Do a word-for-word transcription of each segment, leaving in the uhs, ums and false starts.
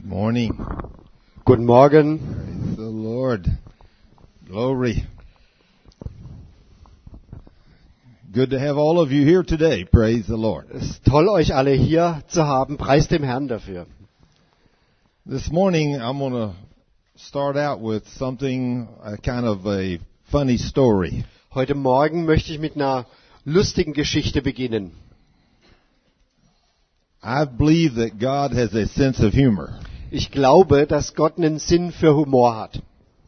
Good morning. Guten Morgen. Praise the Lord. Glory. Good to have all of you here today. Praise the Lord. Es ist toll, euch alle hier zu haben. Preist dem Herrn dafür. This morning I'm going to start out with something, a kind of a funny story. Heute Morgen möchte ich mit einer lustigen Geschichte beginnen. I believe that God has a sense of humor. Ich glaube, dass Gott einen Sinn für Humor hat.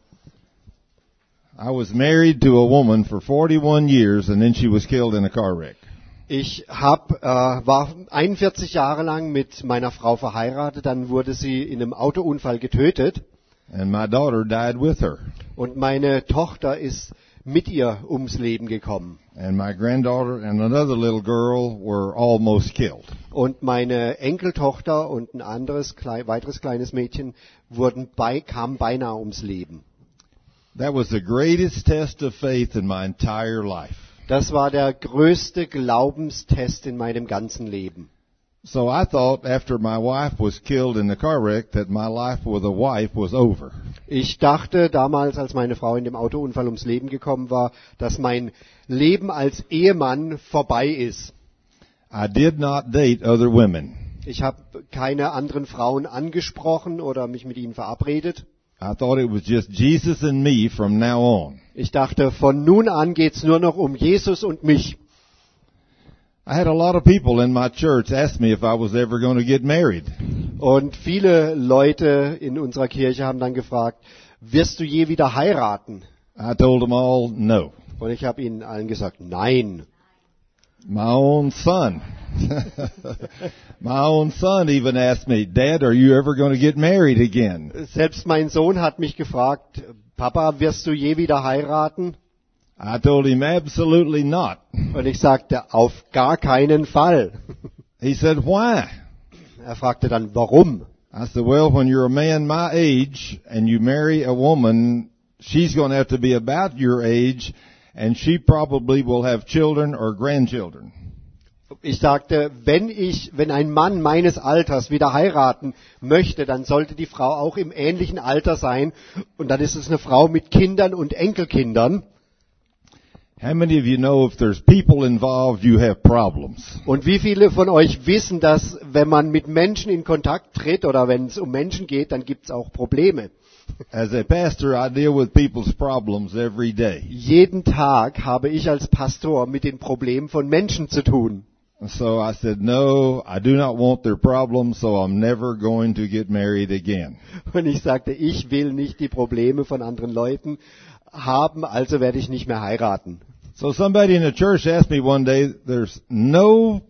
I was married to a woman for forty-one years and then she was killed in a car wreck. Ich hab, äh, war einundvierzig Jahre lang mit meiner Frau verheiratet, dann wurde sie in einem Autounfall getötet And my daughter died with her. und meine Tochter ist mit ihr ums Leben gekommen. And my granddaughter and another little girl were almost killed. Und meine Enkeltochter und ein anderes klei- weiteres kleines Mädchen wurden bei, kamen beinahe ums Leben. That was the greatest test of faith in my entire life. Das war der größte Glaubenstest in meinem ganzen Leben. So I thought after my wife was killed in the car wreck that my life with a wife was over. Ich dachte damals, als meine Frau in dem Autounfall ums Leben gekommen war, dass mein Leben als Ehemann vorbei ist. I did not date other women. Ich habe keine anderen Frauen angesprochen oder mich mit ihnen verabredet. I thought it was just Jesus and me from now on. Ich dachte, von nun an geht's nur noch um Jesus und mich. I had a lot of people in my church ask me if I was ever going to get married. Und viele Leute in unserer Kirche haben dann gefragt, wirst du je wieder heiraten? I told them all no. Und ich habe ihnen allen gesagt, nein. My own son. My own son even asked me, Dad, are you ever going to get married again? Selbst mein Sohn hat mich gefragt, Papa, wirst du je wieder heiraten? I told him absolutely not. Und ich sagte, auf gar keinen Fall. He said, why? Er fragte dann, warum? I said, well, when you're a man my age and you marry a woman, she's going to have to be about your age and she probably will have children or grandchildren. Ich sagte, wenn ich, wenn ein Mann meines Alters wieder heiraten möchte, dann sollte die Frau auch im ähnlichen Alter sein und dann ist es eine Frau mit Kindern und Enkelkindern. How many of you know if there's people involved, you have problems? Und wie viele von euch wissen, dass wenn man mit Menschen in Kontakt tritt oder wenn es um Menschen geht, dann gibt es auch Probleme. As a pastor, I deal with people's problems every day. Jeden Tag habe ich als Pastor mit den Problemen von Menschen zu tun. So I said, no, I do not want their problems, so I'm never going to get married again. Und ich sagte, ich will nicht die Probleme von anderen Leuten haben, also werde ich nicht mehr heiraten. So somebody in the church asked me one day, there's no,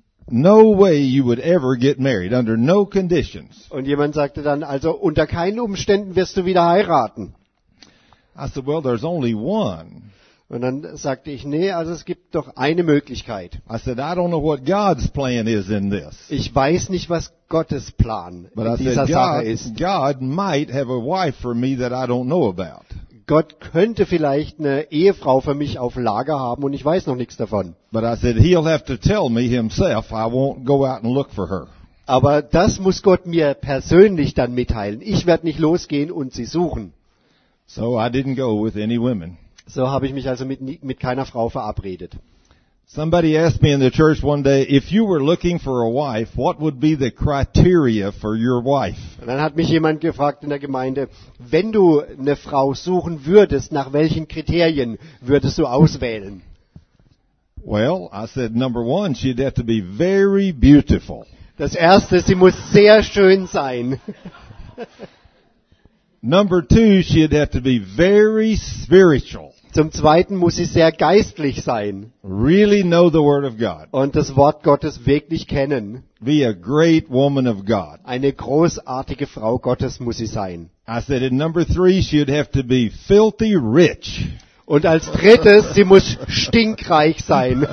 no way you would ever get married, under no conditions. Und jemand sagte dann, also unter keinen Umständen wirst du wieder heiraten. I said, well, there's only one. Und dann sagte ich, nee, also es gibt doch eine Möglichkeit. I said, I don't know what God's plan is in this. Ich weiß nicht, was Gottes Plan But in I dieser said, Sache God, ist. God might have a wife for me that I don't know about. Gott könnte vielleicht eine Ehefrau für mich auf Lager haben und ich weiß noch nichts davon. But I said, he'll have to tell me himself. I won't go out and look for her. Aber das muss Gott mir persönlich dann mitteilen. Ich werde nicht losgehen und sie suchen. So I didn't go with any women. So habe ich mich also mit, nie- mit keiner Frau verabredet. Somebody asked me in the church one day, if you were looking for a wife, what would be the criteria for your wife? Und dann hat mich jemand gefragt in der Gemeinde, wenn du eine Frau suchen würdest, nach welchen Kriterien würdest du auswählen? Well, I said, number one, she'd have to be very beautiful. Das erste, sie muss sehr schön sein. Number two, she'd have to be very spiritual. Zum Zweiten muss sie sehr geistlich sein Really know the Word of God. und das Wort Gottes wirklich kennen. Be a great woman of God. Eine großartige Frau Gottes muss sie sein. I said, and number three, she'd have to be filthy rich. Und als drittes, sie muss stinkreich sein.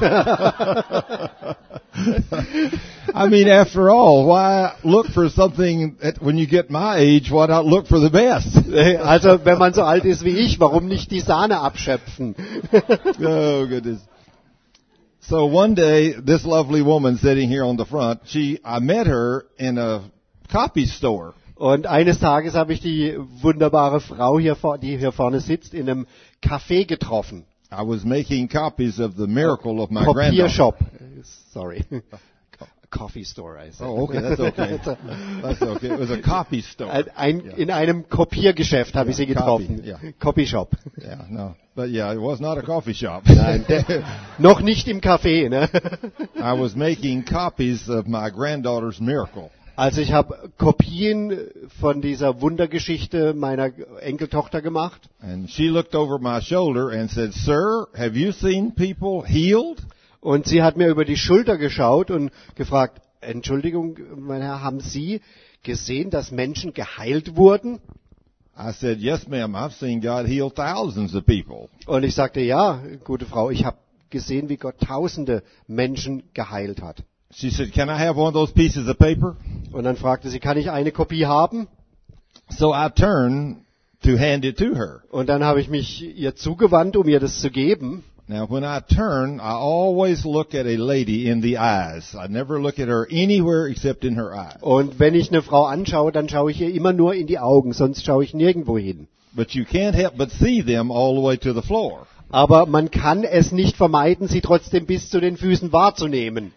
I mean, after all, why look for something that when you get my age, why not look for the best? Also, wenn man so alt ist wie ich, warum nicht die Sahne abschöpfen? Oh, goodness. So one day, this lovely woman sitting here on the front, she, I met her in a copy store. Und eines Tages habe ich die wunderbare Frau, hier, vor- die hier vorne sitzt, in einem Café getroffen. I was making copies of the miracle of my granddaughter. Kopiershop. Sorry. Coffee store, I said. Oh, okay, that's okay. That's okay. It was a copy store. Ein, ein, Yeah. In einem Kopiergeschäft habe ich sie Ja, getroffen. Copy, ja. Copyshop. Yeah, no. But yeah, it was not a coffee shop. Nein, der, noch nicht im Café. Ne? I was making copies of my granddaughter's miracle. Also ich habe Kopien von dieser Wundergeschichte meiner Enkeltochter gemacht. And she looked over my shoulder and said, "Sir, have you seen people healed?" Und sie hat mir über die Schulter geschaut und gefragt, Entschuldigung, mein Herr, haben Sie gesehen, dass Menschen geheilt wurden? I said, "Yes, ma'am. I've seen God heal thousands of people." Und ich sagte, ja, gute Frau, ich habe gesehen, wie Gott tausende Menschen geheilt hat. She said, "Can I have one of those pieces of paper?" Und dann fragte sie, kann ich eine Kopie haben? So I turned to hand it to her. Und dann habe ich mich ihr zugewandt, um ihr das zu geben. Now, when I turn, I always look at a lady in the eyes. I never look at her anywhere except in her eyes. Und wenn ich eine Frau anschaue, dann schaue ich ihr immer nur in die Augen, sonst schaue ich nirgendwo hin. But you can't help but see them all the way to the floor. Aber man kann es nicht vermeiden, sie trotzdem bis zu den Füßen wahrzunehmen.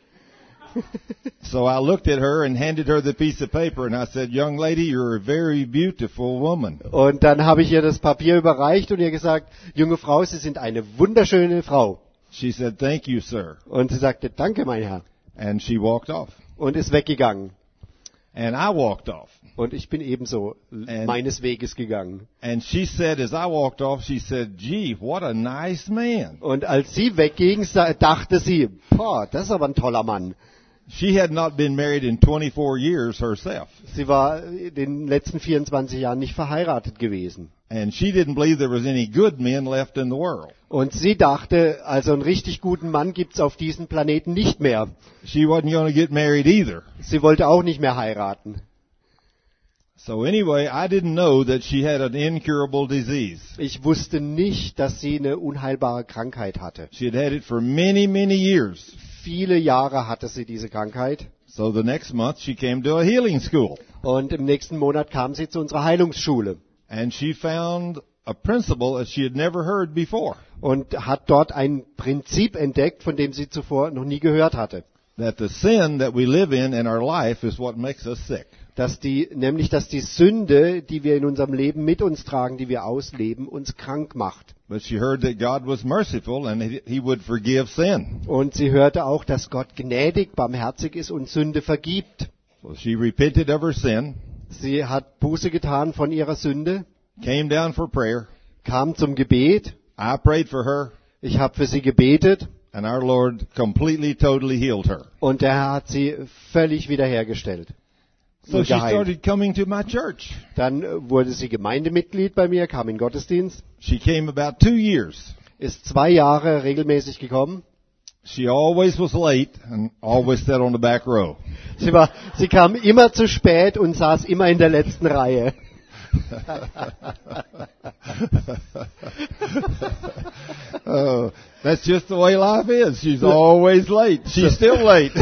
So I looked at her and handed her the piece of paper and I said, "Young lady, you're a very beautiful woman." Und dann habe ich ihr das Papier überreicht und ihr gesagt, junge Frau, Sie sind eine wunderschöne Frau. She said, "Thank you, sir." Und sie sagte, danke, mein Herr. And she walked off. Und ist weggegangen. And I walked off. Und ich bin ebenso And- meines Weges gegangen. And she said, as I walked off, she said, "Gee, what a nice man." Und als sie wegging, sa- dachte sie, boah, das ist aber ein toller Mann. She had not been married in twenty-four years herself. Sie war in den letzten vierundzwanzig Jahren nicht verheiratet gewesen. And she didn't believe there was any good men left in the world. Und sie dachte, also einen richtig guten Mann gibt's auf diesem Planeten nicht mehr. She wasn't going to get married either. Sie wollte auch nicht mehr heiraten. So anyway, I didn't know that she had an incurable disease. Ich wusste nicht, dass sie eine unheilbare Krankheit hatte. She had had it for many, many years. Viele Jahre hatte sie diese Krankheit. So the next month she came to a healing school. Und im nächsten Monat kam sie zu unserer Heilungsschule And she found a principle that she had never heard before. und hat dort ein Prinzip entdeckt, von dem sie zuvor noch nie gehört hatte. That the sin that we live in in our life is what makes us sick. Dass die, nämlich, dass die Sünde, die wir in unserem Leben mit uns tragen, die wir ausleben, uns krank macht. But she heard that God was merciful and he he would forgive sin. Und sie hörte auch, dass Gott gnädig, barmherzig ist und Sünde vergibt. So she repented of her sin, Sie hat Buße getan von ihrer Sünde, came down for prayer. kam zum Gebet. I prayed for her, Ich habe für sie gebetet and our Lord completely, totally healed her. und der Herr hat sie völlig wiederhergestellt. So und she geheilt. started coming to my church. Dann äh, wurde sie Gemeindemitglied bei mir, kam in den Gottesdienst, She came about two years. ist zwei Jahre regelmäßig gekommen. She always was late and always sat on the back row. Sie, war, sie kam immer zu spät und saß immer in der letzten Reihe. Oh, that's just the way life is. She's always late. She's still late.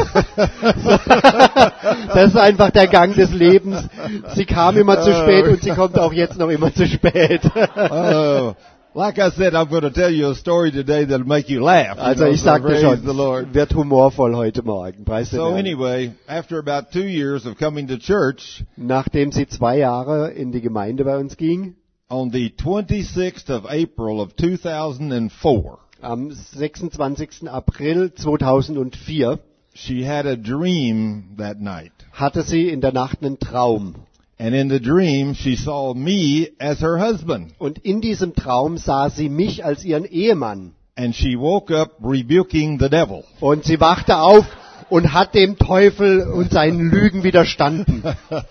Das ist einfach der Gang des Lebens. Sie kam immer zu spät und sie kommt auch jetzt noch immer zu spät. Oh, like I said, I'm going to tell you a story today that'll make you laugh. You Also know, ich so sagte praise schon, the Lord. es wird humorvoll heute Morgen. Preis den So Herrn. anyway, after about two years of coming to church, Nachdem sie zwei Jahre in die Gemeinde bei uns ging, on the twenty-sixth of April of two thousand four, am sechsundzwanzigsten April zweitausendvier, she had a dream that night. hatte sie in der Nacht einen Traum. And in the dream, she saw me as her husband. Und in diesem Traum sah sie mich als ihren Ehemann. And she woke up rebuking the devil. Und sie wachte auf und hat dem Teufel und seinen Lügen widerstanden.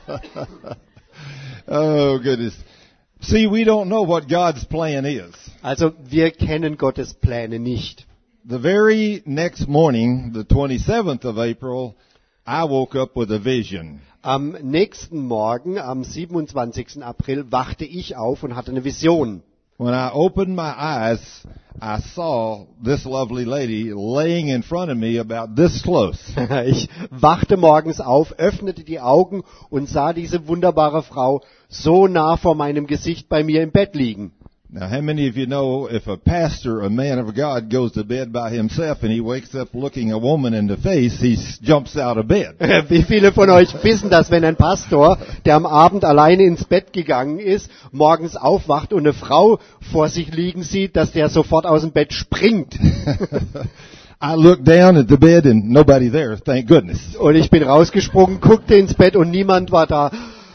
Oh, goodness. See, we don't know what God's plan is. Also wir kennen Gottes Pläne nicht. The very next morning, the twenty-seventh of April, I woke up with a vision. Am nächsten Morgen, am siebenundzwanzigsten April, wachte ich auf und hatte eine Vision. When I opened my eyes, I saw this lovely lady laying in front of me about this close. Ich wachte morgens auf, öffnete die Augen und sah diese wunderbare Frau so nah vor meinem Gesicht bei mir im Bett liegen. Now, how many of you know if a pastor, a man of God, goes to bed by himself and he wakes up looking a woman in the face, he jumps out of bed? Wie viele von euch wissen, dass wenn ein Pastor, der am Abend alleine ins Bett gegangen ist, morgens aufwacht und eine Frau vor sich liegen sieht, dass der sofort aus dem Bett springt? I looked down at the bed and nobody there, thank goodness. Und ich bin rausgesprungen, guckte ins Bett und niemand war da.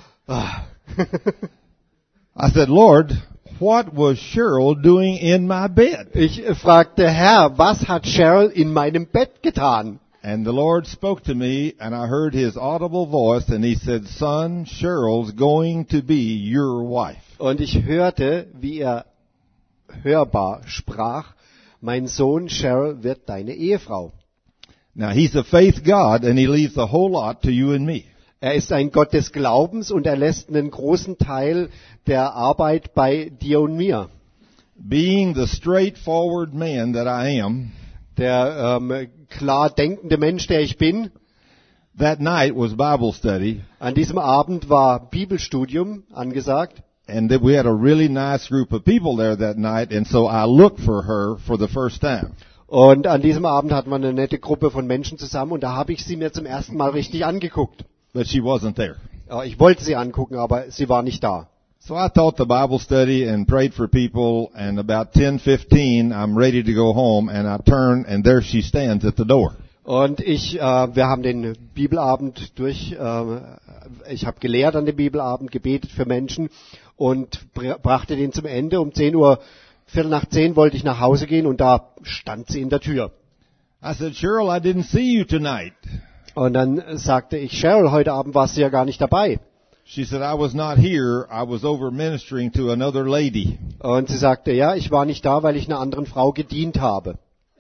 I said, Lord, what was Cheryl doing in my bed? Ich fragte, Herr, was hat Cheryl in meinem Bett getan? And the Lord spoke to me, and I heard His audible voice, and He said, Son, Cheryl's going to be your wife. Und ich hörte, wie er hörbar sprach, mein Sohn Cheryl wird deine Ehefrau. Now, He's a faith God, and He leaves a whole lot to you and me. Er ist ein Gott des Glaubens und er lässt einen großen Teil der Arbeit bei dir und mir. Being the straightforward man that I am, Der ähm, klar denkende Mensch, der ich bin, that night was Bible study, an diesem Abend war Bibelstudium angesagt. and that we had a really nice group of people there that night, and so I looked for her for the first time. Und an diesem Abend hatten wir eine nette Gruppe von Menschen zusammen und da habe ich sie mir zum ersten Mal richtig angeguckt. But she wasn't there. Ich wollte sie angucken, aber sie war nicht da. So I taught the Bible study and prayed for people, and about ten fifteen, I'm ready to go home, and I turn, and there she stands at the door. Und ich, äh, wir haben den Bibelabend durch, äh, ich habe gelehrt an dem Bibelabend, gebetet für Menschen und br- brachte den zum Ende. Um zehn Uhr, Viertel nach zehn wollte ich nach Hause gehen und da stand sie in der Tür. I said, Cheryl, I didn't see you tonight. Und dann sagte ich, Cheryl, heute Abend warst du ja gar nicht dabei. She said, I was not here. I was over ministering to another lady. Und sie sagte, ja, ich war nicht da, weil ich einer anderen Frau gedient habe.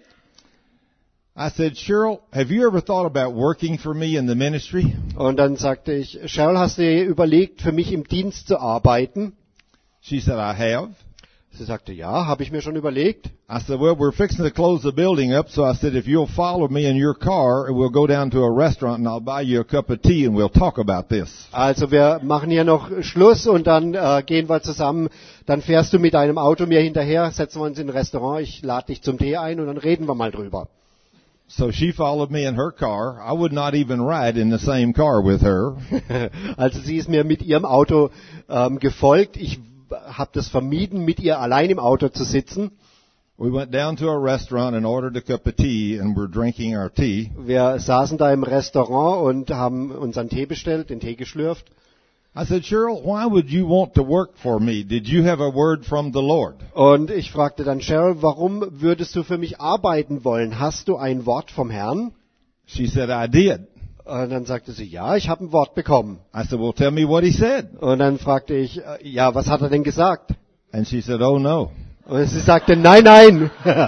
I said, Cheryl, have you ever thought about working for me in the ministry? Und dann sagte ich, Cheryl, hast du dir überlegt, für mich im Dienst zu arbeiten? She said, I have. Sie sagte, ja, habe ich mir schon überlegt. I said, well, we're fixing to close the building up, so I said, if you'll follow me in your car, we'll go down to a restaurant and I'll buy you a cup of tea and we'll talk about this. Also wir machen hier noch Schluss und dann äh, gehen wir zusammen. Dann fährst du mit deinem Auto mir hinterher, setzen wir uns in ein Restaurant, ich lade dich zum Tee ein und dann reden wir mal drüber. So she followed me in her car. I would not even ride in the same car with her. Also sie ist mir mit ihrem Auto ähm, gefolgt. Ich habe das vermieden, mit ihr allein im Auto zu sitzen. We went down to a restaurant and ordered a cup of tea and we're drinking our tea. Wir saßen da im Restaurant und haben unseren Tee bestellt, den Tee geschlürft. I said, Cheryl, why would you want to work for me? Did you have a word from the Lord? Und ich fragte dann Cheryl, warum würdest du für mich arbeiten wollen? Hast du ein Wort vom Herrn? She said, I did. Und dann sagte sie, ja, ich habe ein Wort bekommen. I said, well, tell me what he said. Und dann fragte ich, äh, ja, was hat er denn gesagt? And she said, oh no. Und sie sagte, nein, nein.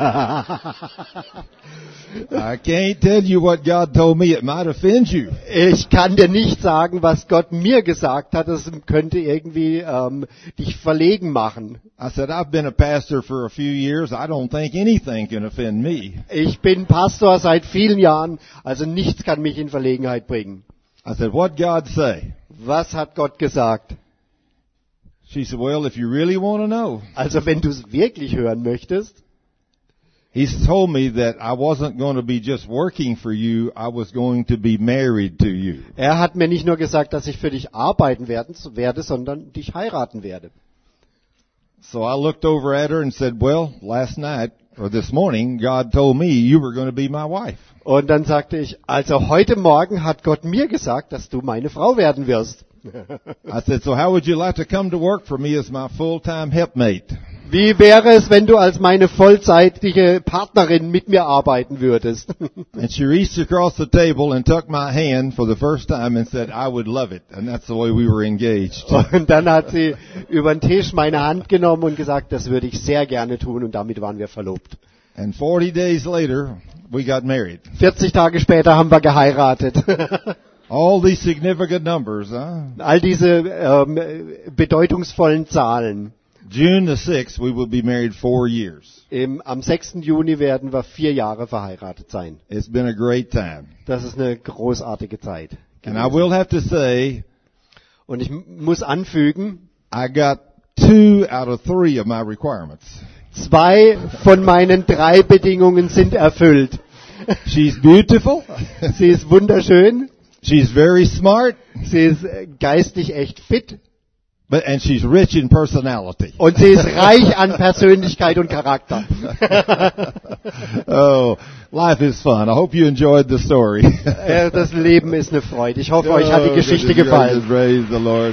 I can't tell you what God told me. It might offend you. Ich kann dir nicht sagen, was Gott mir gesagt hat. Das könnte irgendwie ähm, dich verlegen machen. I said, I've been a pastor for a few years. I don't think anything can offend me. Ich bin Pastor seit vielen Jahren, also nichts kann mich in Verlegenheit bringen. I said, what God say? Was hat Gott gesagt? She said, well, if you really want to know. Also wenn du es wirklich hören möchtest. He's told me that I wasn't going to be just working for you. I was going to be married to you. Er hat mir nicht nur gesagt, dass ich für dich arbeiten werden, werde, sondern dich heiraten werde. So I looked over at her and said, well, last night or this morning, God told me you were going to be my wife. Und dann sagte ich, also heute Morgen hat Gott mir gesagt, dass du meine Frau werden wirst. I said, so how would you like to come to work for me as my full-time helpmate? Wie wäre es, wenn du als meine vollzeitige Partnerin mit mir arbeiten würdest? And she reached across the table and took my hand for the first time and said, I would love it. And that's the way we were engaged. Und dann hat sie über den Tisch meine Hand genommen und gesagt, das würde ich sehr gerne tun, und damit waren wir verlobt. And forty days later, we got married. vierzig Tage später haben wir geheiratet. All these significant numbers, huh? All diese ähm, bedeutungsvollen Zahlen. June the sixth, we will be married four years. Im, am sechsten Juni werden wir vier Jahre verheiratet sein. It's been a great time. Das ist eine großartige Zeit. And I will have to say, Und ich m- muss anfügen, I got two out of three of my requirements. zwei von meinen drei Bedingungen sind erfüllt. She's beautiful. Sie ist wunderschön, She's very smart. sie ist äh, geistig echt fit But, and she's rich in personality. und sie ist reich an Persönlichkeit und Charakter. Oh, life is fun. I hope you enjoyed the story. Äh, Das Leben ist eine Freude. Ich hoffe, euch hat die Oh, Geschichte goodness gracious, gefallen. praise the Lord.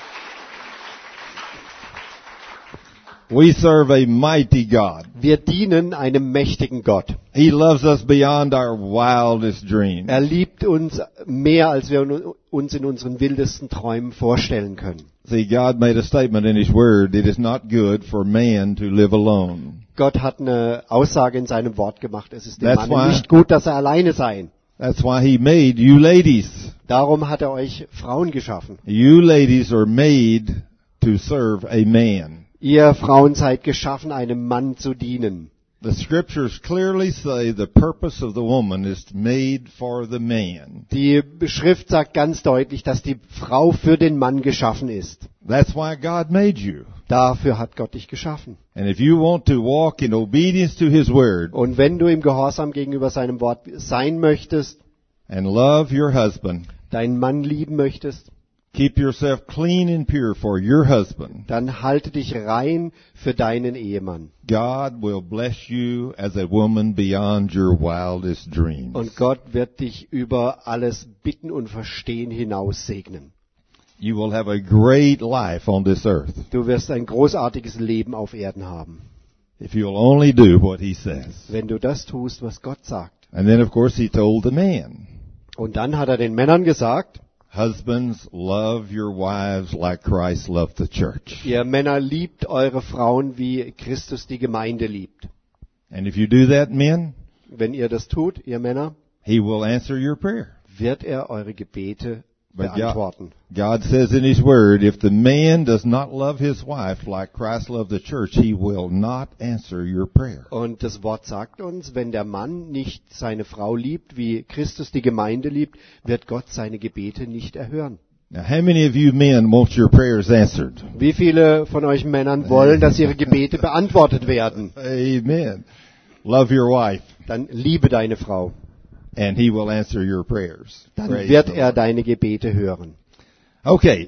We serve a mighty God. Wir dienen einem mächtigen Gott. He loves us beyond our wildest dreams. Er liebt uns mehr, als wir uns in unseren wildesten Träumen vorstellen können. See, God made a statement in His Word, it is not good for man to live alone. Gott hat eine Aussage in seinem Wort gemacht. Es ist dem That's Mann why- nicht gut, dass er alleine sei. That's why He made you ladies. Darum hat er euch Frauen geschaffen. You ladies are made to serve a man. Ihr Frauen seid geschaffen, einem Mann zu dienen. The scriptures clearly say the purpose of the woman is made for the man. Die Schrift sagt ganz deutlich, dass die Frau für den Mann geschaffen ist. That's why God made you. Dafür hat Gott dich geschaffen. And if you want to walk in obedience to His Word Und wenn du im Gehorsam gegenüber seinem Wort sein möchtest, and love your husband, deinen Mann lieben möchtest, keep yourself clean and pure for your husband, dann halte dich rein für deinen Ehemann. God will bless you as a woman beyond your wildest dreams. Und Gott wird dich über alles Bitten und Verstehen hinaus segnen. You will have a great life on this earth Du wirst ein großartiges Leben auf Erden haben, if you'll only do what He says. wenn du das tust, was Gott sagt. And then, of course, He told the man, Und dann hat er den Männern gesagt, husbands, love your wives like Christ loved the church. ihr Männer liebt eure Frauen, wie Christus die Gemeinde liebt. And if you do that, men, Wenn ihr das tut, ihr Männer, He will answer your prayer. wird er eure Gebete But God, beantworten. God says in His Word, if the man does not love his wife like Christ loved the church, He will not answer your prayer. Und das Wort sagt uns, wenn der Mann nicht seine Frau liebt, wie Christus die Gemeinde liebt, wird Gott seine Gebete nicht erhören. Now, how many of you men want your prayers answered? Wie viele von euch Männern wollen, dass ihre Gebete beantwortet werden? Amen. Love your wife, Dann liebe deine Frau. and He will answer your prayers. Dann Praise wird the er Lord. deine Gebete hören. Okay,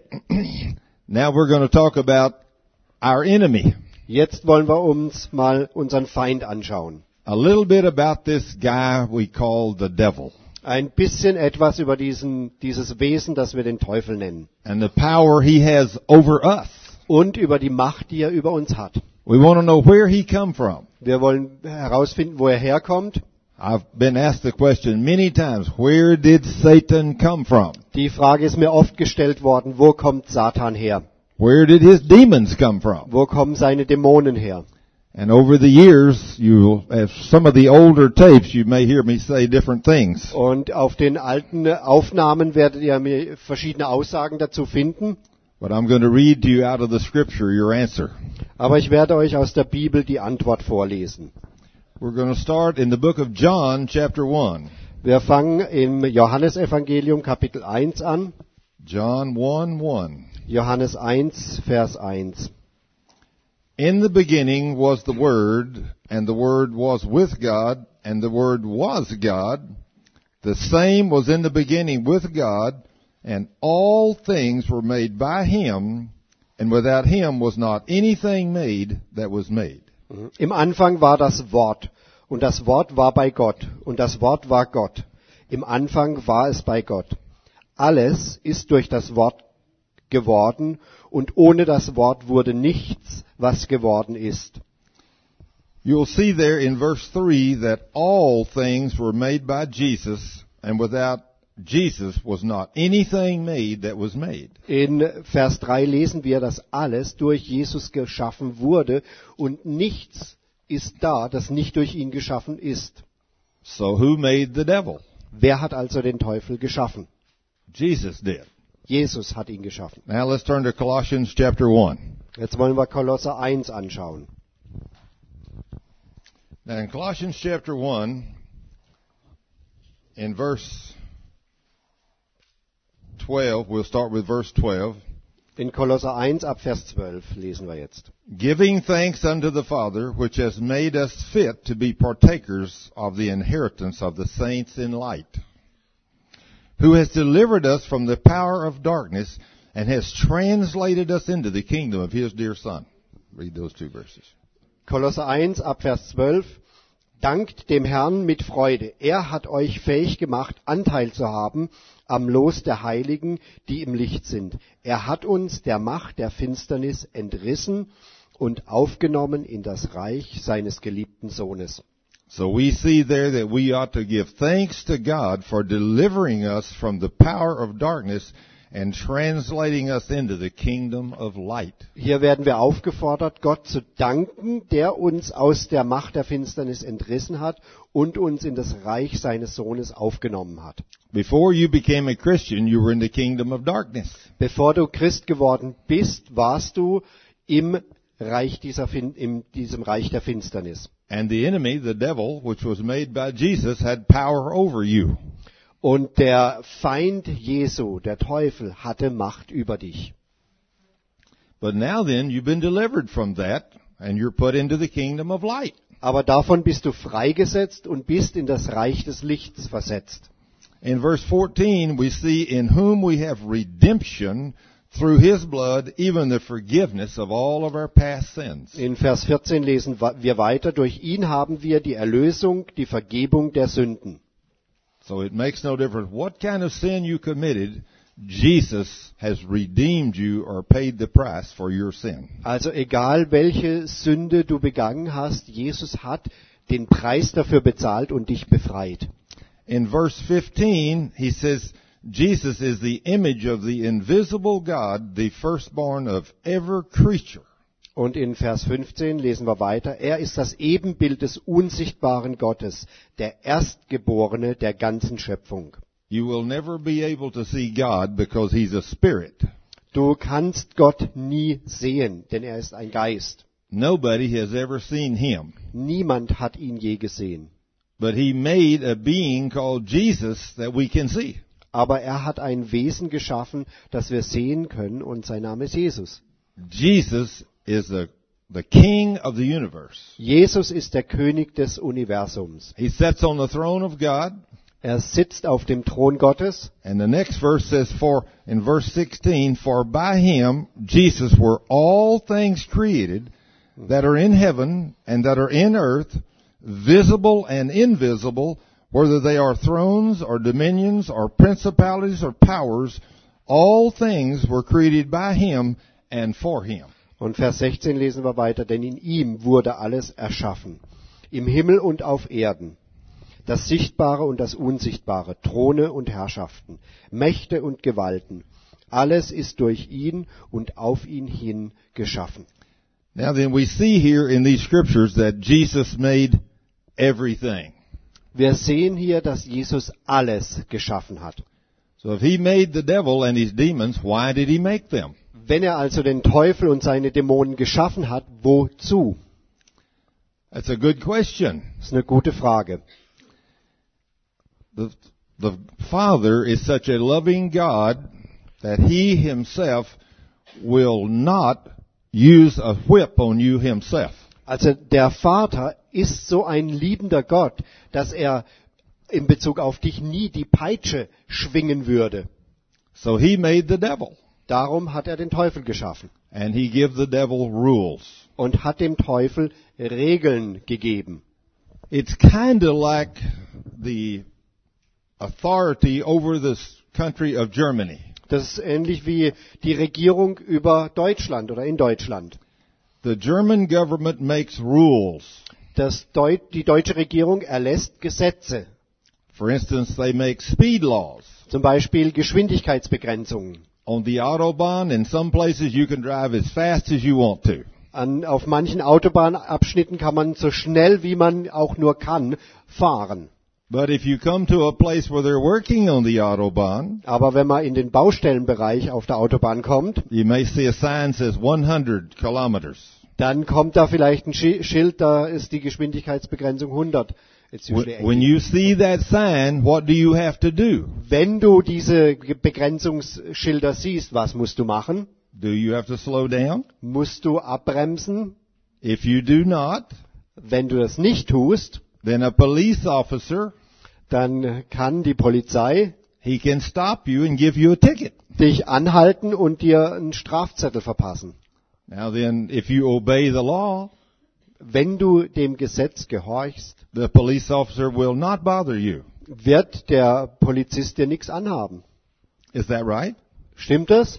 now we're going to talk about our enemy. Jetzt wollen wir uns mal unseren Feind anschauen. A little bit about this guy we call the devil Ein bisschen etwas über diesen, dieses Wesen, das wir den Teufel nennen. and the power he has over us. Und über die Macht, die er über uns hat. We want to know where he come from. Wir wollen herausfinden, wo er herkommt. I've been asked the question many times, where did Satan come from? Die Frage ist mir oft gestellt worden, wo kommt Satan her? Where did his demons come from? Wo kommen seine Dämonen her? And over the years, you, as some of the older tapes, you may hear me say different things. Und auf den alten Aufnahmen werdet ihr mir verschiedene Aussagen dazu finden. But I'm going to read to you out of the scripture your answer. Aber ich werde euch aus der Bibel die Antwort vorlesen. We're going to start in the book of John, chapter one. Wir fangen im Johannesevangelium Kapitel eins an. John one, one. Johannes eins, Vers eins. In the beginning was the Word, and the Word was with God, and the Word was God. The same was in the beginning with God, and all things were made by Him, and without Him was not anything made that was made. Im Anfang war das Wort, und das Wort war bei Gott, und das Wort war Gott. Im Anfang war es bei Gott. Alles ist durch das Wort geworden, und ohne das Wort wurde nichts, was geworden ist. You'll see there in verse three that all things were made by Jesus, and without Jesus was not anything made that was made. In Vers drei lesen wir, dass alles durch Jesus geschaffen wurde und nichts ist da, das nicht durch ihn geschaffen ist. So who made the devil? Wer hat also den Teufel geschaffen? Jesus did. Jesus hat ihn geschaffen. Now let's turn to Colossians chapter one. Jetzt wollen wir Kolosser eins anschauen. Now in Colossians chapter one, in verse twelve, we'll start with verse twelve. In Kolosser eins ab Vers zwölf lesen wir jetzt. Giving thanks unto the Father, which has made us fit to be partakers of the inheritance of the saints in light, who has delivered us from the power of darkness and has translated us into the kingdom of His dear Son. Read those two verses. Kolosser eins ab Vers zwölf. Dankt dem Herrn mit Freude. Er hat euch fähig gemacht, Anteil zu haben am Los der Heiligen, die im Licht sind. Er hat uns der Macht der Finsternis entrissen und aufgenommen in das Reich seines geliebten Sohnes. So we see there that we ought to give thanks to God for delivering us from the power of darkness and translating us into the kingdom of light. Hier werden wir aufgefordert, Gott zu danken, der uns aus der Macht der Finsternis entrissen hat und uns in das Reich seines Sohnes aufgenommen hat. Before you became a Christian, you were in the kingdom of darkness. Bevor du Christ geworden bist, warst du im Reich dieser, in diesem Reich der Finsternis. And the enemy, the devil, which was made by Jesus, had power over you. Und der Feind Jesu, der Teufel, hatte Macht über dich. But now then, you've been delivered from that, and you're put into the kingdom of light. Aber davon bist du freigesetzt und bist in das Reich des Lichts versetzt. In verse fourteen, we see in whom we have redemption through His blood, even the forgiveness of all of our past sins. In Vers vierzehn lesen wir weiter, durch ihn haben wir die Erlösung, die Vergebung der Sünden. So it makes no difference what kind of sin you committed, Jesus has redeemed you or paid the price for your sin. Also egal welche Sünde du begangen hast, Jesus hat den Preis dafür bezahlt und dich befreit. In verse fifteen, he says, Jesus is the image of the invisible God, the firstborn of every creature. Und in Vers fünfzehn lesen wir weiter, er ist das Ebenbild des unsichtbaren Gottes, der Erstgeborene der ganzen Schöpfung. You will never be able to see God because He's a spirit. Du kannst Gott nie sehen, denn er ist ein Geist. Nobody has ever seen Him. Niemand hat ihn je gesehen. But He made a being called Jesus that we can see. Aber er hat ein Wesen geschaffen, das wir sehen können, und sein Name ist Jesus. Jesus is the, the King of the universe. Jesus ist der König des Universums. He sits on the throne of God. Er sitzt auf dem Thron Gottes. And the next verse says, for, in verse sixteen, for by Him, Jesus, were all things created that are in heaven and that are in earth, visible and invisible, whether they are thrones or dominions or principalities or powers, all things were created by Him and for Him. Und Vers sechzehn lesen wir weiter, denn in ihm wurde alles erschaffen, im Himmel und auf Erden, das Sichtbare und das Unsichtbare, Throne und Herrschaften, Mächte und Gewalten, alles ist durch ihn und auf ihn hin geschaffen. Now then, we see here in these scriptures that Jesus made everything. Wir sehen hier, dass Jesus alles geschaffen hat. So if He made the devil and his demons, why did He make them? Wenn er also den Teufel und seine Dämonen geschaffen hat, wozu? That's a good question. Das ist eine gute Frage. The, the Father is such a loving God that He Himself will not use a whip on you Himself. Also der Vater ist so ein liebender Gott, dass er in Bezug auf dich nie die Peitsche schwingen würde. So He made the devil. Darum hat er den Teufel geschaffen. And He gave the devil rules. Und hat dem Teufel Regeln gegeben. It's kind of like the authority over this country of Germany. Das ist ähnlich wie die Regierung über Deutschland oder in Deutschland. The German government makes rules. Das Deu- die deutsche Regierung erlässt Gesetze. For instance, they make speed laws. Zum Beispiel Geschwindigkeitsbegrenzungen. On the Autobahn, in some places you can drive as fast as you want to. An, auf manchen Autobahnabschnitten kann man so schnell wie man auch nur kann fahren. But if you come to a place where they're working on the Autobahn, Aber wenn man in den Baustellenbereich auf der Autobahn kommt, you may see a sign that says one hundred kilometers. dann kommt da vielleicht ein Schi- Schild, da ist die Geschwindigkeitsbegrenzung hundert. It's When usually when eighty. you see that sign, what do you have to do? Wenn du diese Ge- Begrenzungsschilder siehst, was musst du machen? Do you have to slow down? Musst du abbremsen? If you do not, Wenn du das nicht tust, then a police officer, dann kann die Polizei he can stop you and give you a ticket. dich anhalten und dir einen Strafzettel verpassen. Now then, if you obey the law, Wenn du dem Gesetz gehorchst, the police officer will not bother you. wird der Polizist dir nichts anhaben. Is that right? Stimmt das?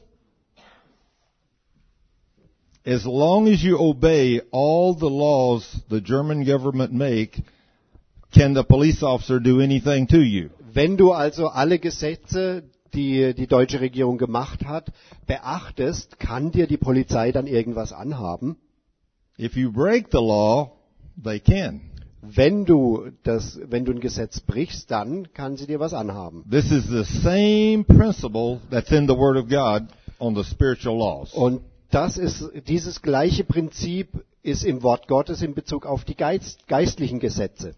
As long as you obey all the laws the German government make, can the police officer do anything to you? Wenn du also alle Gesetze, die die deutsche Regierung gemacht hat, beachtest, kann dir die Polizei dann irgendwas anhaben? If you break the law, they can. Wenn du das, wenn du ein Gesetz brichst, dann kann sie dir was anhaben. This is the same principle that's in the Word of God on the spiritual laws. Und das ist, dieses gleiche Prinzip ist im Wort Gottes in Bezug auf die Geist, geistlichen Gesetze.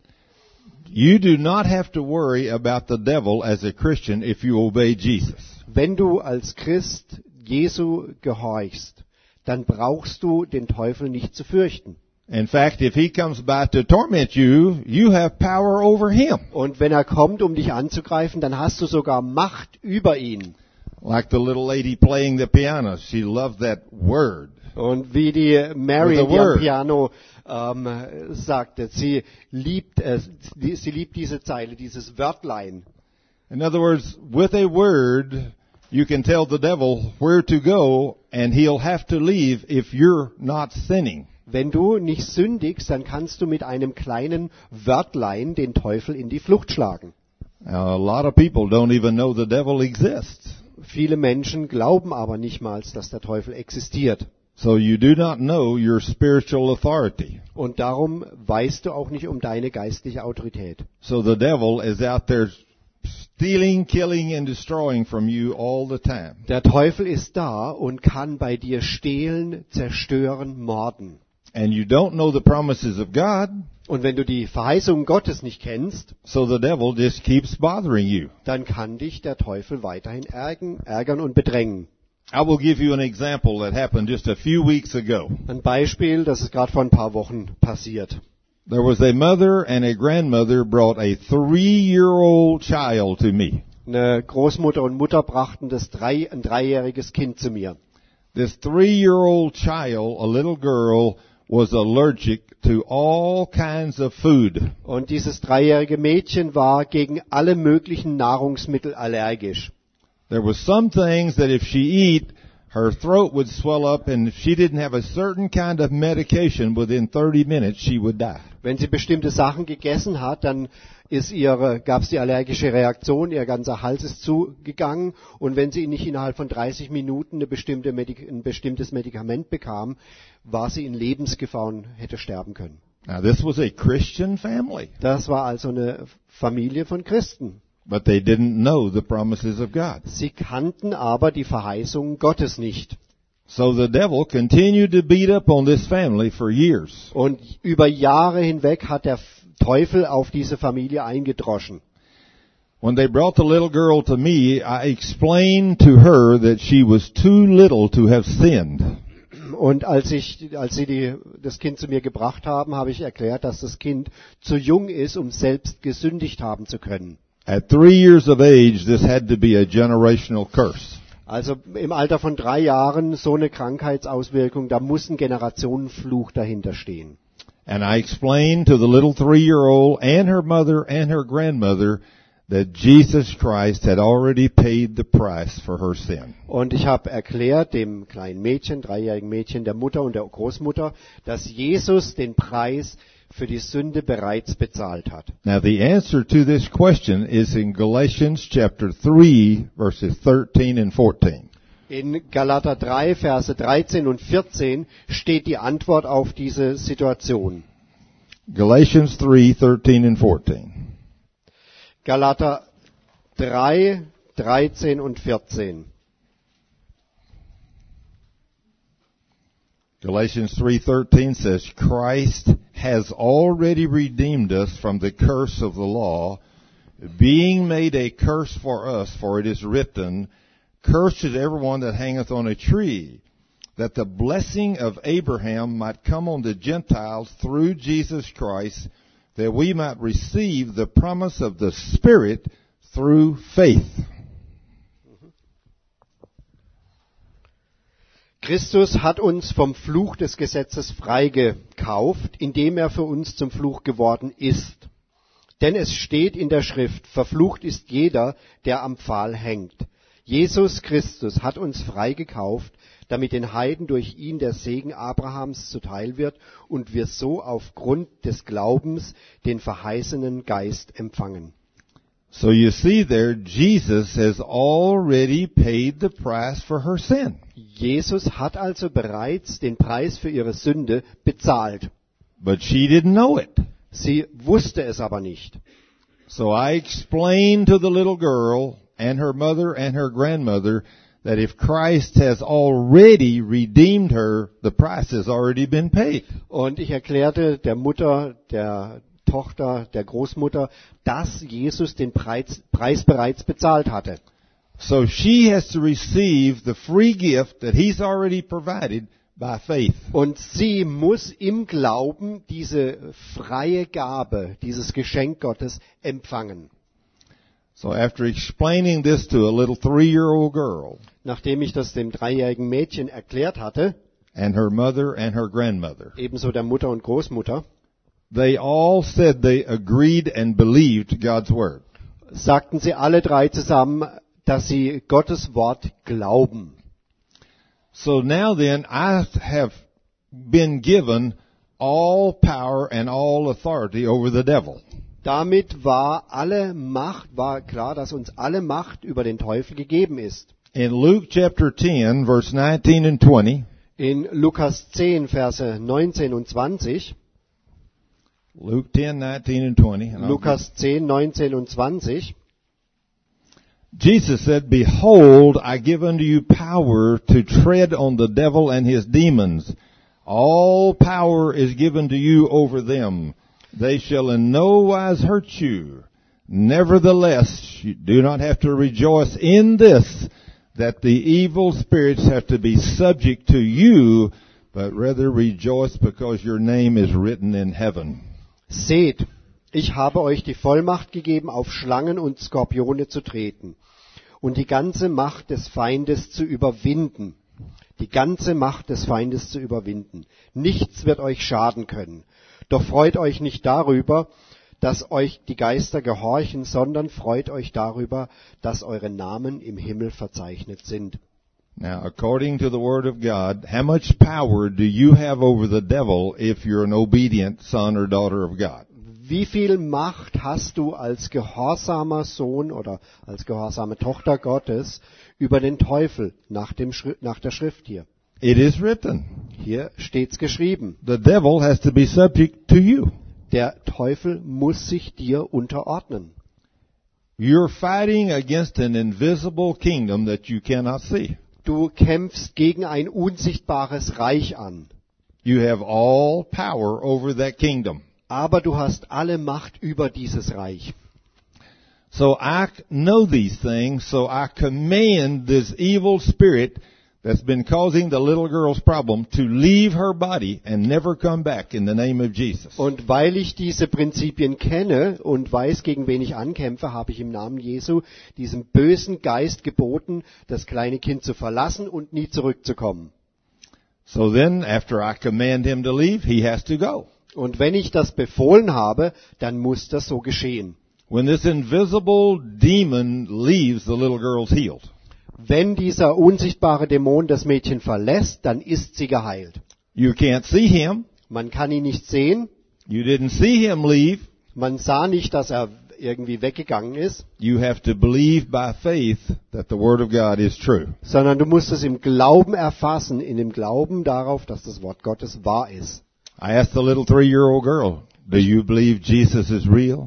You do not have to worry about the devil as a Christian if you obey Jesus. Wenn du als Christ Jesu gehorchst, dann brauchst du den Teufel nicht zu fürchten. In fact, if he comes by to torment you, you have power over him. Und wenn er kommt, um dich anzugreifen, dann hast du sogar Macht über ihn. Like the little lady playing the piano, she loved that word. Und wie die Mary, With a die am word. Piano ähm, sagte, sie liebt es, die- sie liebt diese Zeile, dieses Wörtlein. In other words, with a word, you can tell the devil where to go and he'll have to leave if you're not sinning. Wenn du nicht sündigst, dann kannst du mit einem kleinen Wörtlein den Teufel in die Flucht schlagen. Now, a lot of people don't even know the devil exists. Viele Menschen glauben aber nicht mal, dass der Teufel existiert. So you do not know your spiritual authority. Und darum weißt du auch nicht um deine geistliche Autorität. So the devil is out there stealing, killing, and destroying from you all the time. Der Teufel ist da und kann bei dir stehlen, zerstören, morden. And you don't know the promises of God, Und wenn du die Verheißungen Gottes nicht kennst, so the devil just keeps bothering you. dann kann dich der Teufel weiterhin ärgern, ärgern und bedrängen. I will give you an example that happened just a few weeks ago. Ein Beispiel, das ist gerade vor ein paar Wochen passiert. There was a mother and a grandmother brought a three-year-old child to me. Eine Großmutter und Mutter brachten das drei, ein dreijähriges Kind zu mir. This three-year-old child, a little girl, was allergic to all kinds of food. Und dieses dreijährige Mädchen war gegen alle möglichen Nahrungsmittel allergisch. There was some things that if she eat, her throat would swell up, and if she didn't have a certain kind of medication, within thirty minutes she would die. Wenn sie bestimmte Sachen gegessen hat, dann ist ihre, gab es die allergische Reaktion, ihr ganzer Hals ist zugegangen und wenn sie nicht innerhalb von dreißig Minuten eine bestimmte Medik- ein bestimmtes Medikament bekam, war sie in Lebensgefahr und hätte sterben können. Now this was a Christian family, Das war also eine Familie von Christen. but they didn't know the promises of God. Sie kannten aber die Verheißungen Gottes nicht. So the devil continued to beat up on this family for years. Und über Jahre hinweg hat der Teufel auf diese Familie eingedroschen. When they brought the little girl to me, I explained to her that she was too little to have sinned. Und als ich, als sie die, das Kind zu mir gebracht haben, habe ich erklärt, dass das Kind zu jung ist, um selbst gesündigt haben zu können. At three years of age, this had to be a generational curse. Also im Alter von drei Jahren so eine Krankheitsauswirkung, da muss ein Generationenfluch dahinter stehen. And I explained to the little three-year-old and her mother and her grandmother that Jesus Christ had already paid the price for her sin. Und ich habe erklärt dem kleinen Mädchen, dreijährigen Mädchen, der Mutter und der Großmutter, dass Jesus den Preis für die Sünde bereits bezahlt hat. Now the answer to this question is in Galatians chapter three, verses thirteen and fourteen. In Galater drei, Verse dreizehn und vierzehn steht die Antwort auf diese Situation. Galatians three, thirteen and fourteen. Galater drei, dreizehn und vierzehn. Galatians three thirteen says, Christ has already redeemed us from the curse of the law, being made a curse for us, for it is written, Cursed is everyone that hangeth on a tree, that the blessing of Abraham might come on the Gentiles through Jesus Christ, that we might receive the promise of the Spirit through faith. Christus hat uns vom Fluch des Gesetzes freigekauft, indem er für uns zum Fluch geworden ist. Denn es steht in der Schrift, verflucht ist jeder, der am Pfahl hängt. Jesus Christus hat uns freigekauft, damit den Heiden durch ihn der Segen Abrahams zuteil wird und wir so aufgrund des Glaubens den verheißenen Geist empfangen. So you see there, Jesus has already paid the price for her sin. Jesus hat also bereits den Preis für ihre Sünde bezahlt. But she didn't know it. Sie wusste es aber nicht. So I explained to the little girl and her mother and her grandmother that if Christ has already redeemed her, the price has already been paid. Und ich erklärte der Mutter, der Tochter, der Großmutter, dass Jesus den Preis, Preis bereits bezahlt hatte. So she has to receive the free gift that he's already provided by faith. Und sie muss im Glauben diese freie Gabe, dieses Geschenk Gottes empfangen. So after explaining this to a little three-year-old girl, Nachdem ich das dem dreijährigen Mädchen erklärt hatte, and her mother and her grandmother, ebenso der Mutter und Großmutter, they all said they agreed and believed God's word. sagten sie alle drei zusammen, dass sie Gottes Wort glauben. So now then, I have been given all power and all authority over the devil. Damit war alle Macht, war klar, dass uns alle Macht über den Teufel gegeben ist. In Luke chapter ten, verse nineteen and twenty, In Lukas zehn, Verse neunzehn und zwanzig, Luke ten, nineteen and twenty, and I'll Lukas zehn, neunzehn und zwanzig, Jesus said, Behold, I give unto you power to tread on the devil and his demons. All power is given to you over them. They shall in no wise hurt you. Nevertheless, you do not have to rejoice in this, that the evil spirits have to be subject to you, but rather rejoice because your name is written in heaven. Seht, ich habe euch die Vollmacht gegeben, auf Schlangen und Skorpione zu treten und die ganze Macht des Feindes zu überwinden. Die ganze Macht des Feindes zu überwinden. Nichts wird euch schaden können. Doch freut euch nicht darüber, dass euch die Geister gehorchen, sondern freut euch darüber, dass eure Namen im Himmel verzeichnet sind. Now, according to the Word of God, how much power do you have over the devil if you're an obedient son or daughter of God? Wie viel Macht hast du als gehorsamer Sohn oder als gehorsame Tochter Gottes über den Teufel nach, dem Schri- nach der Schrift hier? It is written. Hier steht's geschrieben. The devil has to be subject to you. Der Teufel muss sich dir unterordnen. You're fighting against an invisible kingdom that you cannot see. Du kämpfst gegen ein unsichtbares Reich an. You have all power over that kingdom. Aber du hast alle Macht über dieses Reich. So I know these things, so I command this evil spirit that's been causing the little girl's problem to leave her body and never come back in the name of Jesus. Und weil ich diese Prinzipien kenne und weiß, gegen wen ich ankämpfe, habe ich im Namen Jesu diesem bösen Geist geboten, das kleine Kind zu verlassen und nie zurückzukommen. So then, after I command him to leave, he has to go. Und wenn ich das befohlen habe, dann muss das so geschehen. When this invisible demon leaves, the little girl's healed. Wenn dieser unsichtbare Dämon das Mädchen verlässt, dann ist sie geheilt. You can't see him. Man kann ihn nicht sehen. You didn't see him leave. Man sah nicht, dass er irgendwie weggegangen ist. You have to believe by faith that the Word of God is true. Sondern du musst es im Glauben erfassen, in dem Glauben darauf, dass das Wort Gottes wahr ist. I asked the little three-year-old girl, do you believe Jesus is real?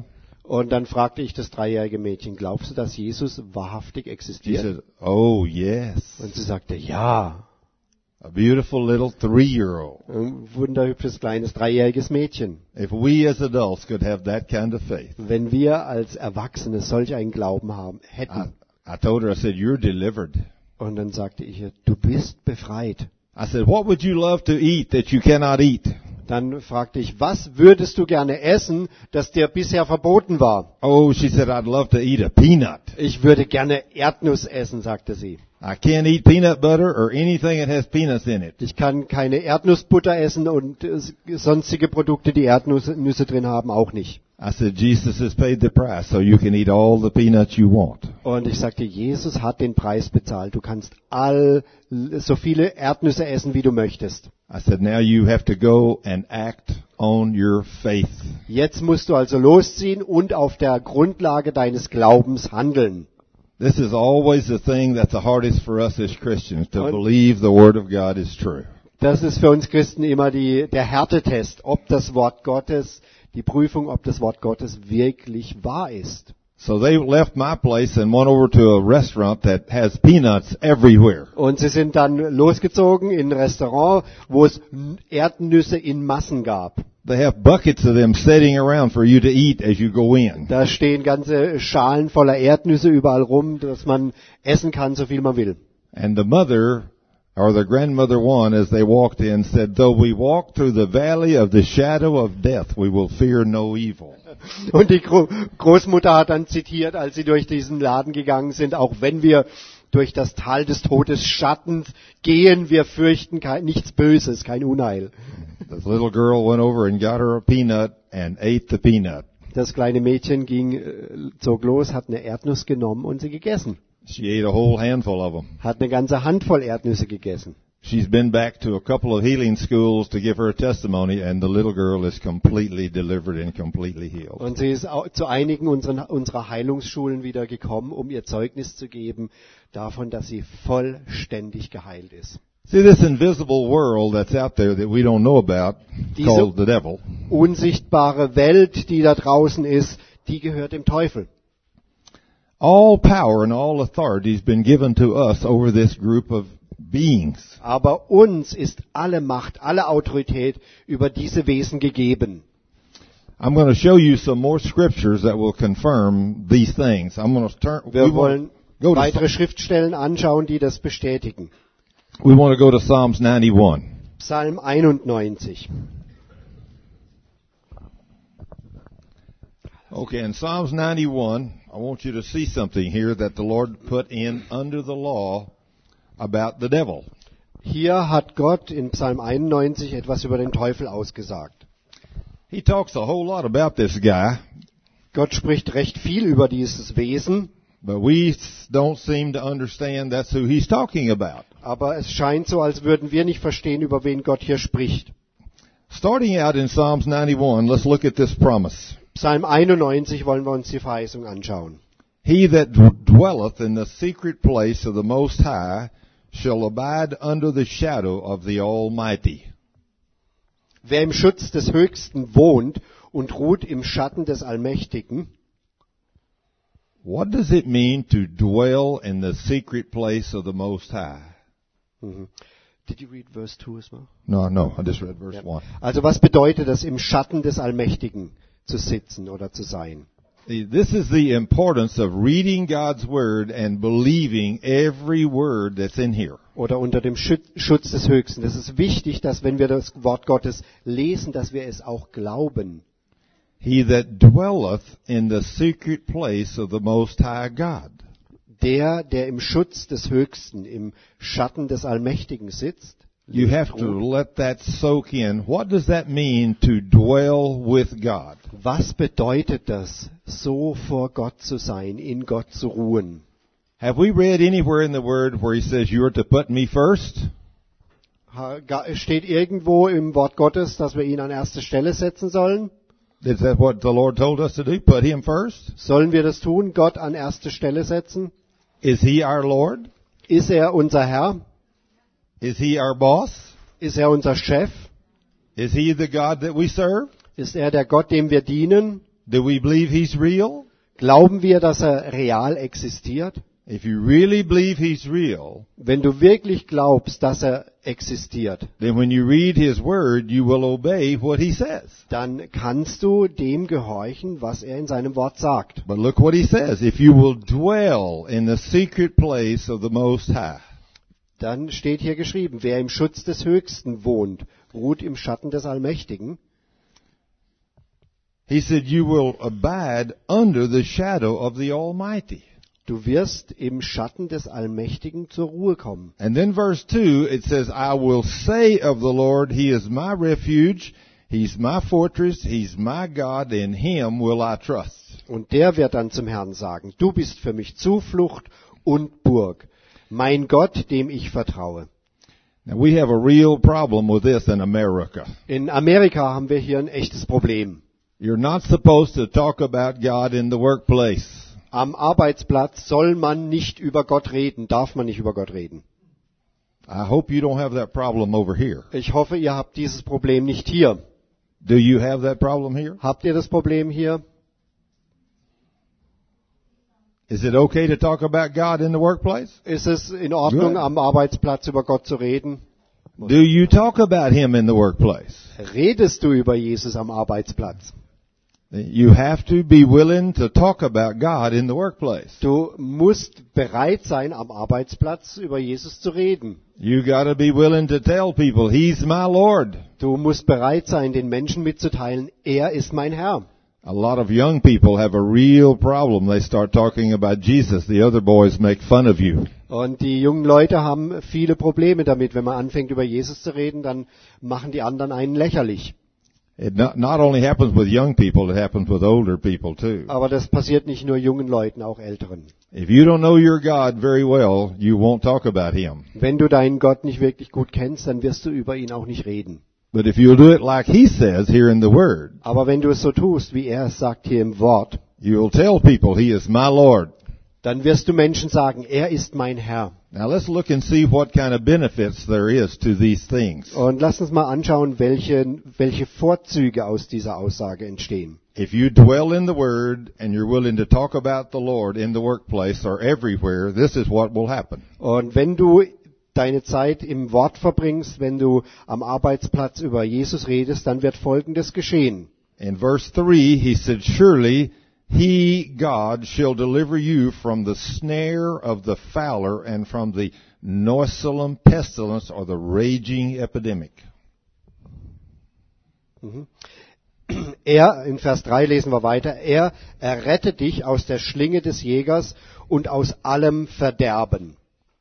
Und dann fragte ich das dreijährige Mädchen, glaubst du, dass Jesus wahrhaftig She existiert? said, oh yes. Und sie sagte, ja. A beautiful little three-year-old. Ein wunderhübsches kleines dreijähriges Mädchen. If we as adults could have that kind of faith. Wenn wir als Erwachsene solch einen Glauben haben, I, hätten. I told her, I said, you're delivered. Und dann sagte ich ihr, du bist befreit. I said, what would you love to eat that you cannot eat? Dann fragte ich, was würdest du gerne essen, das dir bisher verboten war? Oh, she said, I'd love to eat a peanut. Ich würde gerne Erdnuss essen, sagte sie. I can't eat peanut butter or anything that has peanuts in it. Ich kann keine Erdnussbutter essen und äh, sonstige Produkte, die Erdnüsse Nüsse drin haben, auch nicht. I said, Jesus has paid the price, so you can eat all the peanuts you want. Und ich sagte, Jesus hat den Preis bezahlt. Du kannst all so viele Erdnüsse essen, wie du möchtest. I said, now you have to go and act on your faith. Jetzt musst du also losziehen und auf der Grundlage deines Glaubens handeln. This is always the thing that's the hardest for us as Christians, to Und- believe the Word of God is true. Das ist für uns Christen immer die, der Härtetest, ob das Wort Gottes, die Prüfung, ob das Wort Gottes wirklich wahr ist. So they left my place and went over to a restaurant that has peanuts everywhere. Und sie sind dann losgezogen in ein Restaurant, wo es Erdnüsse in Massen gab. They have buckets of them sitting around for you to eat as you go in. Da stehen ganze Schalen voller Erdnüsse überall rum, dass man essen kann, so viel man will. And the mother, or the grandmother one, as they walked in, said, though we walk through the valley of the shadow of death, we will fear no evil. Und die Gro- Großmutter hat dann zitiert, als sie durch diesen Laden gegangen sind, auch wenn wir durch das Tal des Todes Schattens gehen, wir fürchten kein, nichts Böses, kein Unheil. This little girl went over and got her a peanut and ate the peanut. Das kleine Mädchen ging, äh, zog los, hat eine Erdnuss genommen und sie gegessen. She ate a whole handful of them. Hat eine ganze Handvoll Erdnüsse gegessen. She's been back to a couple of healing schools to give her a testimony, and the little girl is completely delivered and completely healed. Und sie ist auch zu einigen unseren, unserer Heilungsschulen wieder gekommen, um ihr Zeugnis zu geben davon, dass sie vollständig geheilt ist. See, this invisible world that's out there that we don't know about, Diese- called the devil, Unsichtbare Welt, die da draußen ist, die gehört dem Teufel. all power and all authority has been given to us over this group of beings. Aber uns ist alle Macht, alle Autorität über diese Wesen gegeben. I'm going to show you some more scriptures that will confirm these things. I'm going to turn. Wir we wollen want, go to, weitere Schriftstellen anschauen, die das bestätigen. we want to go to Psalms ninety-one. Psalm einundneunzig. Okay, in Psalms ninety-one, I want you to see something here that the Lord put in under the law about the devil. Hier hat Gott in Psalm einundneunzig etwas über den Teufel ausgesagt. He talks a whole lot about this guy, Gott spricht recht viel über dieses Wesen, but we s- don't seem to understand that's who he's talking about. aber es scheint so, als würden wir nicht verstehen, über wen Gott hier spricht. Starting out in Psalms ninety-one, let's look at this promise. Psalm einundneunzig wollen wir uns die Verheißung anschauen. He that d- dwelleth in the secret place of the Most High shall abide under the shadow of the Almighty. Wer im Schutz des Höchsten wohnt und ruht im Schatten des Allmächtigen. What does it mean to dwell in the secret place of the Most High? Mhm. Did you read verse two as well? No, no, I just read verse Ja. one. Also was bedeutet das, im Schatten des Allmächtigen zu sitzen oder zu sein? See, this is the importance of reading God's Word and believing every word that's in here. Oder unter dem Schü- Schutz des Höchsten. Es ist wichtig, dass wenn wir das Wort Gottes lesen, dass wir es auch glauben. He that dwelleth in the secret place of the Most High God. Der, der im Schutz des Höchsten, im Schatten des Allmächtigen sitzt. You have to let that soak in. What does that mean to dwell with God? Was bedeutet das, so vor Gott zu sein, in Gott zu ruhen? Have we read anywhere in the Word where He says you are to put me first? Ha- ga- Steht irgendwo im Wort Gottes, dass wir ihn an erste Stelle setzen sollen? Is that what the Lord told us to do? Put Him first? Sollen wir das tun, Gott an erste Stelle setzen? Is He our Lord? Ist er unser Herr? Is He our boss? Ist er unser Chef? Is He the God that we serve? Ist er der Gott, dem wir dienen? Do we believe He's real? Glauben wir, dass er real existiert? If you really believe He's real, Wenn du wirklich glaubst, dass er existiert, then when you read His Word, you will obey what He says. dann kannst du dem gehorchen, was er in seinem Wort sagt. But look what He says. If you will dwell in the secret place of the Most High. Dann steht hier geschrieben, wer im Schutz des Höchsten wohnt, ruht im Schatten des Allmächtigen. He said, you will abide under the shadow of the Almighty. Du wirst im Schatten des Allmächtigen zur Ruhe kommen. And then verse two, it says, I will say of the Lord, He is my refuge, He's my fortress, He's my God, in Him will I trust. Und der wird dann zum Herrn sagen, du bist für mich Zuflucht und Burg, mein Gott, dem ich vertraue. Now we have a real problem with this in America. In Amerika haben wir hier ein echtes Problem. You're not supposed to talk about God in the workplace. Am Arbeitsplatz soll man nicht über Gott reden, darf man nicht über Gott reden. I hope you don't have that problem over here. Ich hoffe, ihr habt dieses Problem nicht hier. Do you have that problem here? Habt ihr das Problem hier? Is it okay to talk about God in the workplace? Ist es in Ordnung, Good. am Arbeitsplatz über Gott zu reden? Do you talk about Him in the workplace? Redest du über Jesus am Arbeitsplatz? You have to be willing to talk about God in the workplace. Du musst bereit sein, am Arbeitsplatz über Jesus zu reden. You got to be willing to tell people, He's my Lord. Du musst bereit sein, den Menschen mitzuteilen, er ist mein Herr. A lot of young people have a real problem. They start talking about Jesus. The other boys make fun of you. Und die jungen Leute haben viele Probleme damit. Wenn man anfängt, über Jesus zu reden, dann machen die anderen einen lächerlich. It not, not only happens with young people, it happens with older people too. Aber das passiert nicht nur jungen Leuten, auch Älteren. If you don't know your God very well, you won't talk about Him. Wenn du deinen Gott nicht wirklich gut kennst, dann wirst du über ihn auch nicht reden. But if you'll do it like He says here in the Word, Aber wenn du es so tust, wie er es sagt hier im Wort, you'll tell people, He is my Lord. dann wirst du Menschen sagen, er ist mein Herr. Now let's look and see what kind of benefits there is to these things. Und lass uns mal anschauen, welche, welche Vorzüge aus dieser Aussage entstehen. If you dwell in the Word and you're willing to talk about the Lord in the workplace or everywhere, this is what will happen. Und wenn du deine Zeit im Wort verbringst, wenn du am Arbeitsplatz über Jesus redest, dann wird Folgendes geschehen. In verse three, he said, surely He, God, shall deliver you from the snare of the fowler and from the noisome pestilence or the raging epidemic. Mhm. Er, in Vers drei lesen wir weiter, er errettet dich aus der Schlinge des Jägers und aus allem Verderben.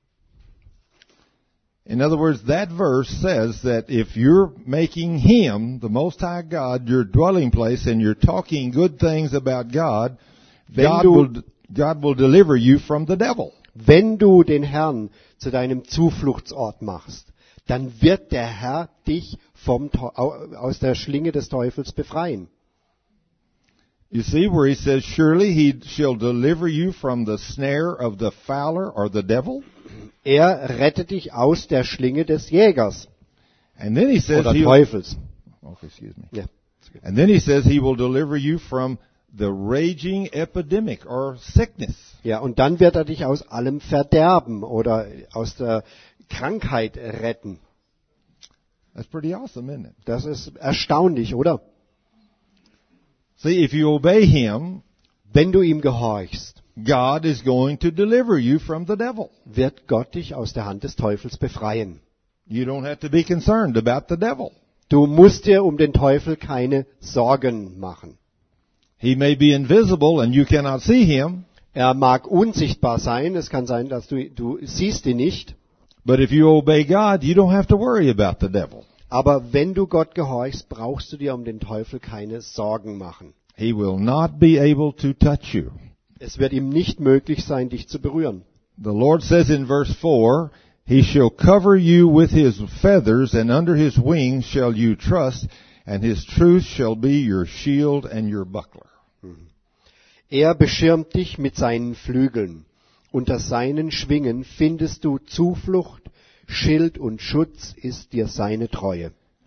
In other words, that verse says that if you're making Him, the Most High God, your dwelling place and you're talking good things about God, Wenn God du- will, God will deliver you from the devil. Wenn du den Herrn zu deinem Zufluchtsort machst, dann wird der Herr dich vom, Teu- au- aus der Schlinge des Teufels befreien. You see where He says, surely He shall deliver you from the snare of the fowler or the devil? Er rettet dich aus der Schlinge des Jägers And then He says, oder he'll- Teufels. okay, excuse me. Ja. And then He says He will deliver you from the raging epidemic or sickness. Ja, und dann wird er dich aus allem Verderben oder aus der Krankheit retten. That's pretty awesome, isn't it? Das ist erstaunlich, oder? See, if you obey Him, Wenn du ihm gehorchst, God is going to deliver you from the devil. wird Gott dich aus der Hand des Teufels befreien. You don't have to be concerned about the devil. Du musst dir um den Teufel keine Sorgen machen. He may be invisible and you cannot see him, Er mag unsichtbar sein, es kann sein, dass du, du siehst ihn nicht, but if you obey God, you don't have to worry about the devil. aber wenn du Gott gehorchst, brauchst du dir um den Teufel keine Sorgen machen. He will not be able to touch you. Es wird ihm nicht möglich sein, dich zu berühren. The Lord says in verse four, He shall cover you with His feathers, and under His wings shall you trust, and His truth shall be your shield and your buckler. Er beschirmt dich mit seinen Flügeln. Unter seinen Schwingen findest du Zuflucht, Schild und Schutz ist dir seine Treue.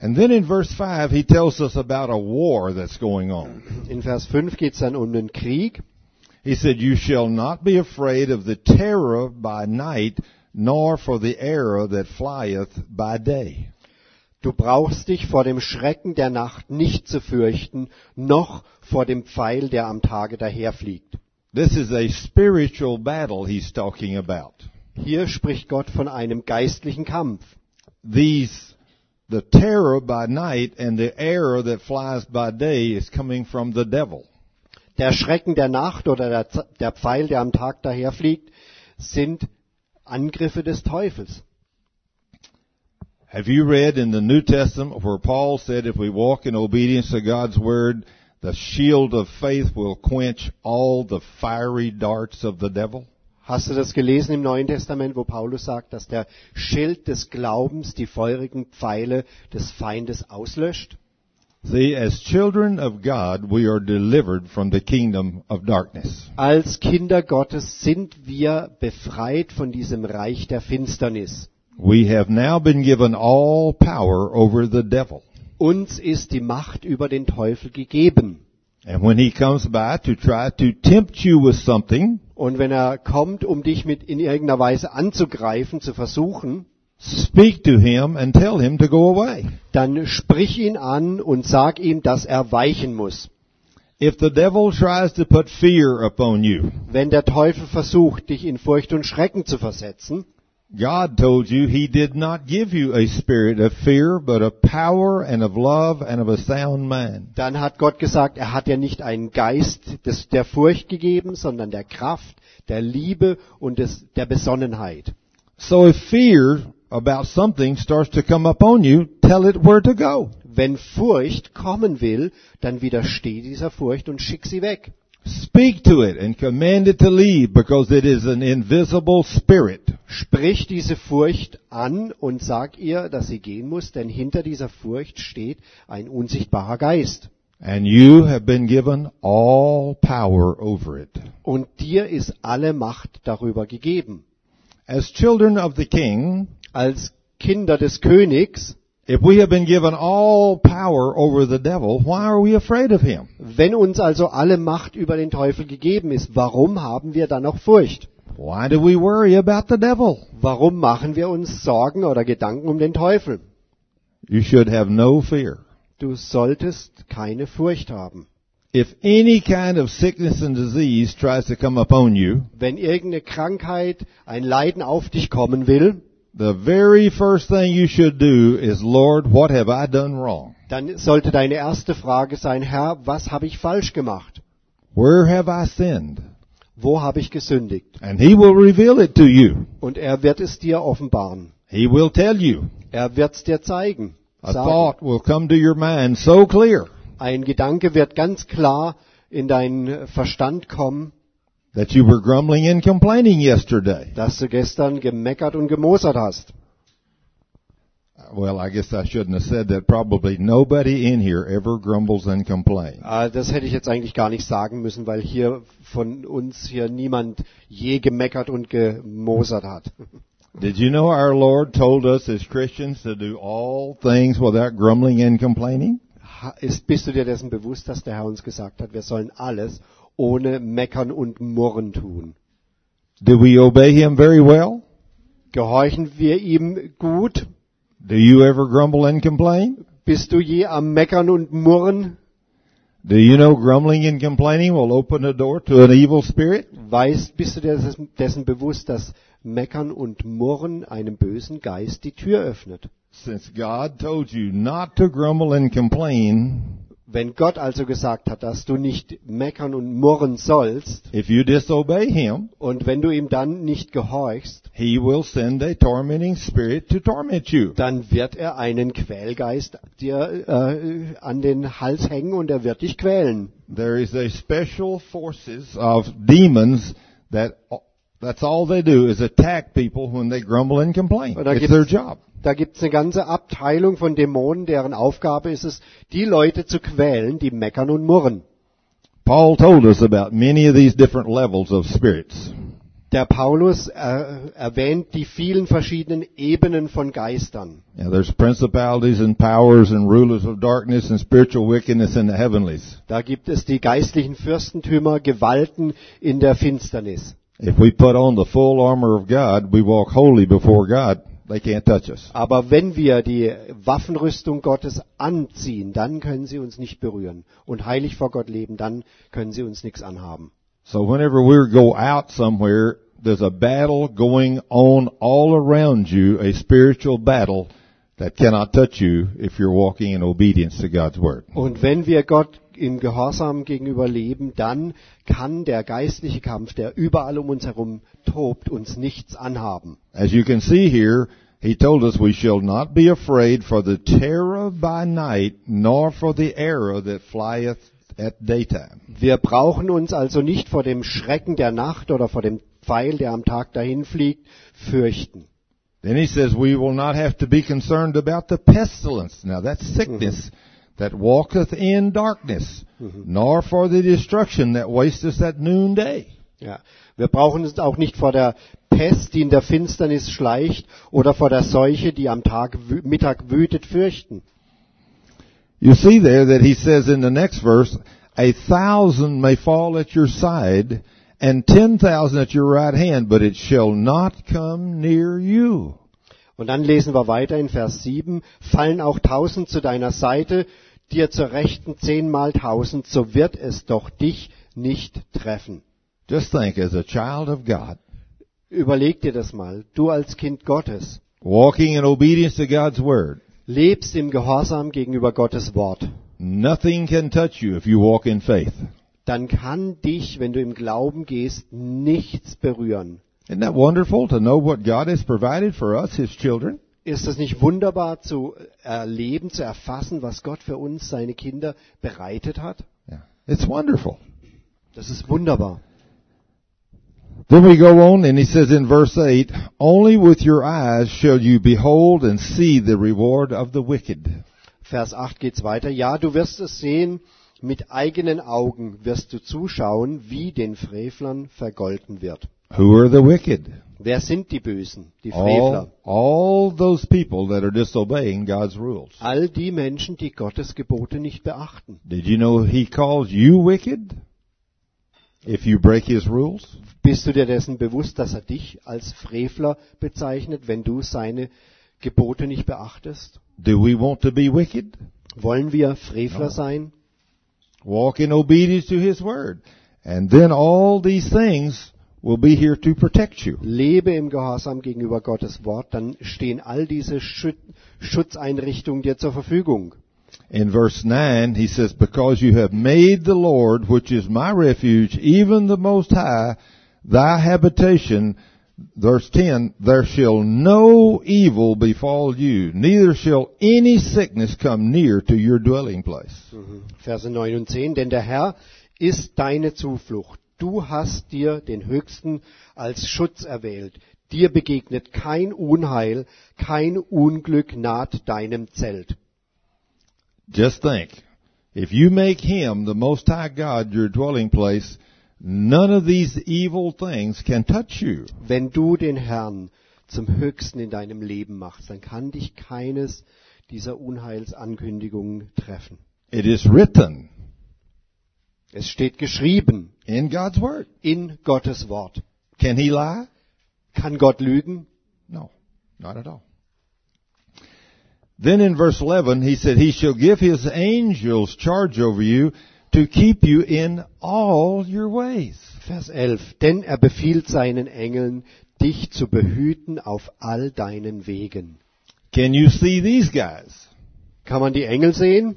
And then in verse five, he tells us about a war that's going on. In Vers fünf geht es dann um den Krieg. He said, "You shall not be afraid of the terror by night, nor for the arrow that flieth by day." Du brauchst dich vor dem Schrecken der Nacht nicht zu fürchten, noch vor dem Pfeil, der am Tage daherfliegt. This is a spiritual battle he's talking about. Hier spricht Gott von einem geistlichen Kampf. These, the terror by night and the arrow that flies by day is coming from the devil. Der Schrecken der Nacht oder der, Z- der Pfeil, der am Tag daherfliegt, sind Angriffe des Teufels. Have you read in the New Testament where Paul said if we walk in obedience to God's word, the shield of faith will quench all the fiery darts of the devil? Hast du das gelesen im Neuen Testament, wo Paulus sagt, dass der Schild des Glaubens die feurigen Pfeile des Feindes auslöscht? See, as children of God, we are delivered from the kingdom of darkness. Als Kinder Gottes sind wir befreit von diesem Reich der Finsternis. We have now been given all power over the devil. Uns ist die Macht über den Teufel gegeben. And when he comes by to try to tempt you with something, Und wenn er kommt, um dich mit in irgendeiner Weise anzugreifen, zu versuchen, speak to him and tell him to go away. dann sprich ihn an und sag ihm, dass er weichen muss. If the devil tries to put fear upon you, Wenn der Teufel versucht, dich in Furcht und Schrecken zu versetzen, God told you he did not give you a spirit of fear, but of power and of love and of a sound mind. dann hat Gott gesagt, er hat ja nicht einen Geist des, der Furcht gegeben, sondern der Kraft, der Liebe und des, der Besonnenheit. So if fear about something starts to come upon you, tell it where to go. Wenn Furcht kommen will, dann widersteh dieser Furcht und schick sie weg. Speak to it and command it to leave because it is an invisible spirit. Sprich diese Furcht an und sag ihr, dass sie gehen muss, denn hinter dieser Furcht steht ein unsichtbarer Geist. And you have been given all power over it. Und dir ist alle Macht darüber gegeben. As children of the King, Als Kinder des Königs, if we have been given all power over the devil, why are we afraid of him? wenn uns also alle Macht über den Teufel gegeben ist, warum haben wir dann noch Furcht? Why do we worry about the devil? Warum machen wir uns Sorgen oder Gedanken um den Teufel? You should have no fear. Du solltest keine Furcht haben. If any kind of sickness and disease tries to come upon you, Wenn irgendeine Krankheit, ein Leiden auf dich kommen will, the very first thing you should do is, Lord, what have I done wrong? dann sollte deine erste Frage sein, Herr, was habe ich falsch gemacht? Where have I sinned? Wo habe ich gesündigt? And he will reveal it to you. Und er wird es dir offenbaren. He will tell you. Er wird es dir zeigen. A Sagen. thought will come to your mind so clear Ein Gedanke wird ganz klar in deinen Verstand kommen, that you were grumbling and complaining yesterday. dass du gestern gemeckert und gemosert hast. Well, I guess I shouldn't have said that. Probably nobody in here ever grumbles and complains. Ah, Das hätte ich jetzt eigentlich gar nicht sagen müssen, weil hier von uns hier niemand je gemeckert und gemosert hat. Did you know our Lord told us as Christians to do all things without grumbling and complaining? Ha- Ist, bist du dir dessen bewusst, dass der Herr uns gesagt hat, wir sollen alles ohne Meckern und Murren tun? Do we obey Him very well? Gehorchen wir ihm gut? Do you ever grumble and complain? Bist du je am Meckern und Murren? Do you know grumbling and complaining will open the door to an evil spirit? Weißt, bist du dir dessen, dessen bewusst, dass Meckern und Murren einem bösen Geist die Tür öffnet? Since God told you not to grumble and complain, Wenn Gott also gesagt hat, dass du nicht meckern und murren sollst, if you disobey Him, und wenn du ihm dann nicht gehorchst, He will send a tormenting spirit to torment you. dann wird er einen Quälgeist dir äh, an den Hals hängen und er wird dich quälen. There is a special forces of demons that that's all they do is attack people when they grumble and complain. Und da It's gibt's- their job. Da gibt es eine ganze Abteilung von Dämonen, deren Aufgabe ist es, die Leute zu quälen, die meckern und murren. Paul told us about many of these different levels of spirits. Der Paulus äh, erwähnt die vielen verschiedenen Ebenen von Geistern. Yeah, there's principalities and powers and rulers of darkness and spiritual wickedness in the heavenlies. Da gibt es die geistlichen Fürstentümer, Gewalten in der Finsternis. If we put on the full armor of God, we walk holy before God. They can't touch us. Aber wenn wir die Waffenrüstung Gottes anziehen, dann können sie uns nicht berühren. Und heilig vor Gott leben, dann können sie uns nichts anhaben. So whenever we go out somewhere, there's a battle going on all around you, a spiritual battle that cannot touch you if you're walking in obedience to God's word. Und wenn wir Gott im Gehorsam gegenüber leben, dann kann der geistliche Kampf, der überall um uns herum tobt, uns nichts anhaben. As you can see here, he told us we shall not be afraid for the terror by night, nor for the arrow that flieth at daytime. Wir brauchen uns also nicht vor dem Schrecken der Nacht oder vor dem Pfeil, der am Tag dahin fliegt, fürchten. Then he says we will not have to be concerned about the pestilence. Now that's sickness that walketh in darkness, nor for the destruction that wasteth at noonday. Ja, wir brauchen uns auch nicht vor der Pest, die in der Finsternis schleicht, oder vor der Seuche, die am Tag, Mittag wütet, fürchten. You see there that he says in the next verse, a thousand may fall at your side, and ten thousand at your right hand, but it shall not come near you. Und dann lesen wir weiter in Vers sieben, fallen auch tausend zu deiner Seite, dir zur Rechten zehnmal tausend, so wird es doch dich nicht treffen. Just think, as a child of God, Überleg dir das mal, du als Kind Gottes, walking in obedience to God's word, lebst im Gehorsam gegenüber Gottes Wort. nothing can touch you if you walk in faith. Dann kann dich, wenn du im Glauben gehst, nichts berühren. Isn't that wonderful to know what God has provided for us, His children? Ist es nicht wunderbar zu erleben, zu erfassen, was Gott für uns, seine Kinder, bereitet hat? Yeah. It's wonderful. Das ist wunderbar. Then we go on and he says in verse eight, only with your eyes shall you behold and see the reward of the wicked. Vers acht geht's weiter. Ja, du wirst es sehen, mit eigenen Augen wirst du zuschauen, wie den Frevlern vergolten wird. Who are the wicked? Wer sind die Bösen, die Frevler? All, all those people that are disobeying God's rules. All die Menschen, die Gottes Gebote nicht beachten. Did you know He calls you wicked if you break His rules? Bist du dir dessen bewusst, dass er dich als Frevler bezeichnet, wenn du seine Gebote nicht beachtest? Do we want to be wicked? Wollen wir Frevler No. sein? Walk in obedience to His word. And then all these things will be here to protect you. Lebe im Gehorsam gegenüber Gottes Wort, dann stehen all diese Schut- Schutzeinrichtungen dir zur Verfügung. In verse nine, he says, because you have made the Lord, which is my refuge, even the Most High, thy habitation. Verse ten, there shall no evil befall you, neither shall any sickness come near to your dwelling place. Verse neun und zehn, denn der Herr ist deine Zuflucht. Du hast dir den Höchsten als Schutz erwählt. Dir begegnet kein Unheil, kein Unglück naht deinem Zelt. Just think, if you make Him, the Most High God, your dwelling place, none of these evil things can touch you. Wenn du den Herrn zum Höchsten in deinem Leben machst, dann kann dich keines dieser Unheilsankündigungen treffen. It is written Es steht geschrieben in God's Word. in Gottes Wort. Can He lie? Kann Gott lügen? No, not at all. Then in verse eleven, he said, He shall give His angels charge over you to keep you in all your ways. Vers elf. Denn er befiehlt seinen Engeln, dich zu behüten auf all deinen Wegen. Can you see these guys? Kann man die Engel sehen?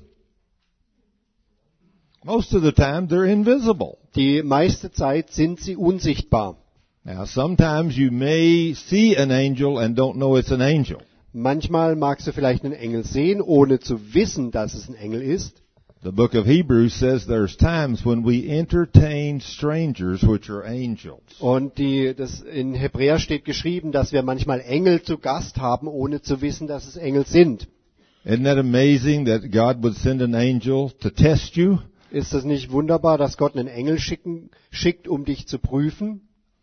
Most of the time they're invisible. Die meiste Zeit sind sie unsichtbar. Now sometimes you may see an angel and don't know it's an angel. Manchmal magst du vielleicht einen Engel sehen, ohne zu wissen, dass es ein Engel ist. The book of Hebrews says there's times when we entertain strangers which are angels. Und die, das in Hebräer steht geschrieben, dass wir manchmal Engel zu Gast haben, ohne zu wissen, dass es Engel sind. Isn't that amazing that God would send an angel to test you? Ist es nicht wunderbar, dass Gott einen Engel schicken, schickt, um dich zu prüfen?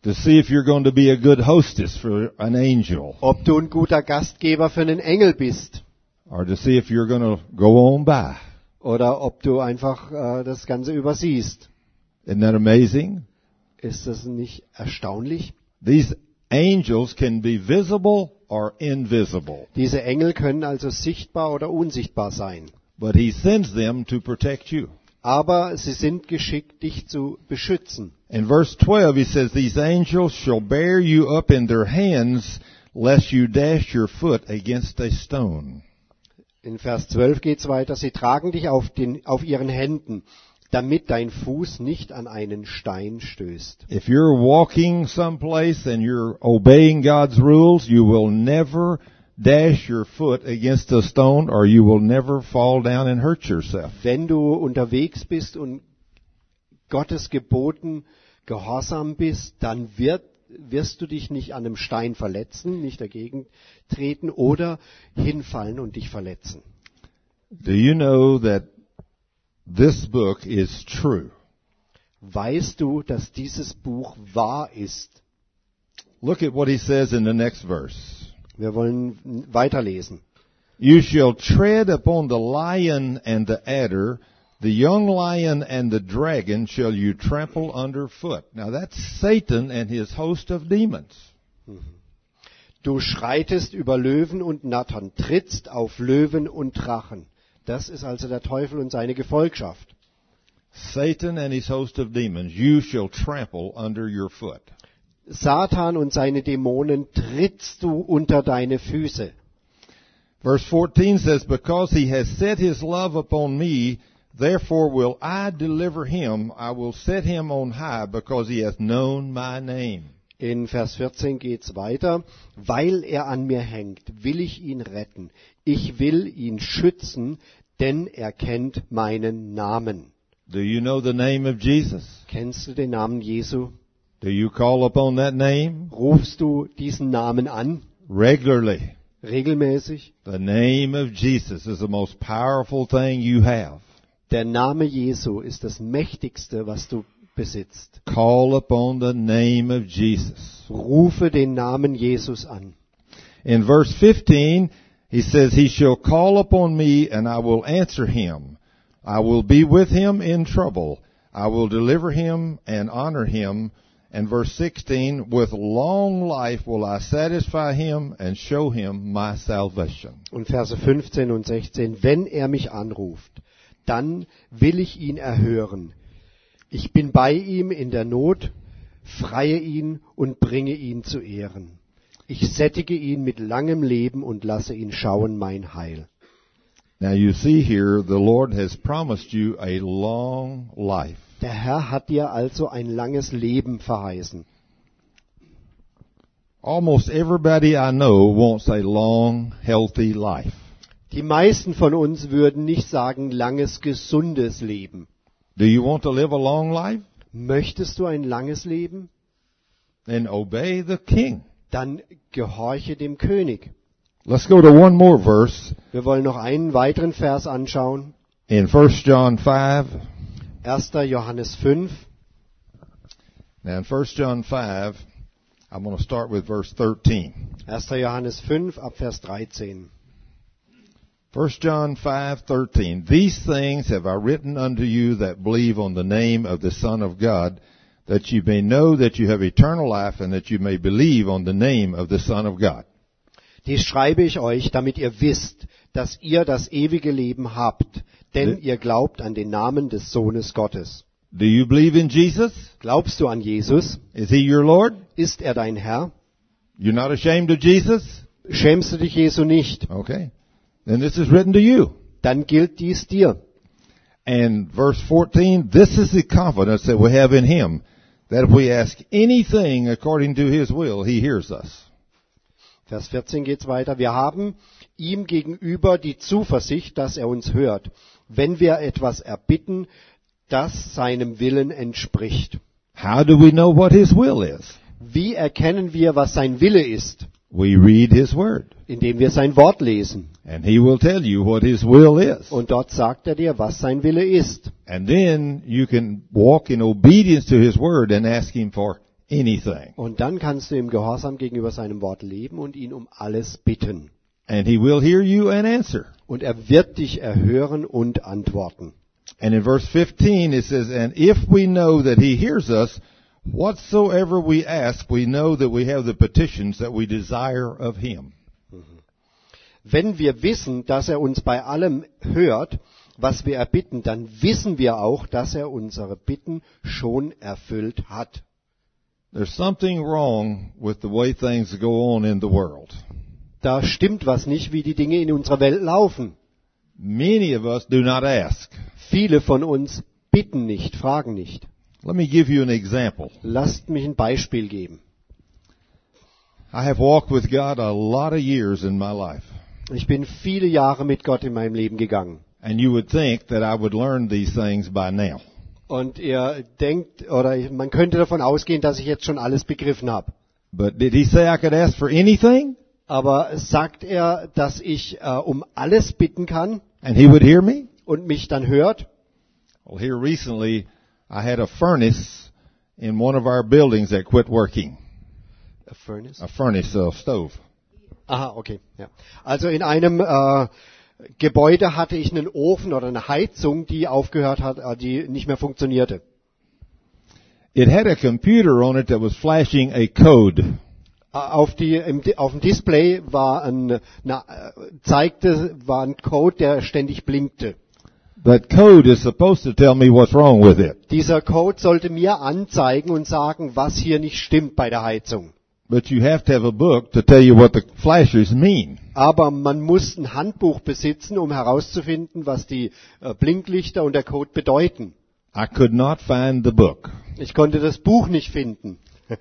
to see if you're going to be a good hostess for an angel, ob du ein guter Gastgeber für einen Engel bist or to see if you're going to go on by. oder ob du einfach äh, das Ganze übersiehst. Isn't that amazing? Ist das nicht erstaunlich? These angels can be visible or invisible, Diese Engel können also sichtbar oder unsichtbar sein. but he sends them to protect you. Aber sie sind geschickt, dich zu beschützen. In verse twelve, he says, "These angels shall bear you up in their hands, lest you dash your foot against a stone." In Vers zwölf geht's weiter. Sie tragen dich auf, den, auf ihren Händen, damit dein Fuß nicht an einen Stein stößt. If you're walking someplace and you're obeying God's rules, you will never dash your foot against a stone, or you will never fall down and hurt yourself. Wenn du unterwegs bist und Gottes Geboten gehorsam bist, dann wird, wirst du dich nicht an einem Stein verletzen, nicht dagegen treten oder hinfallen und dich verletzen. Do you know that this book is true? Weißt du, dass dieses Buch wahr ist? Look at what he says in the next verse. Wir wollen weiterlesen. You shall tread upon the lion and the adder, the young lion and the dragon shall you trample underfoot. Now that's Satan and his host of demons. Du schreitest über Löwen und Nattern, trittst auf Löwen und Drachen. Das ist also der Teufel und seine Gefolgschaft. Satan and his host of demons, you shall trample under your foot. Satan und seine Dämonen trittst du unter deine Füße. Verse fourteen says, "Because he has set his love upon me, therefore will I deliver him. I will set him on high, because he hath known my name." In Vers vierzehn geht's weiter. Weil er an mir hängt, will ich ihn retten. Ich will ihn schützen, denn er kennt meinen Namen. Do you know the name of Jesus? Kennst du den Namen Jesu? Do you call upon that name Rufst du diesen Namen an? regularly? Regelmäßig? The name of Jesus is the most powerful thing you have. Der Name Jesu ist das Mächtigste, was du besitzt. Call upon the name of Jesus. Rufe den Namen Jesus an. In verse fifteen, he says, "He shall call upon me, and I will answer him. I will be with him in trouble. I will deliver him and honor him." And verse sixteen, "With long life will I satisfy him and show him my salvation." Und Verse fünfzehn und sechzehn. Wenn er mich anruft, dann will ich ihn erhören. Ich bin bei ihm in der Not, freie ihn und bringe ihn zu Ehren. Ich sättige ihn mit langem Leben und lasse ihn schauen mein Heil. Now you see here, the Lord has promised you a long life. Der Herr hat dir also ein langes Leben verheißen. Almost everybody I know wants a long, healthy life. Die meisten von uns würden nicht sagen, langes, gesundes Leben. Do you want to live a long life? Möchtest du ein langes Leben? Then obey the King. Dann gehorche dem König. Let's go to one more verse Wir wollen noch einen weiteren Vers anschauen. in First John five. erster Johannes fünf. Now in First John five, I'm going to start with verse thirteen. erster Johannes fünf ab Vers dreizehn. First John five thirteen. "These things have I written unto you that believe on the name of the Son of God, that you may know that you have eternal life, and that you may believe on the name of the Son of God." Dies schreibe ich euch, damit ihr wisst, dass ihr das ewige Leben habt, denn ihr glaubt an den Namen des Sohnes Gottes. Do you believe in Jesus? Glaubst du an Jesus? Is he your Lord? Ist er dein Herr? You're not ashamed of Jesus? Schämst du dich Jesu nicht? Okay. Then this is written to you. Dann gilt dies dir. And verse fourteen, "This is the confidence that we have in him, that if we ask anything according to his will, he hears us." Vers vierzehn geht's weiter. Wir haben ihm gegenüber die Zuversicht, dass er uns hört, wenn wir etwas erbitten, das seinem Willen entspricht. How do we know what his will is? Wie erkennen wir, was sein Wille ist? We read his word. Indem wir sein Wort lesen. And he will tell you what his will is. Und dort sagt er dir, was sein Wille ist. And then you can walk in obedience to his word and ask him for anything. Und dann kannst du im Gehorsam gegenüber seinem Wort leben und ihn um alles bitten. And he will hear you and answer. Und er wird dich erhören und antworten. And in verse fifteen it says, and if we know that he hears us, whatsoever we ask, we know that we have the petitions that we desire of him. Wenn wir wissen, dass er uns bei allem hört, was wir erbitten, dann wissen wir auch, dass er unsere Bitten schon erfüllt hat. There's something wrong with the way things go on in the world. Da stimmt was nicht, wie die Dinge in unserer Welt laufen. Many of us do not ask. Viele von uns bitten nicht, fragen nicht. Let me give you an example. Lasst mich ein Beispiel geben. I have walked with God a lot of years in my life. Ich bin viele Jahre mit Gott in meinem Leben gegangen. And you would think that I would learn these things by now. Und ihr denkt, oder man könnte davon ausgehen, dass ich jetzt schon alles begriffen habe. But did he say I could ask for anything? Aber sagt er, dass ich äh, um alles bitten kann And he would hear me? und mich dann hört? Well, here recently, I had a furnace in one of our buildings that quit working. A furnace? A furnace, a stove. Aha, okay. Ja. Also in einem äh, Gebäude hatte ich einen Ofen oder eine Heizung, die aufgehört hat, äh, die nicht mehr funktionierte. It had a computer on it that was flashing a code. Äh, Auf, die, im, auf dem Display war ein, na, äh, zeigte, war ein Code, der ständig blinkte. That code is supposed to tell me what's wrong with it. Dieser Code sollte mir anzeigen und sagen, was hier nicht stimmt bei der Heizung. But you have to have a book to tell you what the flashes mean. Aber man muss ein Handbuch besitzen, um herauszufinden, was die äh, Blinklichter und der Code bedeuten. I could not find the book. Ich konnte das Buch nicht finden.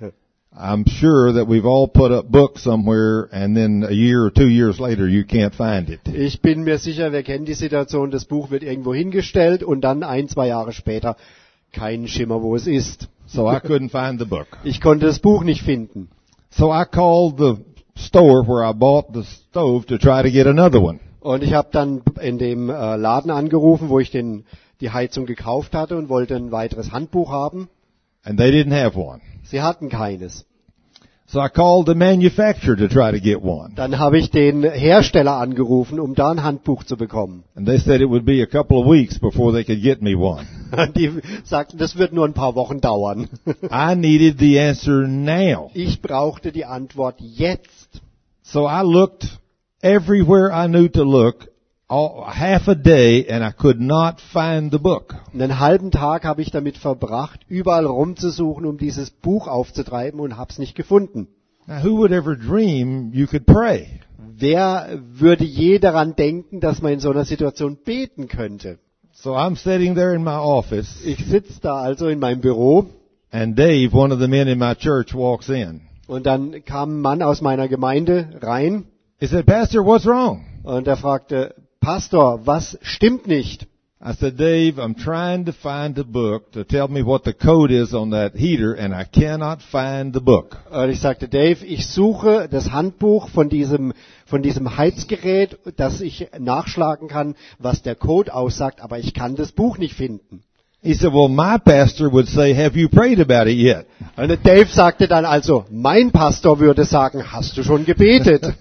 I'm sure that we've all put up books somewhere and then a year or two years later you can't find it. Ich bin mir sicher, wir kennen die Situation, das Buch wird irgendwo hingestellt und dann ein, zwei Jahre später kein Schimmer, wo es ist. So I couldn't find the book. Ich konnte das Buch nicht finden. So I called the store where I bought the stove to try to get another one. Und ich habe dann in dem äh, Laden angerufen, wo ich den, die Heizung gekauft hatte und wollte ein weiteres Handbuch haben. And they didn't have one. Sie hatten keines. So I called the manufacturer to try to get one. Dann habe ich den Hersteller angerufen, um da ein Handbuch zu bekommen. And they said it would be a couple of weeks before they could get me one. Die sagten, das wird nur ein paar Wochen dauern. I needed the answer now. Ich brauchte die Antwort jetzt. So I looked everywhere I knew to look, all, half a day, and I could not find the book. Einen halben Tag habe ich damit verbracht, überall rumzusuchen, um dieses Buch aufzutreiben und hab's nicht gefunden. Now who would ever dream you could pray? Wer würde je daran denken, dass man in so einer Situation beten könnte? So I'm sitting there in my office, Ich sitze da also in meinem Büro and Dave, one of the men in my church, walks in. und dann kam ein Mann aus meiner Gemeinde rein He said, Pastor, what's wrong? und er fragte, Pastor, was stimmt nicht? I said, Dave, I'm trying to find a book to tell me what the code is on that heater, and I cannot find the book. Und ich sagte, Dave, ich suche das Handbuch von diesem, von diesem Heizgerät, dass ich nachschlagen kann, was der Code aussagt, aber ich kann das Buch nicht finden. He said, well, my pastor would say, have you prayed about it yet? Und Dave sagte dann also, mein Pastor würde sagen, hast du schon gebetet?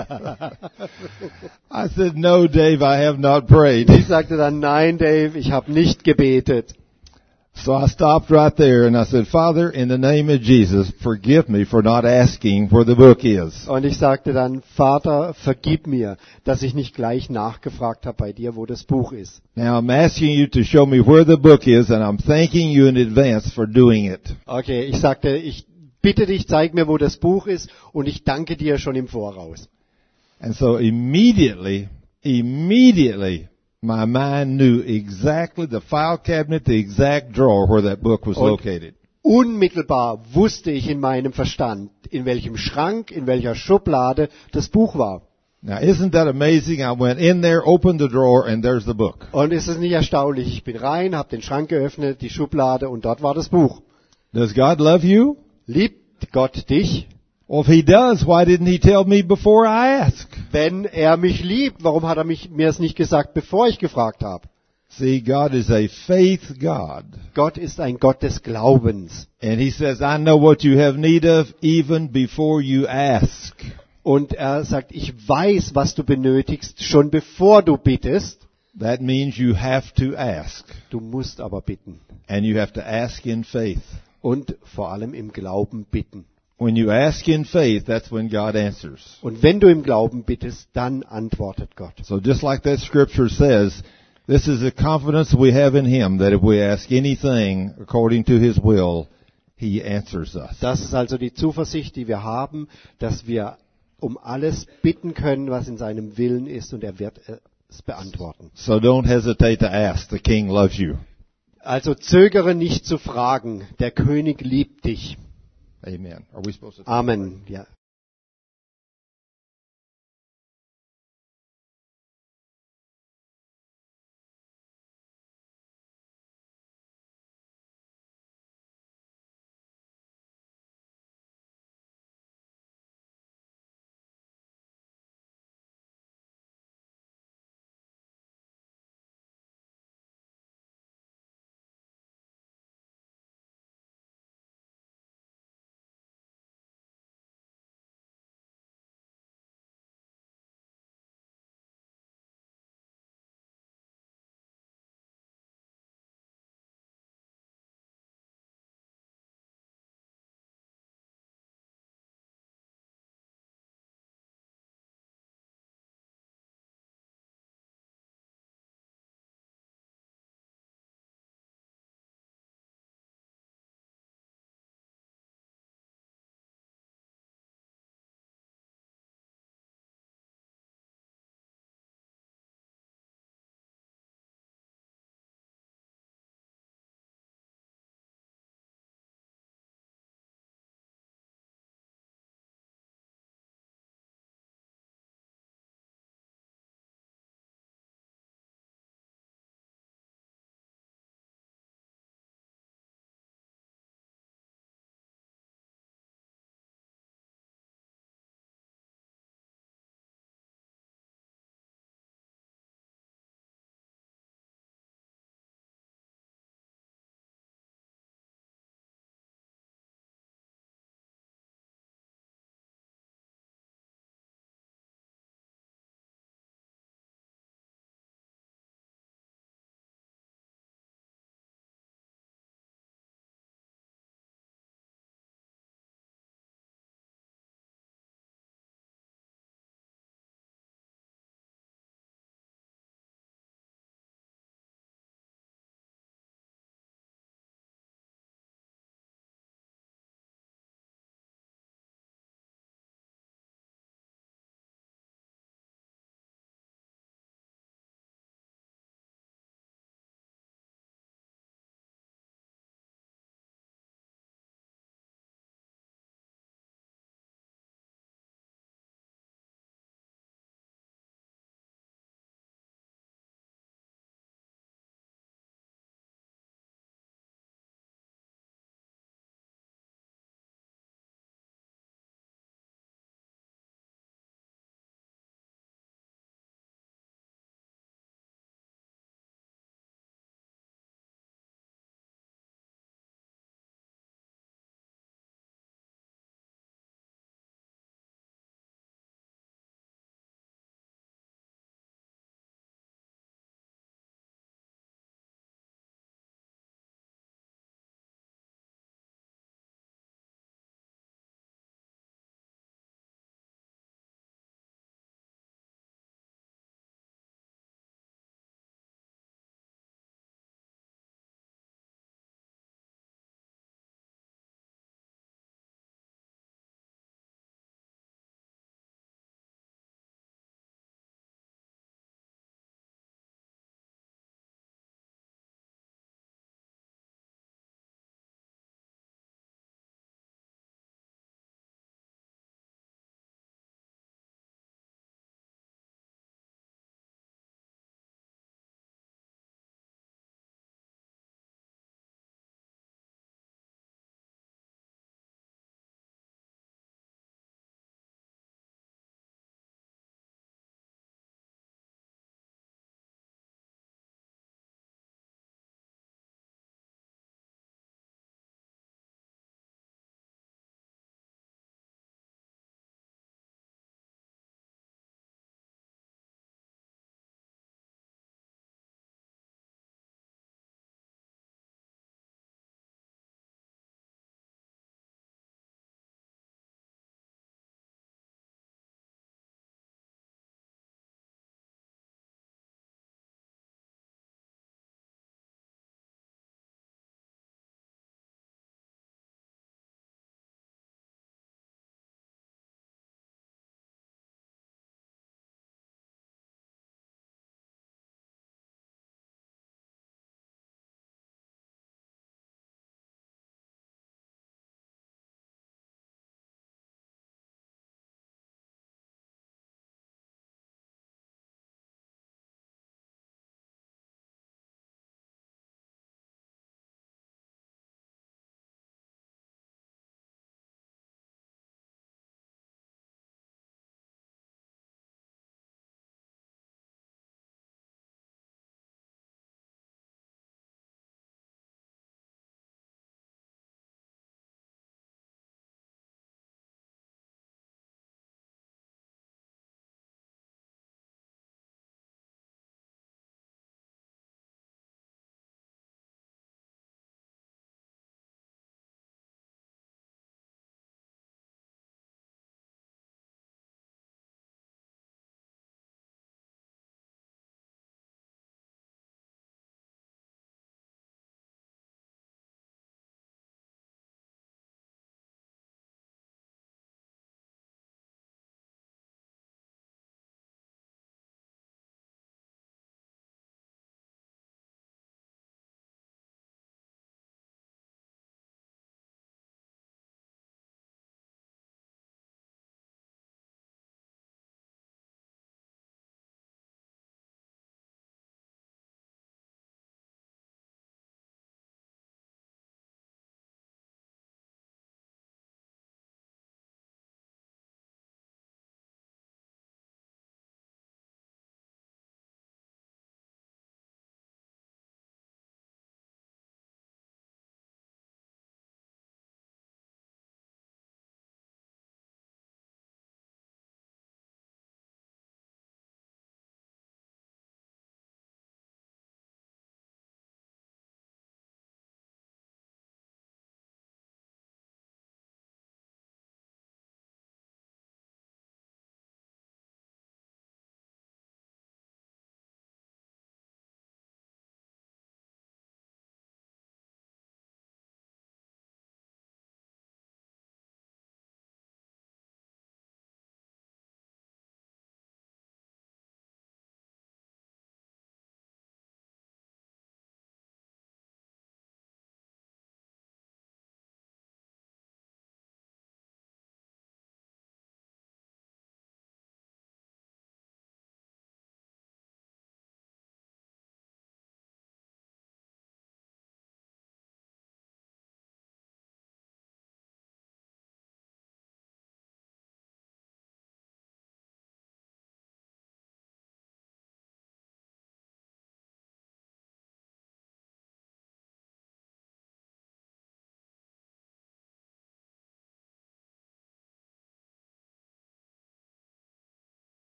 I said, no, Dave, I have not prayed. Ich sagte dann, nein, Dave, ich habe nicht gebetet. So I stopped right there and I said, Father, in the name of Jesus, forgive me for not asking where the book is. Und ich sagte dann, Vater, vergib mir, dass ich nicht gleich nachgefragt habe bei dir, wo das Buch ist. Now I'm asking you to show me where the book is, and I'm thanking you in advance for doing it. Okay, ich sagte, ich bitte dich, zeig mir, wo das Buch ist, und ich danke dir schon im Voraus. And so immediately, immediately, my mind knew exactly the file cabinet, the exact drawer where that book was Und located. unmittelbar wusste ich in meinem Verstand, in welchem Schrank, in welcher Schublade das Buch war. Now isn't that amazing? I went in there, opened the drawer, and there's the book. Und ist es nicht erstaunlich? Ich bin rein, habe den Schrank geöffnet, die Schublade, und dort war das Buch. Does God love you? Liebt Gott dich? Well, if he does, why didn't he tell me before I asked? Wenn er mich liebt, warum hat er mich, mir es nicht gesagt, bevor ich gefragt habe? See, God is a faith God. Gott ist ein Gott des Glaubens. And He says, I know what you have need of even before you ask. Und er sagt, ich weiß, was du benötigst, schon bevor du bittest. That means you have to ask. Du musst aber bitten. And you have to ask in faith. Und vor allem im Glauben bitten. When you ask in faith, that's when God answers. Und wenn du im Glauben bittest, dann antwortet Gott. So just like that scripture says, this is the confidence we have in Him, that if we ask anything according to His will, He answers us. Das ist also die Zuversicht, die wir haben, dass wir um alles bitten können, was in seinem Willen ist, und er wird es beantworten. So don't hesitate to ask. The King loves you. Also zögere nicht zu fragen. Der König liebt dich. Amen. Are we supposed to? Amen. Ja.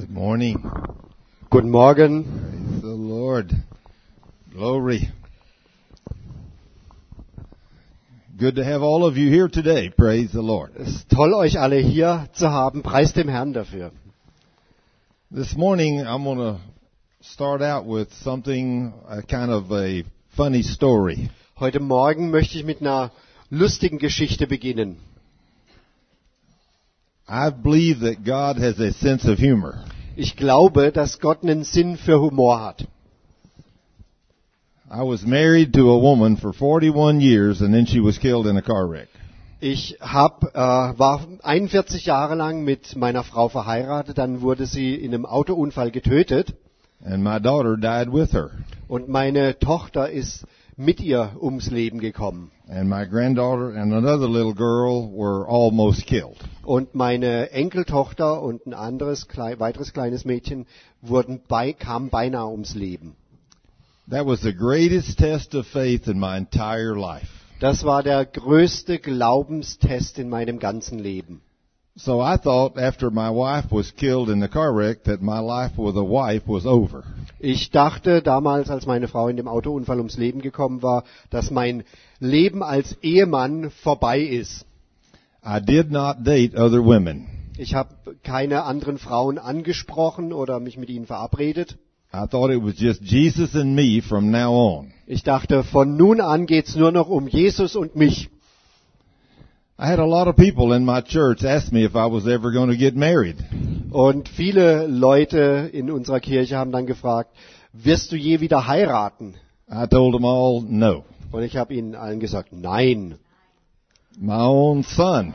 Good morning. Guten Morgen. Praise the Lord. Glory. Good to have all of you here today. Praise the Lord. Es ist toll, euch alle hier zu haben. Preis dem Herrn dafür. This morning I'm going to start out with something, a kind of a funny story. Heute Morgen möchte ich mit einer lustigen Geschichte beginnen. I believe that God has a sense of humor. Ich glaube, dass Gott einen Sinn für Humor hat. I was married to a woman for forty-one years and then she was killed in a car wreck. Ich hab, äh, war einundvierzig Jahre lang mit meiner Frau verheiratet, dann wurde sie in einem Autounfall getötet And my daughter died with her. und meine Tochter ist mit ihr ums Leben gekommen. And my granddaughter and another little girl were almost killed. Und meine Enkeltochter und ein anderes, klei- weiteres kleines Mädchen wurden bei, kamen beinahe ums Leben. That was the greatest test of faith in my entire life. Das war der größte Glaubenstest in meinem ganzen Leben. So I thought after my wife was killed in the car wreck that my life with a wife was over. Ich dachte damals, als meine Frau in dem Autounfall ums Leben gekommen war, dass mein Leben als Ehemann vorbei ist. I did not date other women. Ich habe keine anderen Frauen angesprochen oder mich mit ihnen verabredet. I thought it was just Jesus and me from now on. Ich dachte, von nun an geht's nur noch um Jesus und mich. I had a lot of people in my church ask me if I was ever going to get married. Und viele Leute in unserer Kirche haben dann gefragt, wirst du je wieder heiraten? I told them all no. Und ich habe ihnen allen gesagt, nein. My own son.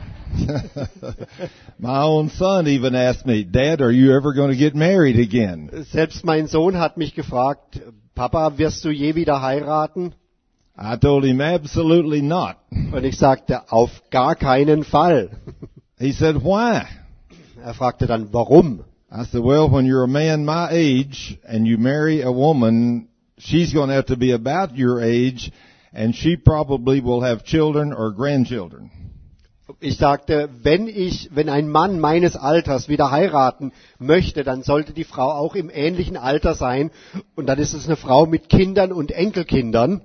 My own son even asked me, Dad, are you ever going to get married again? Selbst mein Sohn hat mich gefragt, Papa, wirst du je wieder heiraten? I told him absolutely not. Und ich sagte, auf gar keinen Fall. He said, why? Er fragte dann, warum? I said, well, when you're a man my age and you marry a woman, she's going to have to be about your age and she probably will have children or grandchildren. Ich sagte, wenn ich, wenn ein Mann meines Alters wieder heiraten möchte, dann sollte die Frau auch im ähnlichen Alter sein. Und dann ist es eine Frau mit Kindern und Enkelkindern.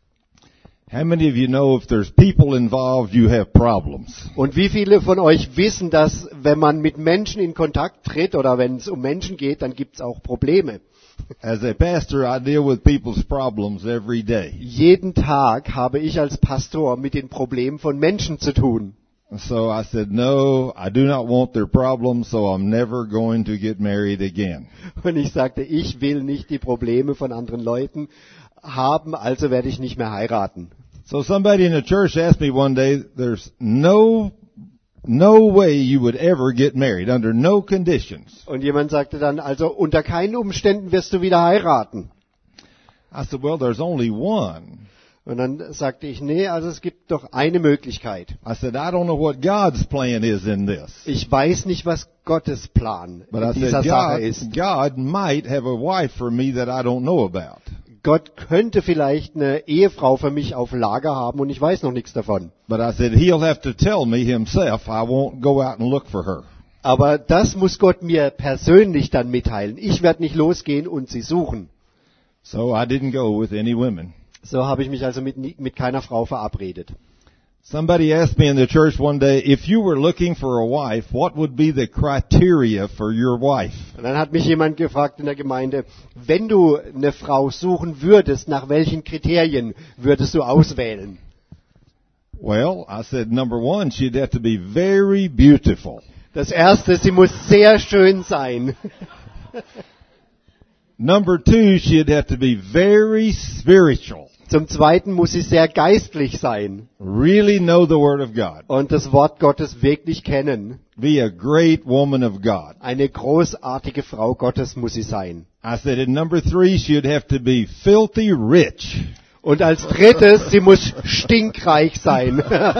How many of you know if there's people involved, you have problems? Und wie viele von euch wissen, dass wenn man mit Menschen in Kontakt tritt oder wenn es um Menschen geht, dann gibt es auch Probleme. As a pastor, I deal with people's problems every day. Jeden Tag habe ich als Pastor mit den Problemen von Menschen zu tun. So I said, no, I do not want their problems, so I'm never going to get married again. Und ich sagte, ich will nicht die Probleme von anderen Leuten haben, also werde ich nicht mehr heiraten. So somebody in the church asked me one day, there's no, no way you would ever get married, under no conditions. Und jemand sagte dann, also unter keinen Umständen wirst du wieder heiraten. I said, well, there's only one. Und dann sagte ich, nee, also es gibt doch eine Möglichkeit. I said, I don't know what God's plan is in this. Ich weiß nicht, was Gottes Plan But in I dieser said, Sache God, ist. God might have a wife for me that I don't know about. Gott könnte vielleicht eine Ehefrau für mich auf Lager haben und ich weiß noch nichts davon. But I said, he'll have to tell me himself. I won't go out and look for her. Aber das muss Gott mir persönlich dann mitteilen. Ich werde nicht losgehen und sie suchen. So I didn't go with any women. So habe ich mich also mit, mit keiner Frau verabredet. Somebody asked me in the church one day, if you were looking for a wife, what would be the criteria for your wife? Und dann hat mich jemand gefragt in der Gemeinde, wenn du eine Frau suchen würdest, nach welchen Kriterien würdest du auswählen? Well, I said, number one, she'd have to be very beautiful. Das erste, sie muss sehr schön sein. Number two, she'd have to be very spiritual. Zum Zweiten muss sie sehr geistlich sein Really know the Word of God. und das Wort Gottes wirklich kennen. Be a great woman of God. Eine großartige Frau Gottes muss sie sein. I said, and number three, she'd have to be filthy rich. Und als drittes, sie muss stinkreich sein.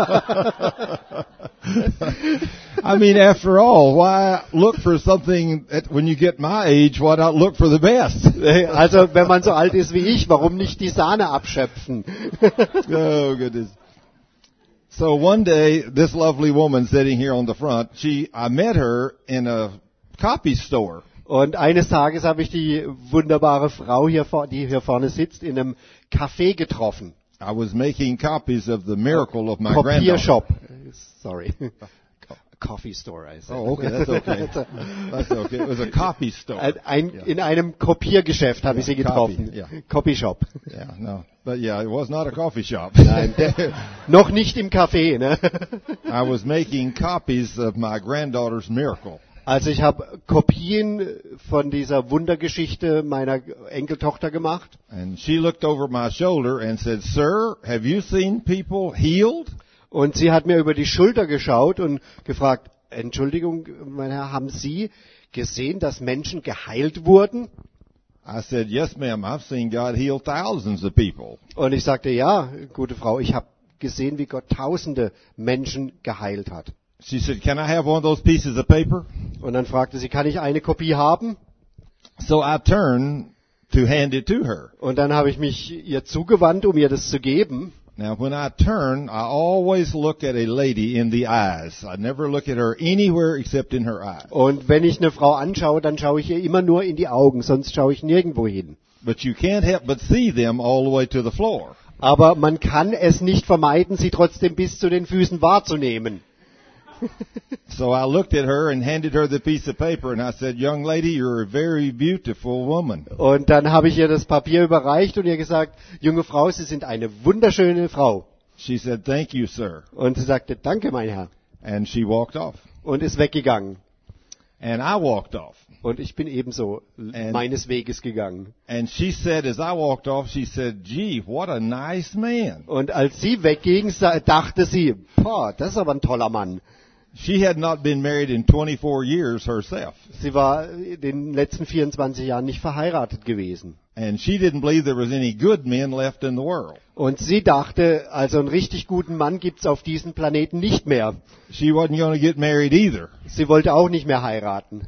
I mean, after all, why look for something that when you get my age, why not look for the best? Also, wenn man so alt ist wie ich, warum nicht die Sahne abschöpfen? Oh, goodness. So one day, this lovely woman sitting here on the front, she, I met her in a copy store. Und eines Tages habe ich die wunderbare Frau, hier, vor- die hier vorne sitzt, in einem Café getroffen. I was making copies of the miracle of my granddaughter. Kopiershop. Sorry. Coffee store, I said. Oh, okay, that's okay. That's okay. It was a copy store. Ein, ein, in einem Kopiergeschäft habe ich sie Ja, getroffen. Copy, ja. Copyshop. Yeah, no. But yeah, it was not a coffee shop. Nein, der, noch nicht im Café. Ne? I was making copies of my granddaughter's miracle. Also ich habe Kopien von dieser Wundergeschichte meiner Enkeltochter gemacht. And she looked over my shoulder and said, "Sir, have you seen people healed?" Und sie hat mir über die Schulter geschaut und gefragt, Entschuldigung, mein Herr, haben Sie gesehen, dass Menschen geheilt wurden? I said, "Yes, ma'am. I've seen God heal thousands of people." Und ich sagte, ja, gute Frau, ich habe gesehen, wie Gott tausende Menschen geheilt hat. She said, "Can I have one of those pieces of paper?" Und dann fragte sie, kann ich eine Kopie haben? So I turned to hand it to her. Und dann habe ich mich ihr zugewandt, um ihr das zu geben. Now, when I turn, I always look at a lady in the eyes. I never look at her anywhere except in her eyes. Und wenn ich eine Frau anschaue, dann schaue ich ihr immer nur in die Augen, sonst schaue ich nirgendwo hin. But you can't help but see them all the way to the floor. Aber man kann es nicht vermeiden, sie trotzdem bis zu den Füßen wahrzunehmen. So I looked at her and handed her the piece of paper and I said, "Young lady, you're a very beautiful woman." Und dann habe ich ihr das Papier überreicht und ihr gesagt, junge Frau, Sie sind eine wunderschöne Frau. She said, "Thank you, sir." Und sie sagte, danke, mein Herr. And she walked off. Und ist weggegangen. And I walked off. Und ich bin ebenso And- meines Weges gegangen. And she said, as I walked off, she said, "Gee, what a nice man." Und als sie wegging, sa- dachte sie, boah, das ist aber ein toller Mann. She had not been married in twenty-four years herself. Sie war in den letzten vierundzwanzig Jahren nicht verheiratet gewesen. And she didn't believe there was any good men left in the world. Und sie dachte, also einen richtig guten Mann gibt's auf diesem Planeten nicht mehr. She wasn't going to get married either. Sie wollte auch nicht mehr heiraten.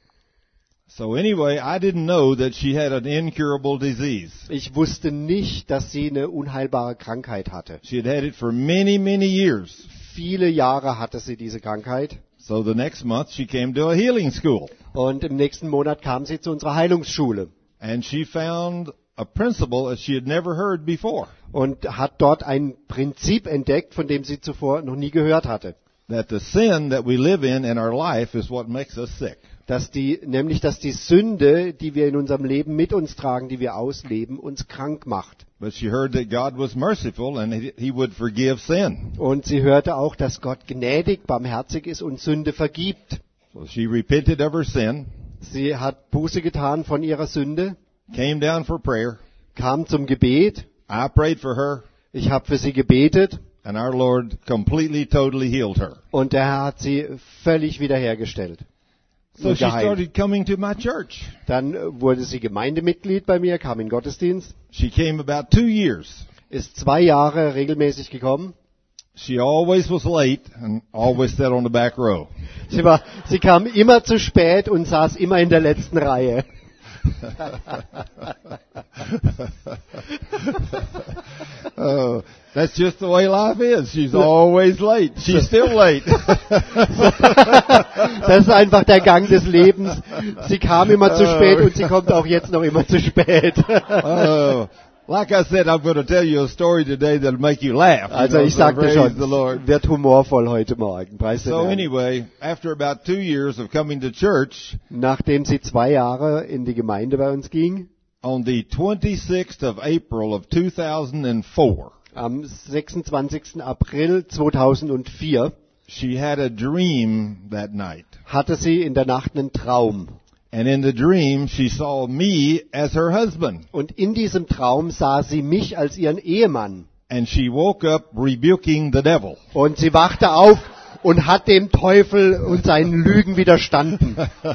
So anyway, I didn't know that she had an incurable disease. Ich wusste nicht, dass sie eine unheilbare Krankheit hatte. She had had it for many, many years. Viele Jahre hatte sie diese Krankheit. So the next month she came to a healing school. Und im nächsten Monat kam sie zu unserer Heilungsschule And she found a principle that she had never heard before. und hat dort ein Prinzip entdeckt, von dem sie zuvor noch nie gehört hatte. That the sin that we live in in our life is what makes us sick. Dass die, nämlich, dass die Sünde, die wir in unserem Leben mit uns tragen, die wir ausleben, uns krank macht. But she heard that God was merciful and he he would forgive sin. Und sie hörte auch, dass Gott gnädig, barmherzig ist und Sünde vergibt. So she repented of her sin, Sie hat Buße getan von ihrer Sünde, came down for prayer. kam zum Gebet. I prayed for her, Ich habe für sie gebetet and our Lord completely, totally healed her. und der Herr hat sie völlig wiederhergestellt. So und she geheilt. started coming to my church. Dann äh, wurde sie Gemeindemitglied bei mir, kam in den Gottesdienst, She came about two years. ist zwei Jahre regelmäßig gekommen. She always was late and always sat on the back row. Sie, war, sie kam immer zu spät und saß immer in der letzten Reihe. Oh, that's just the way life is. She's always late. She's still late. Das ist einfach der Gang des Lebens. Sie kam immer zu spät und sie kommt auch jetzt noch immer zu spät. Oh, like I said, I'm going to tell you a story today that'll make you laugh. Also You know, ich so sagte praise schon, the Lord. wird humorvoll heute Morgen. Preis den So Herrn. anyway, after about two years of coming to church, Nachdem sie zwei Jahre in die Gemeinde bei uns ging, on the twenty-sixth of April of two thousand four, am sechsundzwanzigsten April zweitausendvier, she had a dream that night. hatte sie in der Nacht einen Traum. And in the dream, she saw me as her husband. Und in diesem Traum sah sie mich als ihren Ehemann. And she woke up rebuking the devil. Und sie wachte auf und hat dem Teufel und seinen Lügen widerstanden.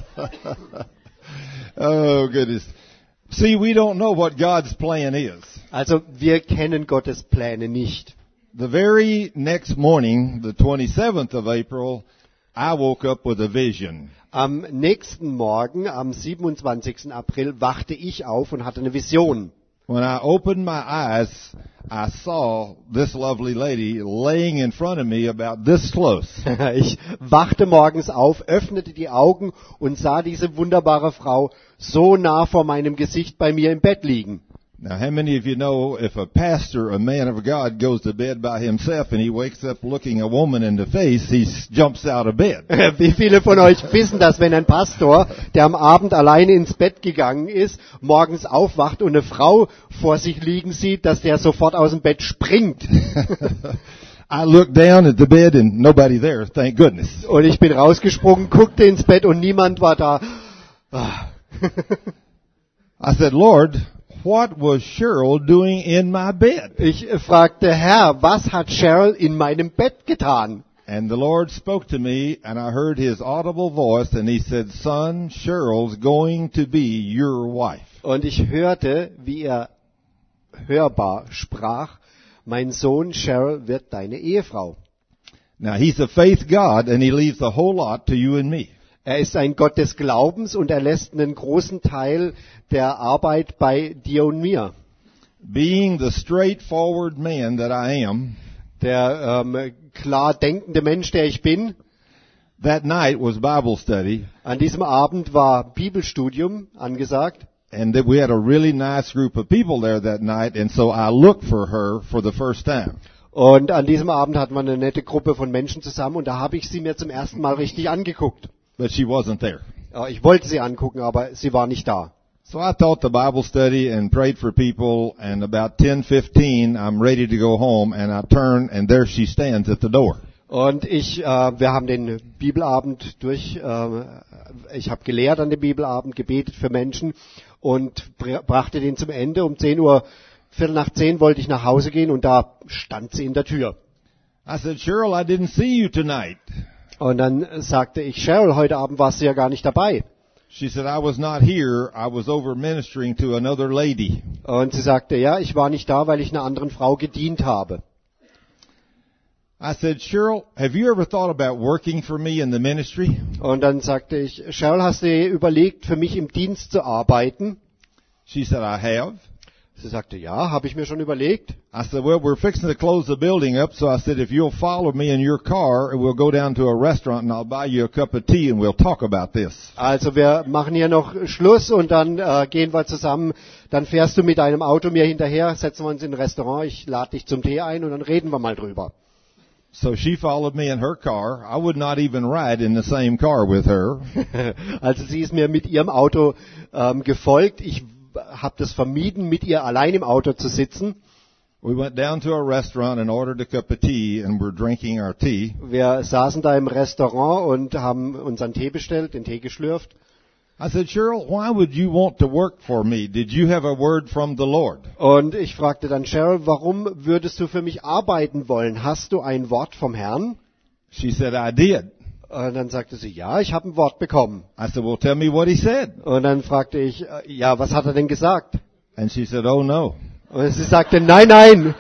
Oh, goodness. See, we don't know what God's plan is. Also wir kennen Gottes Pläne nicht. The very next morning, the twenty-seventh of April, I woke up with a vision. Am nächsten Morgen, am siebenundzwanzigsten April, wachte ich auf und hatte eine Vision. When I opened my eyes, I saw this lovely lady laying in front of me about this close. Ich wachte morgens auf, öffnete die Augen und sah diese wunderbare Frau so nah vor meinem Gesicht bei mir im Bett liegen. Now, how many of you know if a pastor, a man of God, goes to bed by himself and he wakes up looking a woman in the face, he jumps out of bed? Wie viele von euch wissen, dass wenn ein Pastor, der am Abend alleine ins Bett gegangen ist, morgens aufwacht und eine Frau vor sich liegen sieht, dass der sofort aus dem Bett springt? I looked down at the bed and nobody there, thank goodness. Und ich bin rausgesprungen, guckte ins Bett und niemand war da. I said, Lord, what was Cheryl doing in my bed? Ich fragte, Herr, was hat Cheryl in meinem Bett getan? And the Lord spoke to me, and I heard his audible voice, and he said, Son, Cheryl's going to be your wife. Und ich hörte, wie er hörbar sprach, mein Sohn Cheryl wird deine Ehefrau. Now, he's a faith God, and he leaves a whole lot to you and me. Er ist ein Gott des Glaubens und er lässt einen großen Teil der Arbeit bei dir und mir. Being the straightforward man that I am, Der ähm, klar denkende Mensch, der ich bin, that night was Bible study, an diesem Abend war Bibelstudium angesagt. and that we had a really nice group of people there that night, and so I looked for her for the first time. Und an diesem Abend hatten wir eine nette Gruppe von Menschen zusammen und da habe ich sie mir zum ersten Mal richtig angeguckt. But she wasn't there. Ja, ich wollte sie angucken, aber sie war nicht da. So I taught the Bible study and prayed for people, and about ten fifteen, I'm ready to go home, and I turn, and there she stands at the door. Und ich, äh, wir haben den Bibelabend durch, äh, ich habe gelehrt an dem Bibelabend, gebetet für Menschen und br- brachte den zum Ende. Um zehn Uhr, Viertel nach zehn wollte ich nach Hause gehen und da stand sie in der Tür. I said, Cheryl, I didn't see you tonight. Und dann sagte ich, Cheryl, heute Abend warst du ja gar nicht dabei. She said, I was not here. I was over ministering to another lady. Und sie sagte, ja, ich war nicht da, weil ich einer anderen Frau gedient habe. I said, Cheryl, have you ever thought about working for me in the ministry? Und dann sagte ich, Cheryl, hast du dir überlegt, für mich im Dienst zu arbeiten? She said, I have. Sie sagte, ja, habe ich mir schon überlegt. I said, well, we're fixing to close the building up, so I said, if you'll follow me in your car, and we'll go down to a restaurant, and I'll buy you a cup of tea, and we'll talk about this. Also wir machen hier noch Schluss und dann äh, gehen wir zusammen. Dann fährst du mit deinem Auto mir hinterher, setzen wir uns in ein Restaurant, ich lade dich zum Tee ein und dann reden wir mal drüber. So she followed me in her car. I would not even ride in the same car with her. Also sie ist mir mit ihrem Auto ähm, gefolgt. Ich habe das vermieden, mit ihr allein im Auto zu sitzen. We went down to a restaurant and ordered a cup of tea, and we're drinking our tea. Wir saßen da im Restaurant und haben unseren Tee bestellt, den Tee geschlürft. I said, Cheryl, why would you want to work for me? Did you have a word from the Lord? Und ich fragte dann Cheryl, warum würdest du für mich arbeiten wollen? Hast du ein Wort vom Herrn? She said, I did. Und dann sagte sie, ja, ich habe ein Wort bekommen. I said, well, tell me what he said. Und dann fragte ich, äh, ja, was hat er denn gesagt? And she said, oh, no. Und sie sagte, nein, nein.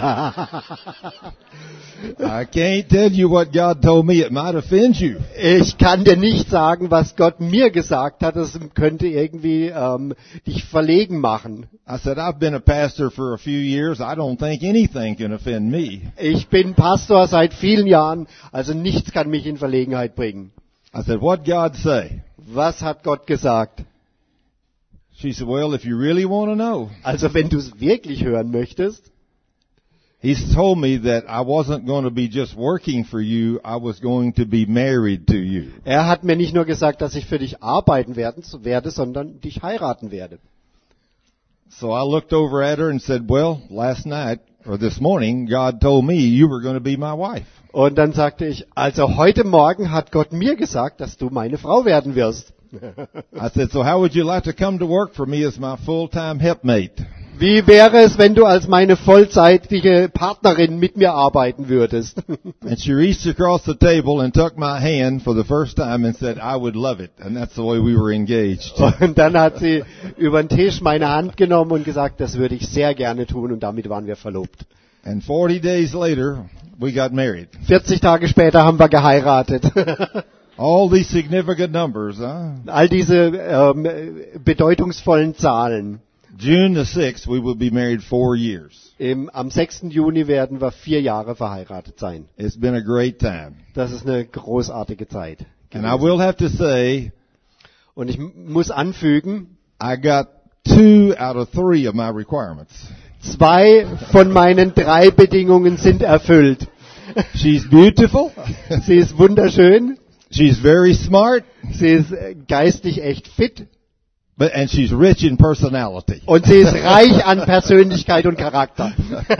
I can't tell you what God told me. It might offend you. Ich kann dir nicht sagen, was Gott mir gesagt hat. Das könnte irgendwie ähm, dich verlegen machen. I said, I've been a pastor for a few years. I don't think anything can offend me. Ich bin Pastor seit vielen Jahren, also nichts kann mich in Verlegenheit bringen. I said, what'd God say? Was hat Gott gesagt? She said, well, if you really want to know, Also wenn du es wirklich hören möchtest, He's told me that I wasn't going to be just working for you. I was going to be married to you. er hat mir nicht nur gesagt, dass ich für dich arbeiten werden, werde, sondern dich heiraten werde. So I looked over at her and said, well, last night or this morning, God told me you were going to be my wife. Und dann sagte ich, also heute Morgen hat Gott mir gesagt, dass du meine Frau werden wirst. I said, so how would you like to come to work for me as my full-time helpmate? Wie wäre es, wenn du als meine vollzeitige Partnerin mit mir arbeiten würdest? And she reached across the table and took my hand for the first time and said, I would love it. And that's the way we were engaged. Und dann hat sie über den Tisch meine Hand genommen und gesagt, das würde ich sehr gerne tun, und damit waren wir verlobt. And forty days later, we got married. vierzig Tage später haben wir geheiratet. All these significant numbers, huh? All diese ähm, bedeutungsvollen Zahlen. June the sixth, we will be married four years. Im, am sechsten Juni werden wir vier Jahre verheiratet sein. It's been a great time. Das ist eine großartige Zeit. And I will have to say, Und ich m- muss anfügen, I got two out of three of my requirements. zwei von meinen drei Bedingungen sind erfüllt. She's beautiful. Sie ist wunderschön, She's very smart. sie ist äh, geistig echt fit But, and she's rich in personality. und sie ist reich an Persönlichkeit und Charakter.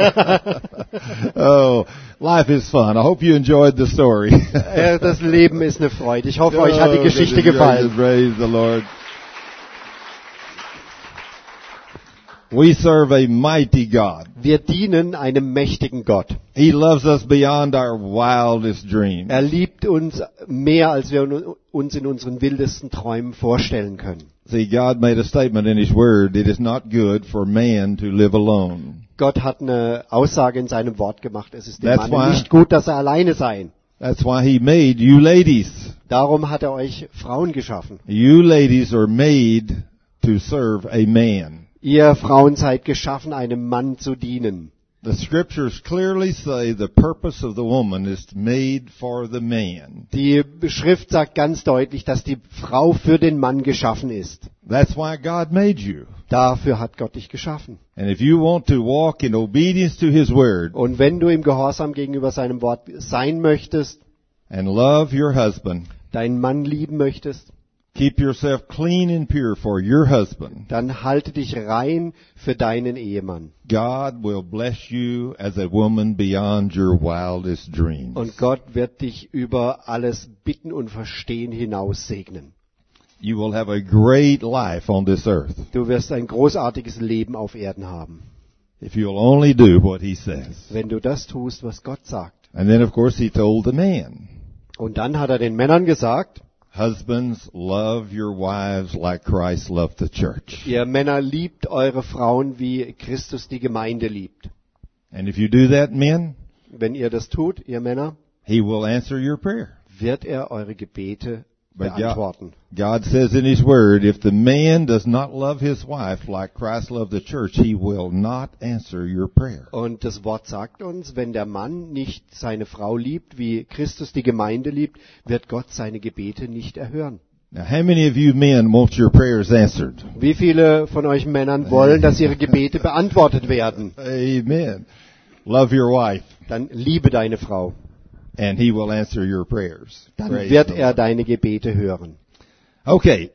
Oh, life is fun. I hope you enjoyed the story. Äh, Das Leben ist eine Freude. Ich hoffe, euch hat die Oh, Geschichte goodness gefallen. gracious, praise the Lord. We serve a mighty God. Wir dienen einem mächtigen Gott. He loves us beyond our wildest dreams. Er liebt uns mehr, als wir uns in unseren wildesten Träumen vorstellen können. See, God made a statement in His Word, it is not good for man to live alone. Gott hat eine Aussage in seinem Wort gemacht. Es ist dem That's Mann why- nicht gut, dass er alleine sei. That's why He made you ladies. Darum hat er euch Frauen geschaffen. You ladies are made to serve a man. Ihr Frauen seid geschaffen, einem Mann zu dienen. The scriptures clearly say the purpose of the woman is made for the man. Die Schrift sagt ganz deutlich, dass die Frau für den Mann geschaffen ist. That's why God made you. Dafür hat Gott dich geschaffen. And if you want to walk in obedience to His Word Und wenn du im Gehorsam gegenüber seinem Wort sein möchtest, and love your husband, deinen Mann lieben möchtest, keep yourself clean and pure for your husband. dann halte dich rein für deinen Ehemann. God will bless you as a woman beyond your wildest dreams. Und Gott wird dich über alles Bitten und Verstehen hinaus segnen. You will have a great life on this earth Du wirst ein großartiges Leben auf Erden haben, if you'll only do what He says. wenn du das tust, was Gott sagt. And then, of course, He told the man, Und dann hat er den Männern gesagt, husbands, love your wives like Christ loved the church. ihr Männer liebt eure Frauen, wie Christus die Gemeinde liebt. And if you do that, men, Wenn ihr das tut, ihr Männer, He will answer your prayer. wird er eure Gebete But God, beantworten. God says in His Word, if the man does not love his wife like Christ loved the church, He will not answer your prayer. Und das Wort sagt uns, wenn der Mann nicht seine Frau liebt, wie Christus die Gemeinde liebt, wird Gott seine Gebete nicht erhören. Now, how many of you men want your prayers answered? Wie viele von euch Männern wollen, dass ihre Gebete beantwortet werden? Amen. Love your wife, Dann liebe deine Frau. and He will answer your prayers. Dann Praise wird the er Lord. deine Gebete hören. Okay,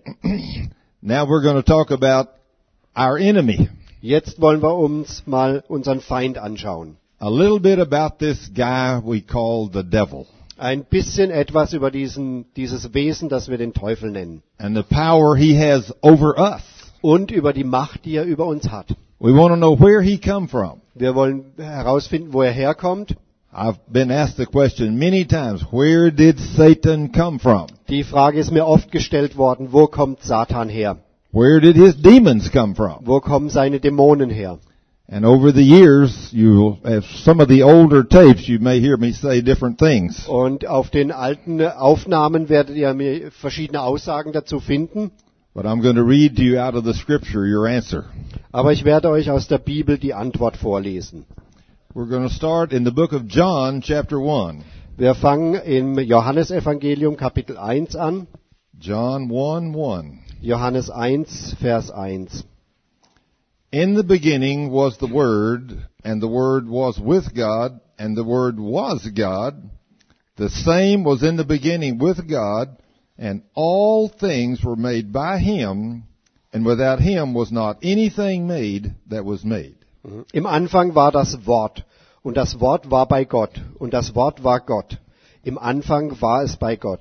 now we're going to talk about our enemy. Jetzt wollen wir uns mal unseren Feind anschauen. A little bit about this guy we call the devil Ein bisschen etwas über diesen, dieses Wesen, das wir den Teufel nennen. and the power he has over us. Und über die Macht, die er über uns hat. We want to know where he come from. Wir wollen herausfinden, wo er herkommt. I've been asked the question many times, where did Satan come from? Die Frage ist mir oft gestellt worden, wo kommt Satan her? Where did his demons come from? Wo kommen seine Dämonen her? And over the years, you have some of the older tapes, you may hear me say different things. Und auf den alten Aufnahmen werdet ihr mir verschiedene Aussagen dazu finden. But I'm going to read to you out of the scripture your answer. Aber ich werde euch aus der Bibel die Antwort vorlesen. We're going to start in the book of John, chapter one. Wir fangen im Johannesevangelium Kapitel eins an. John one, one. Johannes eins, Vers eins. In the beginning was the Word, and the Word was with God, and the Word was God. The same was in the beginning with God, and all things were made by Him, and without Him was not anything made that was made. Im Anfang war das Wort, und das Wort war bei Gott, und das Wort war Gott. Im Anfang war es bei Gott.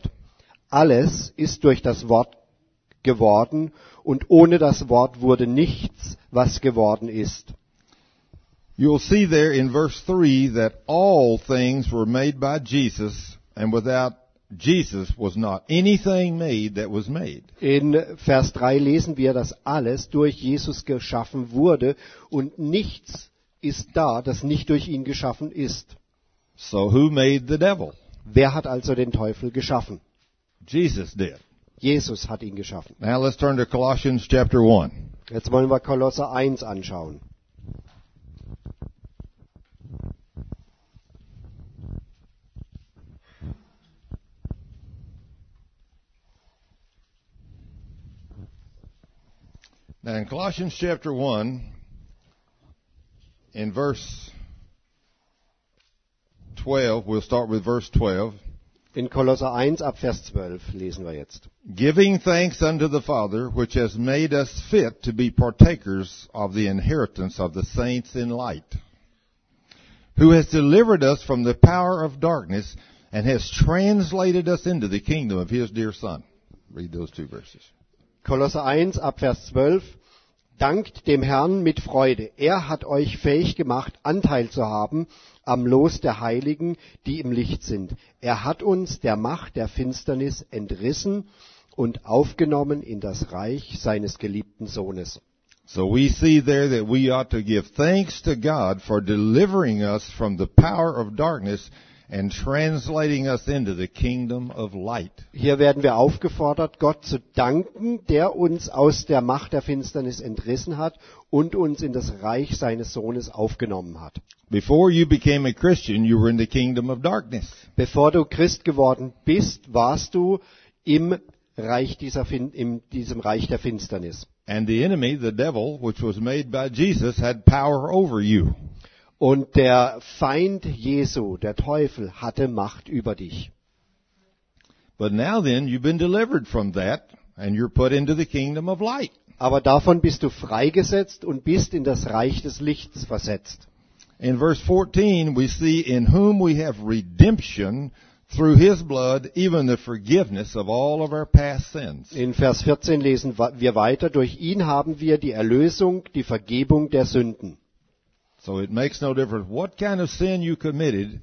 Alles ist durch das Wort geworden, und ohne das Wort wurde nichts, was geworden ist. You'll see there in verse three that all things were made by Jesus, and without Jesus was not anything made that was made. In Vers drei lesen wir, dass alles durch Jesus geschaffen wurde und nichts ist da, das nicht durch ihn geschaffen ist. So who made the devil? Wer hat also den Teufel geschaffen? Jesus did. Jesus hat ihn geschaffen. Now let's turn to Colossians chapter one. Jetzt wollen wir Kolosser eins anschauen. Now in Colossians chapter one, in verse twelve, we'll start with verse twelve. In Kolosser eins ab Vers zwölf lesen wir jetzt. Giving thanks unto the Father, which has made us fit to be partakers of the inheritance of the saints in light, who has delivered us from the power of darkness and has translated us into the kingdom of His dear Son. Read those two verses. Kolosser eins ab Vers zwölf. Dankt dem Herrn mit Freude. Er hat euch fähig gemacht, Anteil zu haben am Los der Heiligen, die im Licht sind. Er hat uns der Macht der Finsternis entrissen und aufgenommen in das Reich seines geliebten Sohnes. So we see there that we ought to give thanks to God for delivering us from the power of darkness and translating us into the kingdom of light. Hier werden wir aufgefordert, Gott zu danken, der uns aus der Macht der Finsternis entrissen hat und uns in das Reich seines Sohnes aufgenommen hat. Before you became a Christian, you were in the kingdom of darkness. Bevor du Christ geworden bist, warst du im Reich dieser, in diesem Reich der Finsternis. And the enemy, the devil, which was made by Jesus, had power over you. Und der Feind Jesu, der Teufel, hatte Macht über dich. But now then, you've been delivered from that, and you're put into the kingdom of light. Aber davon bist du freigesetzt und bist in das Reich des Lichts versetzt. In verse fourteen, we see in whom we have redemption through His blood, even the forgiveness of all of our past sins. In Vers vierzehn lesen wir weiter, durch ihn haben wir die Erlösung, die Vergebung der Sünden. So it makes no difference what kind of sin you committed,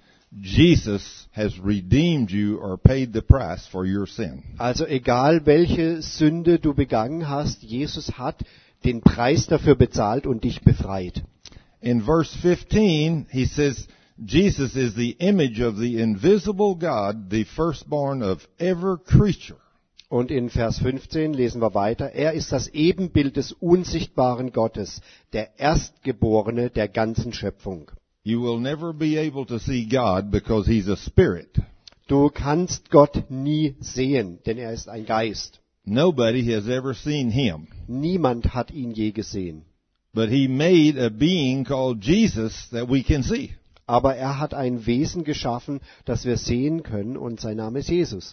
Jesus has redeemed you or paid the price for your sin. Also egal welche Sünde du begangen hast, Jesus hat den Preis dafür bezahlt und dich befreit. In verse fifteen, he says, Jesus is the image of the invisible God, the firstborn of every creature. Und in Vers fünfzehn lesen wir weiter, er ist das Ebenbild des unsichtbaren Gottes, der Erstgeborene der ganzen Schöpfung. You will never be able to see God because He's a spirit. Du kannst Gott nie sehen, denn er ist ein Geist. Nobody has ever seen Him. Niemand hat ihn je gesehen. But He made a being called Jesus that we can see. Aber er hat ein Wesen geschaffen, das wir sehen können, und sein Name ist Jesus.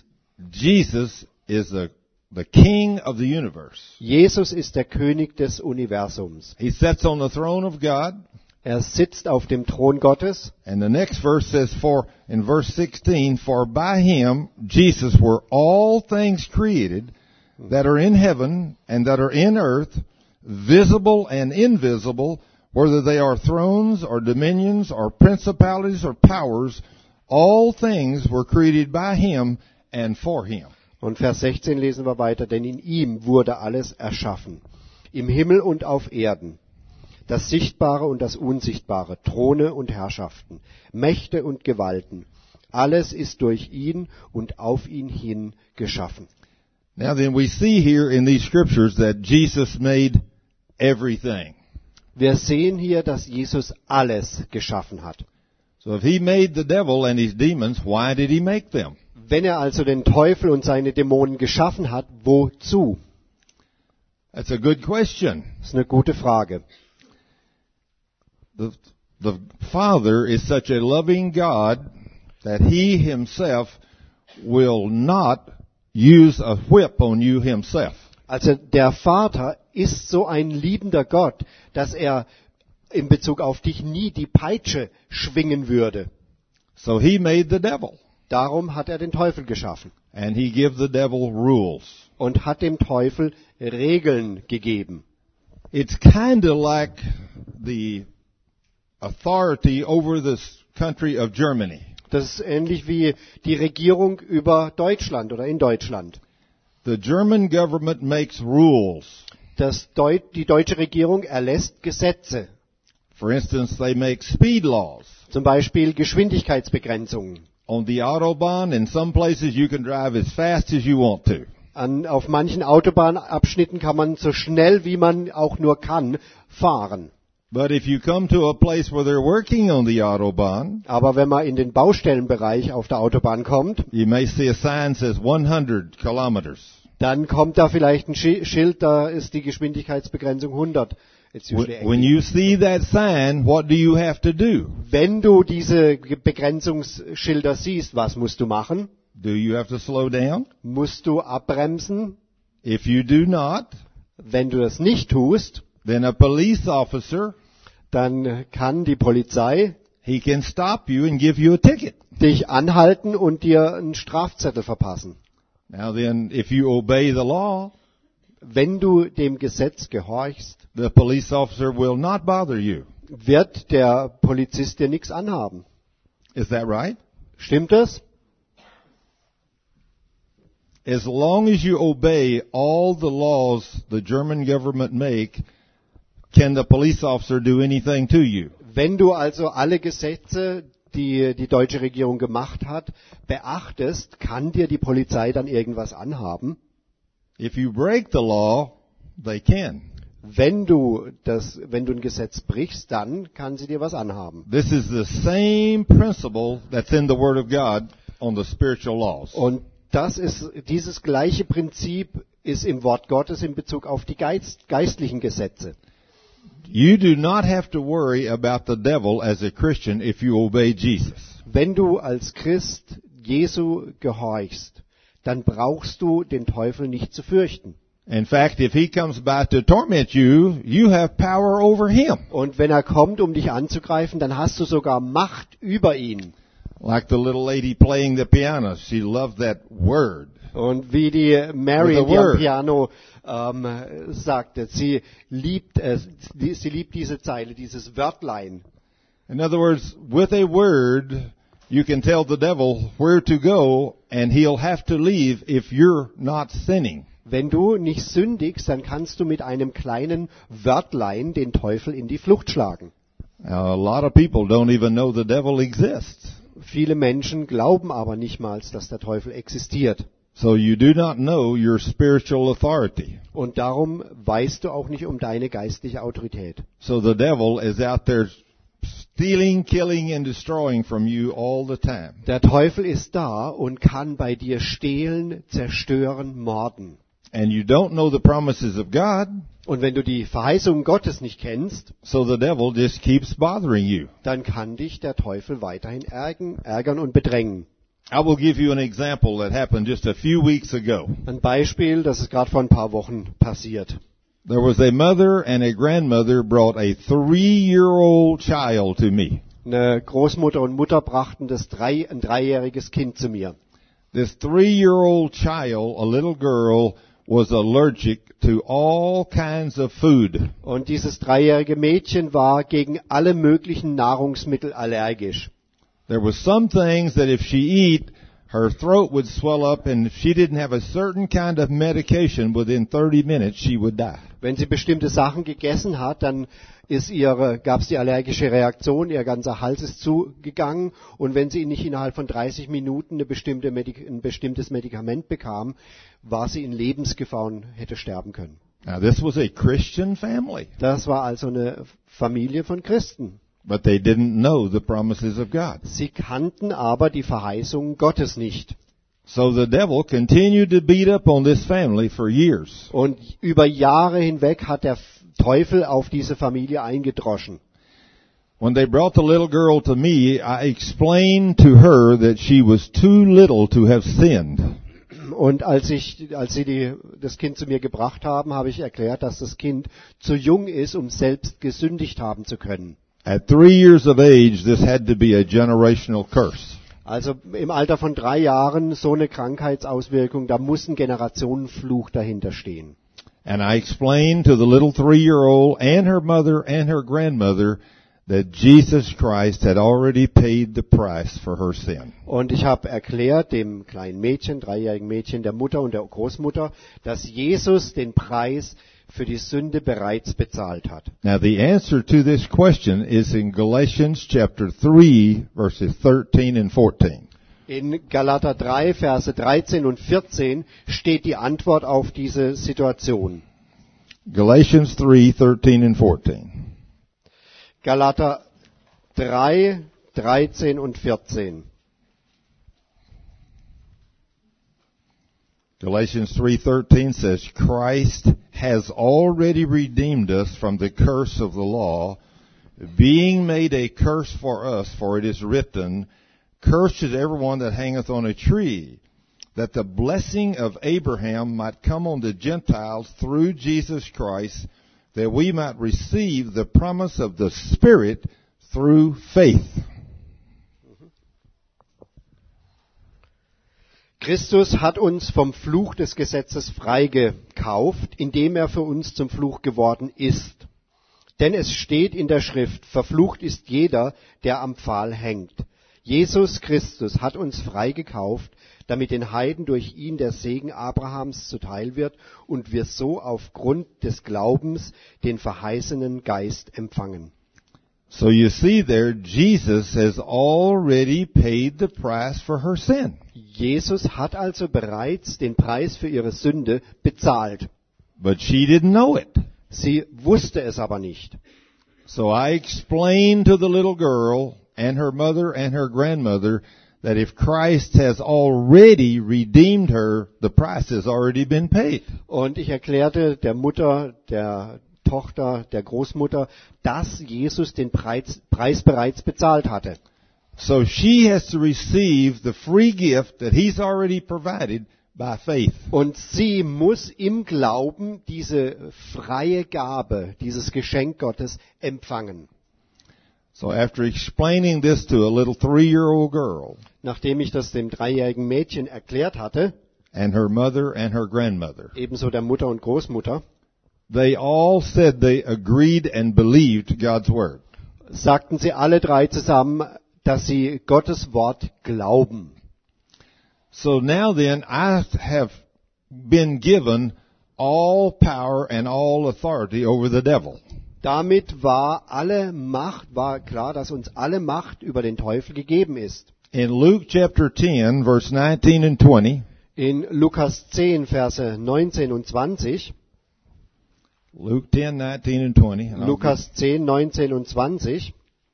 Jesus is the, the King of the universe. Jesus ist der König des Universums. He sits on the throne of God. Er sitzt auf dem Thron Gottes. And the next verse says, for, in verse sixteen, for by Him, Jesus, were all things created that are in heaven and that are in earth, visible and invisible, whether they are thrones or dominions or principalities or powers, all things were created by Him and for Him. Und Vers sechzehn lesen wir weiter, denn in ihm wurde alles erschaffen, im Himmel und auf Erden, das Sichtbare und das Unsichtbare, Throne und Herrschaften, Mächte und Gewalten, alles ist durch ihn und auf ihn hin geschaffen. Now then, we see here in these scriptures that Jesus made everything. Wir sehen hier, dass Jesus alles geschaffen hat. So if He made the devil and his demons, why did He make them? Wenn er also den Teufel und seine Dämonen geschaffen hat, wozu? That's a good question. Das ist eine gute Frage. The, the Father is such a loving God that He Himself will not use a whip on you Himself. Also der Vater ist so ein liebender Gott, dass er in Bezug auf dich nie die Peitsche schwingen würde. So He made the devil. Darum hat er den Teufel geschaffen. And He gave the devil rules. Und hat dem Teufel Regeln gegeben. It's kind of like the authority over this country of Germany. Das ist ähnlich wie die Regierung über Deutschland oder in Deutschland. The German government makes rules. Das Deu- die deutsche Regierung erlässt Gesetze. For instance, they make speed laws. Zum Beispiel Geschwindigkeitsbegrenzungen. On the Autobahn, in some places you can drive as fast as you want to. An, auf manchen Autobahnabschnitten kann man so schnell wie man auch nur kann fahren. But if you come to a place where they're working on the Autobahn, Aber wenn man in den Baustellenbereich auf der Autobahn kommt, you may see a sign that says one hundred kilometers. dann kommt da vielleicht ein Schi- Schild, da ist die Geschwindigkeitsbegrenzung hundert. It's usually When when eighty. you see that sign, what do you have to do? Wenn du diese Ge- Begrenzungsschilder siehst, was musst du machen? Do you have to slow down? Musst du abbremsen? If you do not, Wenn du das nicht tust, then a police officer, dann kann die Polizei he can stop you and give you a ticket. dich anhalten und dir einen Strafzettel verpassen. Now then, if you obey the law, Wenn du dem Gesetz gehorchst, the police officer will not bother you. wird der Polizist dir nichts anhaben. Is that right? Stimmt das? As long as you obey all the laws the German government make, can the police officer do anything to you? Wenn du also alle Gesetze, die die deutsche Regierung gemacht hat, beachtest, kann dir die Polizei dann irgendwas anhaben? If you break the law, they can. Wenn du das, wenn du ein Gesetz brichst, dann kann sie dir was anhaben. This is the same principle that's in the Word of God on the spiritual laws. Und das ist, dieses gleiche Prinzip ist im Wort Gottes in Bezug auf die Geist, geistlichen Gesetze. You do not have to worry about the devil as a Christian if you obey Jesus. Wenn du als Christ Jesu gehorchst, dann brauchst du den Teufel nicht zu fürchten. In fact, if he comes by to torment you, you have power over him. Und wenn er kommt, um dich anzugreifen, dann hast du sogar Macht über ihn. Like the little lady playing the piano, she loved that word. Und wie die Mary, With a die am word. Piano ähm, sagte, sie liebt es, die, sie liebt diese Zeile, dieses Wörtlein. In other words, with a word, you can tell the devil where to go and he'll have to leave if you're not sinning. Wenn du nicht sündigst, dann kannst du mit einem kleinen Wörtlein den Teufel in die Flucht schlagen. Now, a lot of people don't even know the devil exists. Viele Menschen glauben aber nicht mal, dass der Teufel existiert. So you do not know your spiritual authority. Und darum weißt du auch nicht um deine geistliche Autorität. So the devil is out there stealing, killing, and destroying from you all the time. Der Teufel ist da und kann bei dir stehlen, zerstören, morden. And you don't know the promises of God, Und wenn du die Verheißungen Gottes nicht kennst, so the devil just keeps bothering you. dann kann dich der Teufel weiterhin ärgern, ärgern und bedrängen. I will give you an example that happened just a few weeks ago. Ein Beispiel, das ist gerade vor ein paar Wochen passiert. There was a mother and a grandmother brought a three-year-old child to me. Eine Großmutter und Mutter brachten das drei, ein dreijähriges Kind zu mir. This three-year-old child, a little girl, was allergic to all kinds of food. Und dieses dreijährige Mädchen war gegen alle möglichen Nahrungsmittel allergisch. There was some things that if she eat, her throat would swell up, and if she didn't have a certain kind of medication, within thirty minutes she would die. Wenn sie bestimmte Sachen gegessen hat, dann ist ihre, gab es die allergische Reaktion, ihr ganzer Hals ist zugegangen, und wenn sie nicht innerhalb von dreißig Minuten eine bestimmte Medik- ein bestimmtes Medikament bekam, war sie in Lebensgefahr und hätte sterben können. Now this was a Christian family, Das war also eine Familie von Christen. but they didn't know the promises of God. Sie kannten aber die Verheißungen Gottes nicht. So the devil continued to beat up on this family for years. Und über Jahre hinweg hat der Teufel auf diese Familie eingedroschen. When they brought the little girl to me, I explained to her that she was too little to have sinned. Und als ich, als sie die, das Kind zu mir gebracht haben, habe ich erklärt, dass das Kind zu jung ist, um selbst gesündigt haben zu können. At three years of age, this had to be a generational curse. Also im Alter von drei Jahren so eine Krankheitsauswirkung, da muss ein Generationenfluch dahinter stehen. And I explained to the little three-year-old and her mother and her grandmother that Jesus Christ had already paid the price for her sin. Und ich habe erklärt dem kleinen Mädchen, dreijährigen Mädchen, der Mutter und der Großmutter, dass Jesus den Preis für die Sünde bereits bezahlt hat. Now the answer to this question is in Galatians chapter three, verses thirteen and fourteen. In Galater drei, Verse dreizehn und vierzehn steht die Antwort auf diese Situation. Galatians three, thirteen and fourteen. Galater drei, dreizehn und vierzehn. Galatians three thirteen says, Christ has already redeemed us from the curse of the law, being made a curse for us, for it is written, Cursed is everyone that hangeth on a tree, that the blessing of Abraham might come on the Gentiles through Jesus Christ, that we might receive the promise of the Spirit through faith. Christus hat uns vom Fluch des Gesetzes freigekauft, indem er für uns zum Fluch geworden ist. Denn es steht in der Schrift, verflucht ist jeder, der am Pfahl hängt. Jesus Christus hat uns freigekauft, damit den Heiden durch ihn der Segen Abrahams zuteil wird und wir so aufgrund des Glaubens den verheißenen Geist empfangen. So you see there, Jesus has already paid the price for her sin. Jesus hat also bereits den Preis für ihre Sünde bezahlt. But she didn't know it. Sie wusste es aber nicht. So I explained to the little girl and her mother and her grandmother that if Christ has already redeemed her, the price has already been paid. Und ich erklärte der Mutter, der Tochter, der Großmutter, dass Jesus den Preis, Preis bereits bezahlt hatte. So she has to receive the free gift that he's already provided by faith. Und sie muss im Glauben diese freie Gabe, dieses Geschenk Gottes empfangen. So after explaining this to a little three-year-old girl, Nachdem ich das dem dreijährigen Mädchen erklärt hatte, and her mother and her grandmother, ebenso der Mutter und Großmutter, they all said they agreed and believed God's word. sagten sie alle drei zusammen, dass sie Gottes Wort glauben. So now then, I have been given all power and all authority over the devil. Damit war alle Macht, war klar, dass uns alle Macht über den Teufel gegeben ist. In Luke chapter ten, verse nineteen and twenty, In Lukas zehn, Verse neunzehn und zwanzig, Luke ten, nineteen and twenty, and I'll Lukas zehn, neunzehn und zwanzig,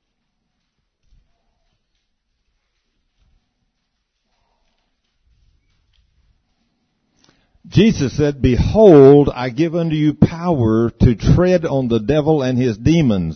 Jesus said, Behold, I give unto you power to tread on the devil and his demons.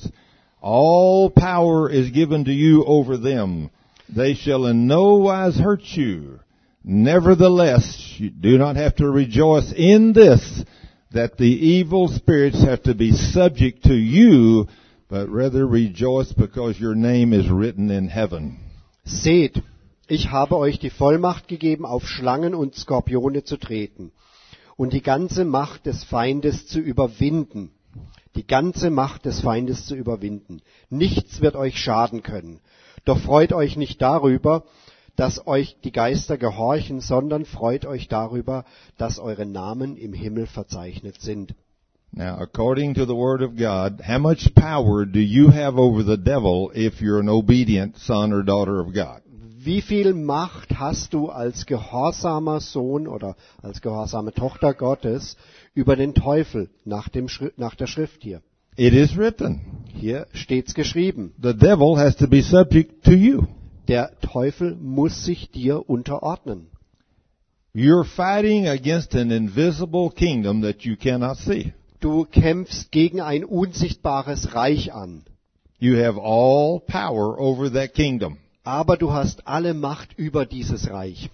All power is given to you over them. They shall in no wise hurt you. Nevertheless, you do not have to rejoice in this, that the evil spirits have to be subject to you, but rather rejoice because your name is written in heaven. Seht, ich habe euch die Vollmacht gegeben, auf Schlangen und Skorpione zu treten und die ganze Macht des Feindes zu überwinden. Die ganze Macht des Feindes zu überwinden. Nichts wird euch schaden können. Doch freut euch nicht darüber, dass euch die Geister gehorchen, sondern freut euch darüber, dass eure Namen im Himmel verzeichnet sind. Now, according to the Word of God, how much power do you have over the devil if you're an obedient son or daughter of God? Wie viel Macht hast du als gehorsamer Sohn oder als gehorsame Tochter Gottes über den Teufel nach, dem Schri- nach der Schrift hier? It is written. Hier steht's geschrieben. The devil has to be subject to you. Der Teufel muss sich dir unterordnen. You're fighting against an invisible kingdom that you cannot see. Du kämpfst gegen ein unsichtbares Reich an. You have all power over that kingdom. Aber du hast alle Macht über dieses Reich.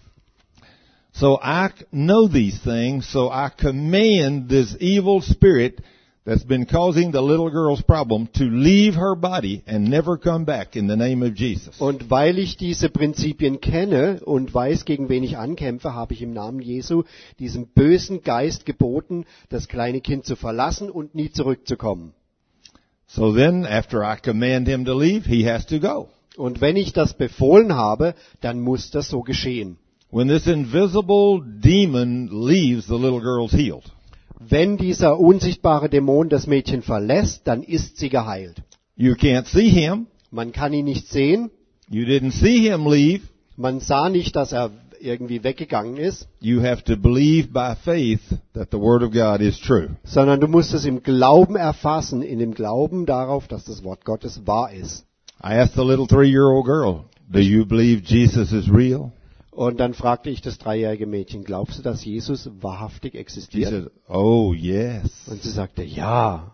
So I know these things, so I command this evil spirit that's been causing the little girl's problem to leave her body and never come back in the name of Jesus. Und weil ich diese Prinzipien kenne und weiß, gegen wen ich ankämpfe, habe ich im Namen Jesu diesem bösen Geist geboten, das kleine Kind zu verlassen und nie zurückzukommen. So then, after I command him to leave, he has to go. Und wenn ich das befohlen habe, dann muss das so geschehen. When this invisible demon leaves, the little girl's healed. Wenn dieser unsichtbare Dämon das Mädchen verlässt, dann ist sie geheilt. You can't see him. Man kann ihn nicht sehen. You didn't see him leave. Man sah nicht, dass er irgendwie weggegangen ist, You have to believe by faith that the Word of God is true. sondern du musst es im Glauben erfassen, in dem Glauben darauf, dass das Wort Gottes wahr ist. I asked the little three-year-old girl, do you believe Jesus is real? Und dann fragte ich das dreijährige Mädchen, glaubst du, dass Jesus wahrhaftig She existiert? said, oh, yes. Und sie sagte, ja.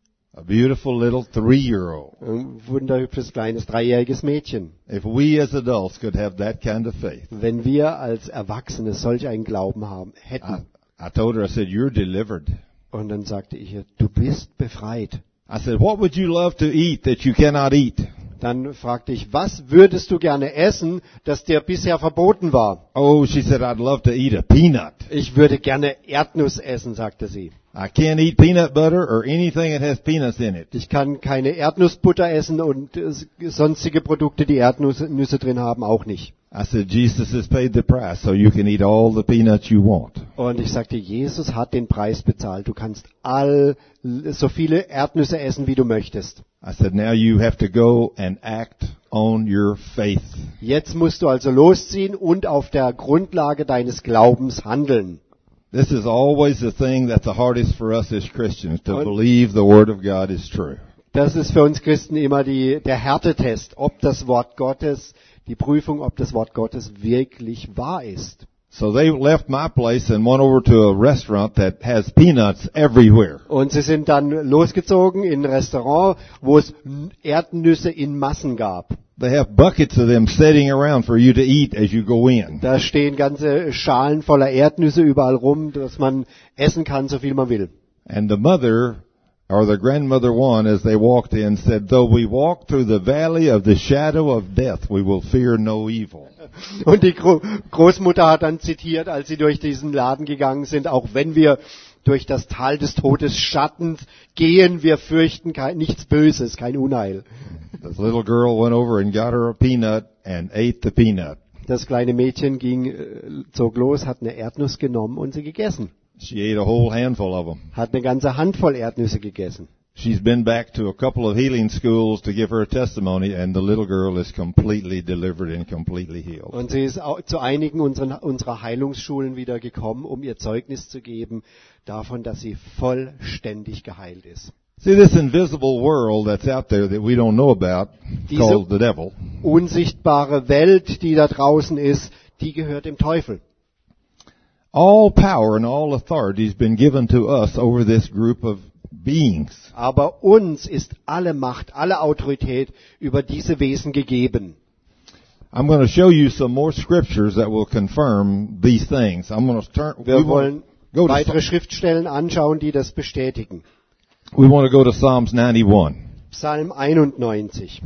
A beautiful little three-year-old. Ein wunderhübsches kleines dreijähriges Mädchen. If we as adults could have that kind of faith. Wenn wir als Erwachsene solch einen Glauben haben, I, hätten. I told her, I said, you're delivered. Und dann sagte ich ihr, du bist befreit. I said, what would you love to eat that you cannot eat? Dann fragte ich, was würdest du gerne essen, das dir bisher verboten war? Oh, she said, I'd love to eat a peanut. Ich würde gerne Erdnuss essen, sagte sie. I can't eat peanut butter or anything that has peanuts in it. Ich kann keine Erdnussbutter essen und äh, sonstige Produkte, die Erdnüsse Nüsse drin haben, auch nicht. I said, Jesus has paid the price so you can eat all the peanuts you want. Und ich sagte, Jesus hat den Preis bezahlt. Du kannst all so viele Erdnüsse essen, wie du möchtest. I said, now you have to go and act on your faith. Jetzt musst du also losziehen und auf der Grundlage deines Glaubens handeln. This is always the thing that's the hardest for us as Christians, to Und- believe the Word of God is true. Das ist für uns Christen immer die, der Härtetest, ob das Wort Gottes, die Prüfung, ob das Wort Gottes wirklich wahr ist. So they left my place and went over to a restaurant that has peanuts everywhere. Und sie sind dann losgezogen in ein Restaurant, wo es Erdnüsse in Massen gab. They have buckets of them sitting around for you to eat as you go in. Da stehen ganze Schalen voller Erdnüsse überall rum, dass man essen kann, so viel man will. And the mother, or the grandmother one, as they walked in, said, though we walk through the valley of the shadow of death, we will fear no evil. Und die Gro- Großmutter hat dann zitiert, als sie durch diesen Laden gegangen sind, auch wenn wir durch das Tal des Todes Schattens gehen, wir fürchten kein, nichts Böses, kein Unheil. The little girl went over and got her a peanut and ate the peanut. Das kleine Mädchen ging, äh, zog los, hat eine Erdnuss genommen und sie gegessen. She ate a whole handful of them. Hat eine ganze Handvoll Erdnüsse gegessen. She's been back to a couple of healing schools to give her a testimony, and the little girl is completely delivered and completely healed. Und sie ist auch zu einigen unseren, unserer Heilungsschulen wieder gekommen, um ihr Zeugnis zu geben davon, dass sie vollständig geheilt ist. See, this invisible world that's out there that we don't know about, Diese- called the devil, Unsichtbare Welt, die da draußen ist, die gehört dem Teufel. all power and all authority has been given to us over this group of beings. Aber uns ist alle Macht, alle Autorität über diese Wesen gegeben. I'm going to show you some more scriptures that will confirm these things. I'm going to turn. Wir we wollen want, go to, weitere Schriftstellen anschauen, die das bestätigen. we want to go to Psalms ninety-one. Psalm einundneunzig.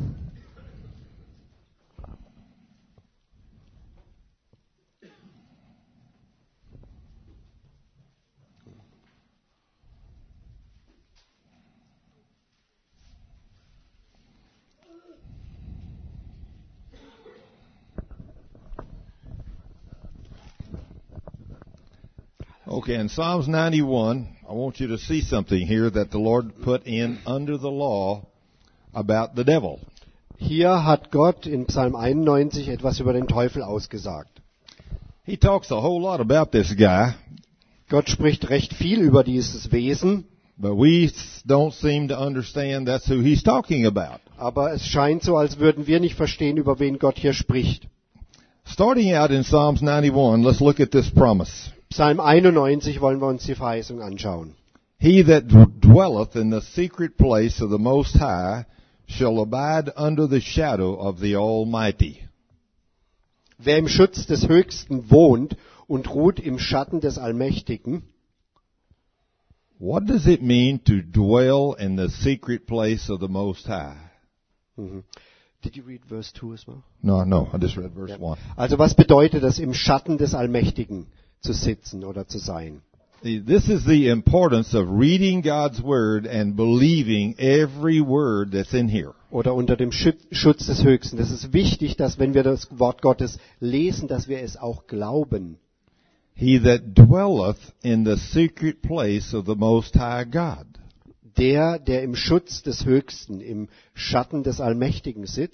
Okay, in Psalms ninety-one, I want you to see something here that the Lord put in under the law about the devil. Hier hat Gott in Psalm einundneunzig etwas über den Teufel ausgesagt. He talks a whole lot about this guy, Gott spricht recht viel über dieses Wesen, but we s- don't seem to understand that's who he's talking about. aber es scheint so, als würden wir nicht verstehen, über wen Gott hier spricht. Starting out in Psalms ninety-one, let's look at this promise. Psalm einundneunzig wollen wir uns die Verheißung anschauen. He that d- dwelleth in the secret place of the Most High shall abide under the shadow of the Almighty. Wer im Schutz des Höchsten wohnt und ruht im Schatten des Allmächtigen. What does it mean to dwell in the secret place of the Most High? Mhm. Did you read verse two as well? No, no, I just read verse Ja. one. Also was bedeutet es, im Schatten des Allmächtigen zu sitzen oder zu sein? See, this is the importance of reading God's Word and believing every word that's in here. Oder unter dem Schü- Schutz des Höchsten. Das ist wichtig, dass wenn wir das Wort Gottes lesen, dass wir es auch glauben. He that dwelleth in the secret place of the Most High God. Der, der im Schutz des Höchsten, im Schatten des Allmächtigen sitzt.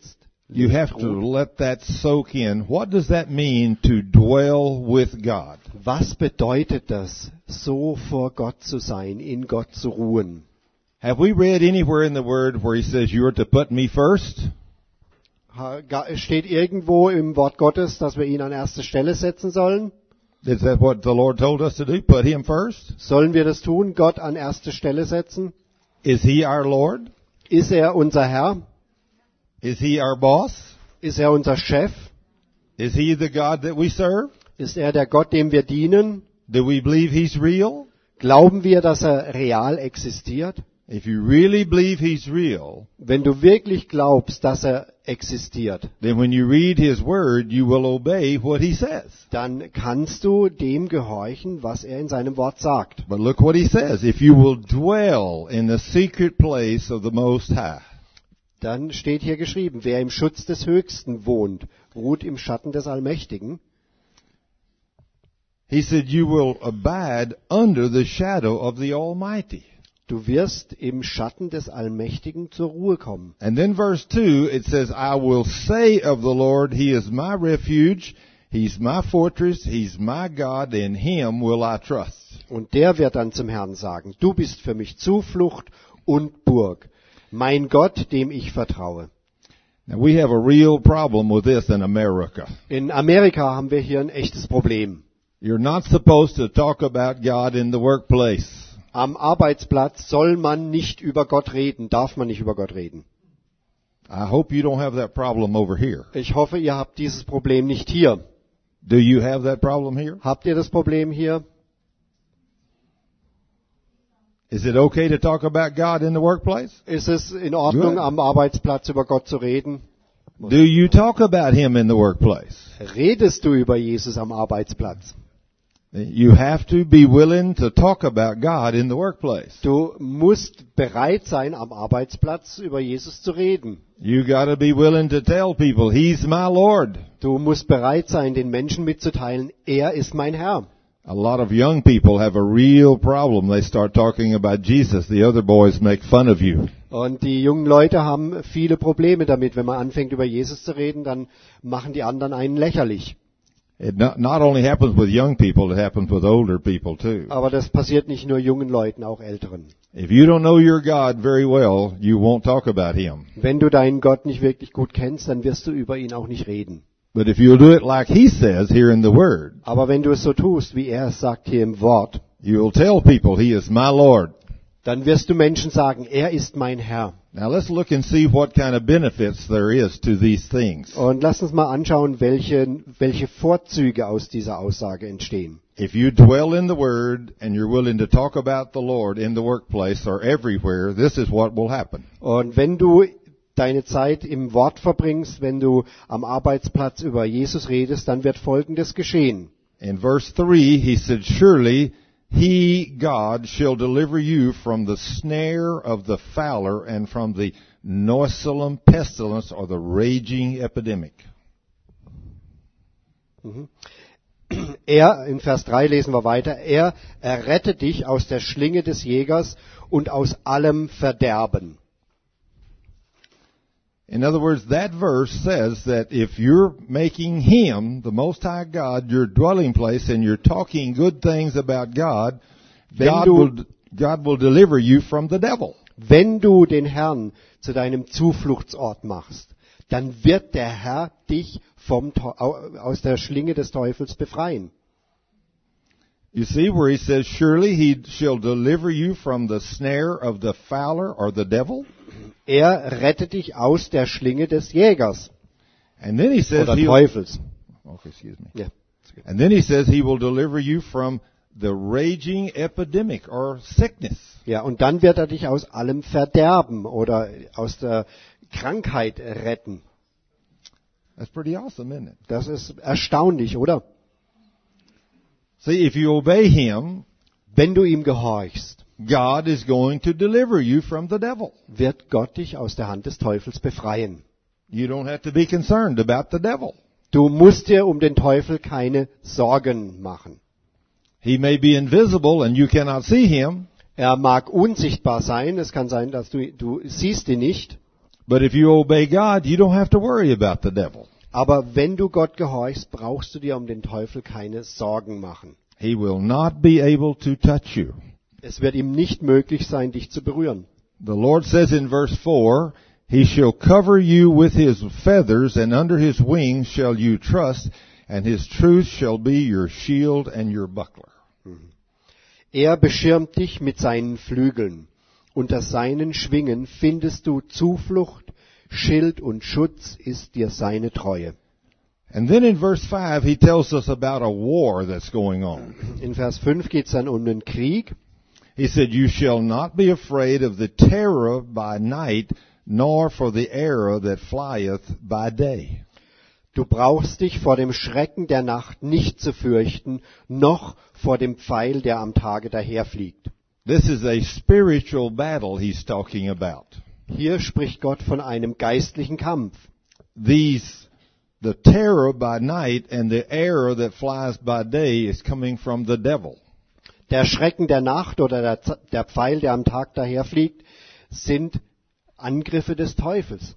You have to let that soak in. What does that mean to dwell with God? Was bedeutet das, so vor Gott zu sein, in Gott zu ruhen? Have we read anywhere in the Word where He says, you're to put me first? Ha- ga- Steht irgendwo im Wort Gottes, dass wir ihn an erste Stelle setzen sollen? Is that what the Lord told us to do? Put Him first? Sollen wir das tun, Gott an erste Stelle setzen? Is He our Lord? Ist er unser Herr? Is He our boss? Ist er unser Chef? Is He the God that we serve? Ist er der Gott, dem wir dienen? Do we believe He's real? Glauben wir, dass er real existiert? If you really believe He's real, Wenn du wirklich glaubst, dass er existiert, then when you read His Word, you will obey what He says. dann kannst du dem gehorchen, was er in seinem Wort sagt. But look what He says. If you will dwell in the secret place of the Most High. Dann steht hier geschrieben, wer im Schutz des Höchsten wohnt, ruht im Schatten des Allmächtigen. He said, you will abide under the shadow of the Almighty. Du wirst im Schatten des Allmächtigen zur Ruhe kommen. And then verse two, it says, I will say of the Lord, He is my refuge, He's my fortress, He's my God, in Him will I trust. Und der wird dann zum Herrn sagen, du bist für mich Zuflucht und Burg, mein Gott, dem ich vertraue. Now we have a real problem with this in America. In Amerika haben wir hier ein echtes Problem. You're not supposed to talk about God in the workplace. Am Arbeitsplatz soll man nicht über Gott reden, darf man nicht über Gott reden. I hope you don't have that problem over here. Ich hoffe, ihr habt dieses Problem nicht hier. Do you have that problem here? Habt ihr das Problem hier? Is it okay to talk about God in the workplace? Ist es in Ordnung, Good. am Arbeitsplatz über Gott zu reden? Do you talk about Him in the workplace? Redest du über Jesus am Arbeitsplatz? You have to be willing to talk about God in the workplace. Du musst bereit sein, am Arbeitsplatz über Jesus zu reden. You got to be willing to tell people, He's my Lord. Du musst bereit sein, den Menschen mitzuteilen, er ist mein Herr. A lot of young people have a real problem. They start talking about Jesus. The other boys make fun of you. Und die jungen Leute haben viele Probleme damit. Wenn man anfängt, über Jesus zu reden, dann machen die anderen einen lächerlich. It not, not only happens with young people, it happens with older people too. Aber das passiert nicht nur jungen Leuten, auch Älteren. If you don't know your God very well, you won't talk about Him. Wenn du deinen Gott nicht wirklich gut kennst, dann wirst du über ihn auch nicht reden. But if you'll do it like He says here in the Word, Aber wenn du es so tust, wie er es sagt hier im Wort, you'll tell people, He is my Lord. dann wirst du Menschen sagen, er ist mein Herr. Now let's look and see what kind of benefits there is to these things. Und lass uns mal anschauen, welche, welche Vorzüge aus dieser Aussage entstehen. If you dwell in the Word and you're willing to talk about the Lord in the workplace or everywhere, this is what will happen. Und wenn du deine Zeit im Wort verbringst, wenn du am Arbeitsplatz über Jesus redest, dann wird Folgendes geschehen. In verse three, he said, surely He, God, shall deliver you from the snare of the fowler and from the noisome pestilence or the raging epidemic. Er, in Vers drei lesen wir weiter, er errettet dich aus der Schlinge des Jägers und aus allem Verderben. In other words, that verse says that if you're making Him, the Most High God, your dwelling place and you're talking good things about God, Wenn God du- will, God will deliver you from the devil. Wenn du den Herrn zu deinem Zufluchtsort machst, dann wird der Herr dich vom, Teu- au- aus der Schlinge des Teufels befreien. You see where He says, surely He shall deliver you from the snare of the fowler or the devil? Er rettet dich aus der Schlinge des Jägers And then He says, oder he'll- Teufels. okay, excuse me. Ja. And then He says He will deliver you from the raging epidemic or sickness. Ja, und dann wird er dich aus allem Verderben oder aus der Krankheit retten. That's pretty awesome, isn't it? Das ist erstaunlich, oder? See, if you obey Him, Wenn du ihm gehorchst, God is going to deliver you from the devil. wird Gott dich aus der Hand des Teufels befreien. You don't have to be concerned about the devil. Du musst dir um den Teufel keine Sorgen machen. He may be invisible and you cannot see him, Er mag unsichtbar sein, es kann sein, dass du, du siehst ihn nicht, But if you obey God, you don't have to worry about the devil. Aber wenn du Gott gehorchst, brauchst du dir um den Teufel keine Sorgen machen. He will not be able to touch you. Es wird ihm nicht möglich sein, dich zu berühren. The Lord says in verse four, He shall cover you with His feathers, and under His wings shall you trust, and His truth shall be your shield and your buckler. Er beschirmt dich mit seinen Flügeln. Unter seinen Schwingen findest du Zuflucht, Schild und Schutz ist dir seine Treue. And then in verse five, he tells us about a war that's going on. In Vers fünf geht es dann um den Krieg. He said, You shall not be afraid of the terror by night, nor for the arrow that flieth by day. Du brauchst dich vor dem Schrecken der Nacht nicht zu fürchten, noch vor dem Pfeil, der am Tage daherfliegt. This is a spiritual battle he's talking about. Hier spricht Gott von einem geistlichen Kampf. These, the terror by night and the arrow that flies by day is coming from the devil. Der Schrecken der Nacht oder der, der Pfeil, der am Tag daherfliegt, sind Angriffe des Teufels.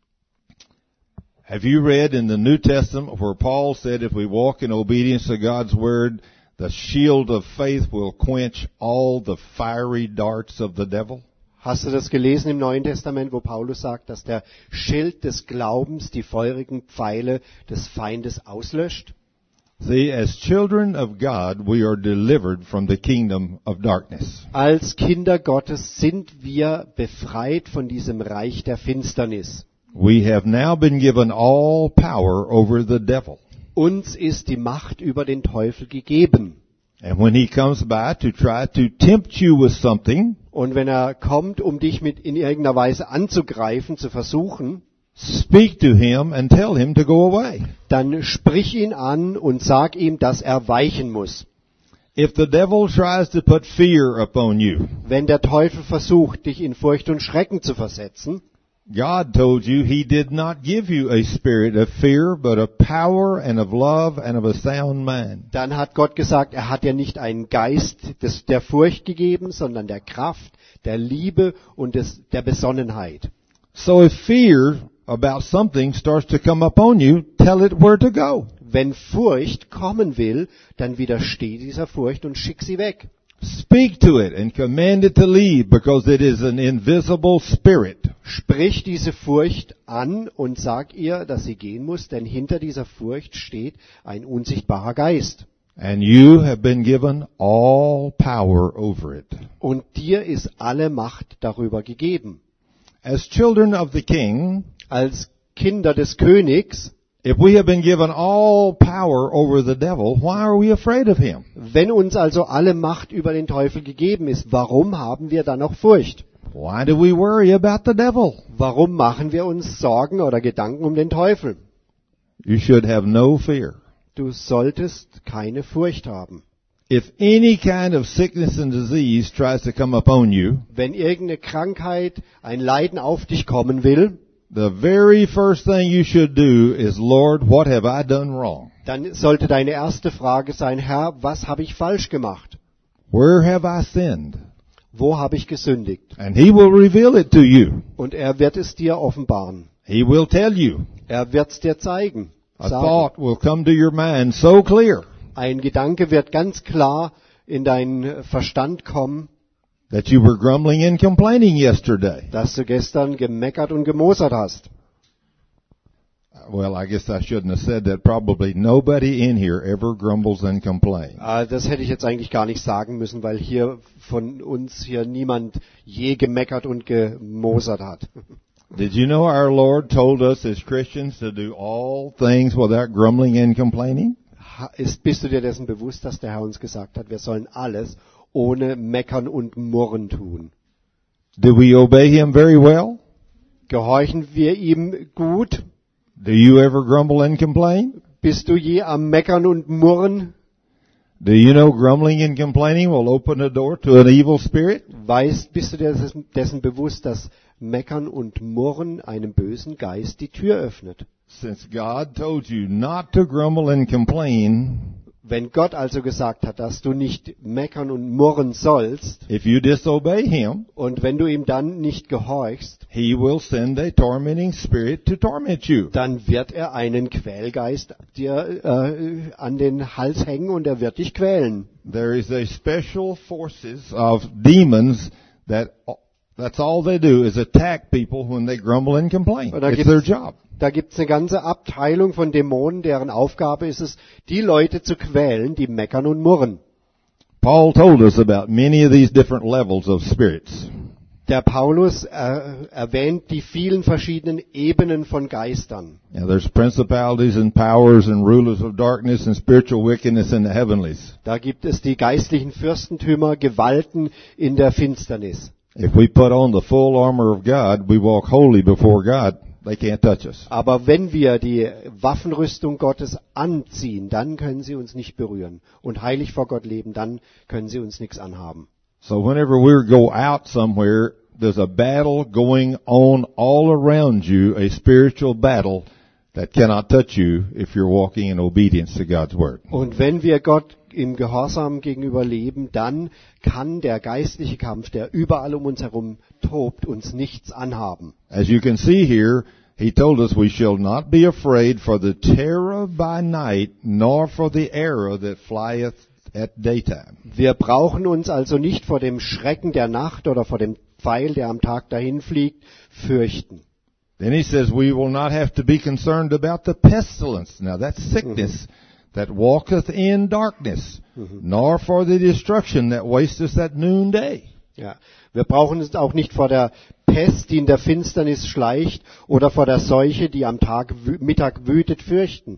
Have you read in the New Testament where Paul said if we walk in obedience to God's word, the shield of faith will quench all the fiery darts of the devil? Hast du das gelesen im Neuen Testament, wo Paulus sagt, dass der Schild des Glaubens die feurigen Pfeile des Feindes auslöscht? See, as children of God, we are delivered from the kingdom of darkness. Als Kinder Gottes sind wir befreit von diesem Reich der Finsternis. We have now been given all power over the devil. Uns ist die Macht über den Teufel gegeben. And when he comes by to try to tempt you with something, Und wenn er kommt, um dich mit in irgendeiner Weise anzugreifen, zu versuchen, speak to him and tell him to go away. dann sprich ihn an und sag ihm, dass er weichen muss. If the devil tries to put fear upon you, Wenn der Teufel versucht, dich in Furcht und Schrecken zu versetzen, God told you He did not give you a spirit of fear, but of power and of love and of a sound mind. dann hat Gott gesagt, er hat dir nicht einen Geist des, der Furcht gegeben, sondern der Kraft, der Liebe und des, der Besonnenheit. So if fear about something starts to come upon you, tell it where to go. Wenn Furcht kommen will, dann widersteh dieser Furcht und schick sie weg. Speak to it and command it to leave, because it is an invisible spirit. Sprich diese Furcht an und sag ihr, dass sie gehen muss, denn hinter dieser Furcht steht ein unsichtbarer Geist. And you have been given all power over it. Und dir ist alle Macht darüber gegeben. As children of the King, Als Kinder des Königs, if we have been given all power over the devil, why are we afraid of him? wenn uns also alle Macht über den Teufel gegeben ist, warum haben wir dann noch Furcht? Why do we worry about the devil? Warum machen wir uns Sorgen oder Gedanken um den Teufel? You should have no fear. Du solltest keine Furcht haben. If any kind of sickness and disease tries to come upon you, Wenn irgendeine Krankheit, ein Leiden auf dich kommen will, the very first thing you should do is, Lord, what have I done wrong? dann sollte deine erste Frage sein, Herr, was habe ich falsch gemacht? Where have I sinned? Wo habe ich gesündigt? And He will reveal it to you. Und er wird es dir offenbaren. He will tell you. Er wird es dir zeigen. A Sagen. thought will come to your mind so clear Ein Gedanke wird ganz klar in deinen Verstand kommen, that you were grumbling and complaining yesterday. dass du gestern gemeckert und gemosert hast. Well, I guess I shouldn't have said that. Probably nobody in here ever grumbles and complains. Ah, das hätte ich jetzt eigentlich gar nicht sagen müssen, weil hier von uns hier niemand je gemeckert und gemosert hat. Did you know our Lord told us as Christians to do all things without grumbling and complaining? Ha- Ist, bist du dir dessen bewusst, dass der Herr uns gesagt hat, wir sollen alles ohne Meckern und Murren tun? Do we obey Him very well? Gehorchen wir ihm gut? Do you ever grumble and complain? Bist du je am Meckern und Murren? Do you know grumbling and complaining will open the door to an evil spirit? Weißt, bist du dir dessen, dessen bewusst, dass Meckern und Murren einem bösen Geist die Tür öffnet? Since God told you not to grumble and complain, Wenn Gott also gesagt hat, dass du nicht meckern und murren sollst, if you disobey him, und wenn du ihm dann nicht gehorchst, he will send a tormenting spirit to torment you. dann wird er einen Quälgeist dir äh, an den Hals hängen und er wird dich quälen. There is a special forces of demons that that's all they do is attack people when they grumble and complain. Da It's their gibt's, job. da gibt's eine ganze Abteilung von Dämonen, deren Aufgabe ist es, die Leute zu quälen, die meckern und murren. Paul told us about many of these different levels of spirits. Der Paulus äh, erwähnt die vielen verschiedenen Ebenen von Geistern. Now, there's principalities and powers and rulers of darkness and spiritual wickedness in the heavenlies. Da gibt es die geistlichen Fürstentümer, Gewalten in der Finsternis. If we put on the full armor of God, we walk holy before God. They can't touch us. Aber wenn wir die Waffenrüstung Gottes anziehen, dann können sie uns nicht berühren. Und heilig vor Gott leben, dann können sie uns nichts anhaben. So whenever we go out somewhere, there's a battle going on all around you, a spiritual battle that cannot touch you if you're walking in obedience to God's word. Und wenn wir Gott im Gehorsam gegenüber leben, dann kann der geistliche Kampf, der überall um uns herum tobt, uns nichts anhaben. As you can see here, he told us we shall not be afraid for the terror by night, nor for the arrow that flieth at daytime. Wir brauchen uns also nicht vor dem Schrecken der Nacht oder vor dem Pfeil, der am Tag dahin fliegt, fürchten. Then he says we will not have to be concerned about the pestilence. Now that's sickness that walketh in darkness, nor for the destruction that wasteth at noonday. Ja, wir brauchen uns auch nicht vor der Pest, die in der Finsternis schleicht, oder vor der Seuche, die am Tag, Mittag wütet, fürchten.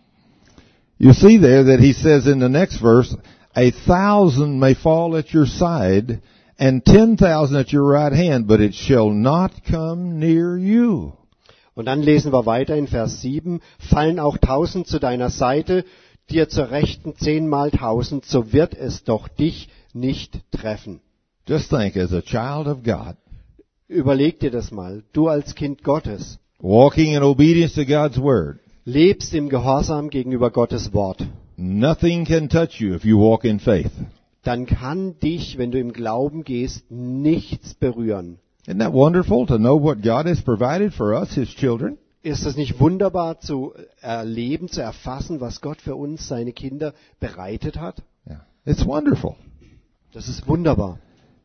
You see there that he says in the next verse, a thousand may fall at your side, and ten thousand at your right hand, but it shall not come near you. Und dann lesen wir weiter in Vers sieben, fallen auch tausend zu deiner Seite, dir zur Rechten zehnmal tausend, so wird es doch dich nicht treffen. Just think, as a child of God, Überleg dir das mal, du als Kind Gottes, walking in obedience to God's word, lebst im Gehorsam gegenüber Gottes Wort. nothing can touch you if you walk in faith. Dann kann dich, wenn du im Glauben gehst, nichts berühren. Isn't that wonderful to know what God has provided for us, His children? Ist es nicht wunderbar zu erleben, zu erfassen, was Gott für uns, seine Kinder, bereitet hat? Yeah. It's wonderful. Das ist wunderbar.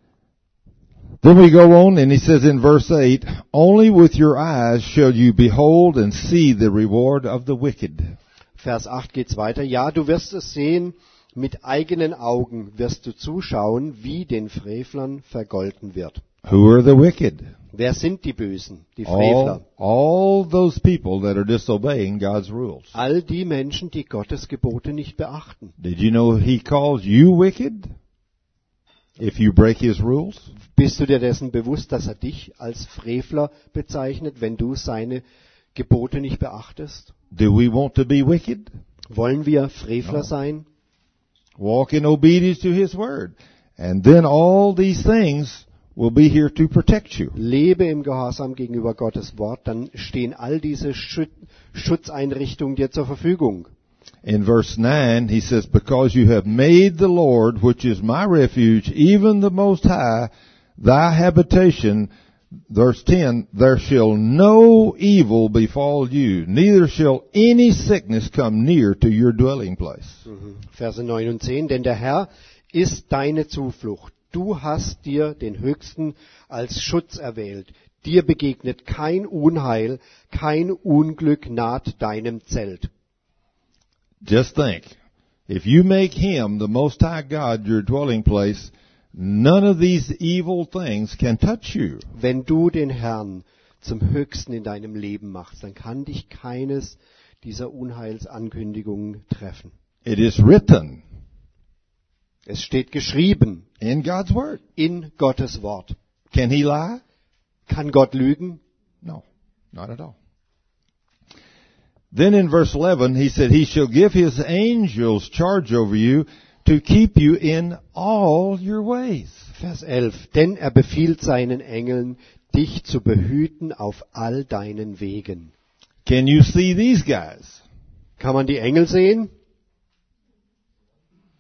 Then we go on and he says in verse eight, only with your eyes shall you behold and see the reward of the wicked. Vers acht geht's weiter. Ja, du wirst es sehen, mit eigenen Augen wirst du zuschauen, wie den Frevlern vergolten wird. Who are the wicked? Wer sind die Bösen, die Frevler? All, all those people that are disobeying God's rules. All die Menschen, die Gottes Gebote nicht beachten. Did you know He calls you wicked if you break His rules? Bist du dir dessen bewusst, dass er dich als Frevler bezeichnet, wenn du seine Gebote nicht beachtest? Do we want to be wicked? Wollen wir Frevler No. sein? Walk in obedience to His word. And then all these things will be here to protect you. Lebe im Gehorsam gegenüber Gottes Wort, dann stehen all diese Schut- Schutzeinrichtungen dir zur Verfügung. In verse nine, he says, because you have made the Lord, which is my refuge, even the Most High, thy habitation. Verse ten, there shall no evil befall you, neither shall any sickness come near to your dwelling place. Verse neun und zehn, denn der Herr ist deine Zuflucht. Du hast dir den Höchsten als Schutz erwählt. Dir begegnet kein Unheil, kein Unglück naht deinem Zelt. Just think, if you make Him, the Most High God, your dwelling place, none of these evil things can touch you. Wenn du den Herrn zum Höchsten in deinem Leben machst, dann kann dich keines dieser Unheilsankündigungen treffen. It is written Es steht geschrieben in God's Word. in Gottes Wort. Can He lie? Kann Gott lügen? No, not at all. Then in verse eleven, he said, He shall give His angels charge over you to keep you in all your ways. Vers elf. Denn er befiehlt seinen Engeln, dich zu behüten auf all deinen Wegen. Can you see these guys? Kann man die Engel sehen?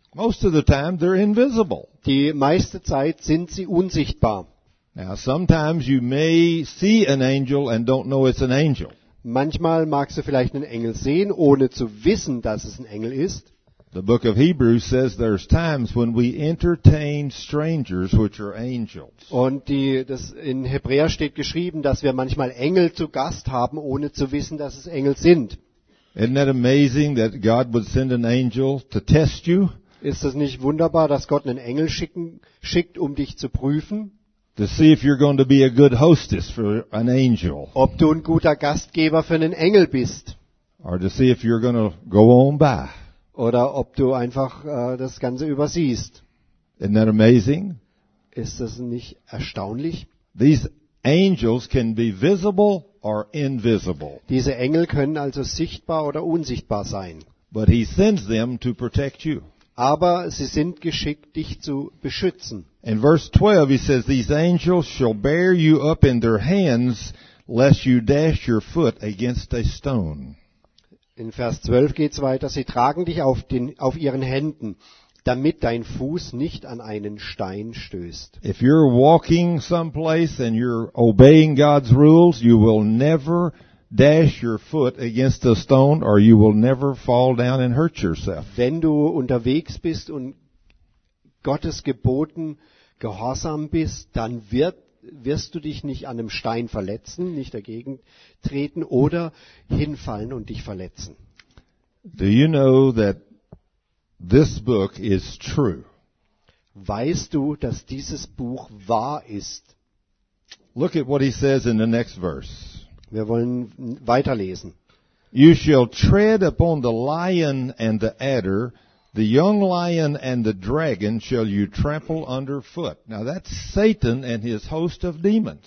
Most of the time, they're invisible. Die meiste Zeit sind sie unsichtbar. Now, sometimes you may see an angel and don't know it's an angel. Manchmal magst du vielleicht einen Engel sehen, ohne zu wissen, dass es ein Engel ist. The book of Hebrews says there's times when we entertain strangers which are angels. Und die, das in Hebräer steht geschrieben, dass wir manchmal Engel zu Gast haben, ohne zu wissen, dass es Engel sind. Isn't that amazing that God would send an angel to test you? Ist es nicht wunderbar, dass Gott einen Engel schicken, schickt, um dich zu prüfen? To see if you're going to be a good hostess for an angel. Ob du ein guter Gastgeber für einen Engel bist. Or to see if you're going to go on by. Oder ob du einfach äh, das Ganze übersiehst. Isn't that amazing? Ist das nicht erstaunlich? These angels can be visible or invisible. Diese Engel können also sichtbar oder unsichtbar sein. But he sends them to protect you. Aber sie sind geschickt, dich zu beschützen. In verse twelve he says, these angels shall bear you up in their hands, lest you dash your foot against a stone. In Vers zwölf geht's weiter. Sie tragen dich auf, den, auf ihren Händen, damit dein Fuß nicht an einen Stein stößt. If you're walking someplace and you're obeying God's rules, you will never dash your foot against a stone, or you will never fall down and hurt yourself. Wenn du unterwegs bist und Gottes Geboten gehorsam bist, dann wird, wirst du dich nicht an einem Stein verletzen, nicht dagegen treten oder hinfallen und dich verletzen. Do you know that this book is true? Weißt du, dass dieses Buch wahr ist? Look at what he says in the next verse. Wir wollen weiterlesen. You shall tread upon the lion and the adder, the young lion and the dragon shall you trample underfoot. Now that's Satan and his host of demons.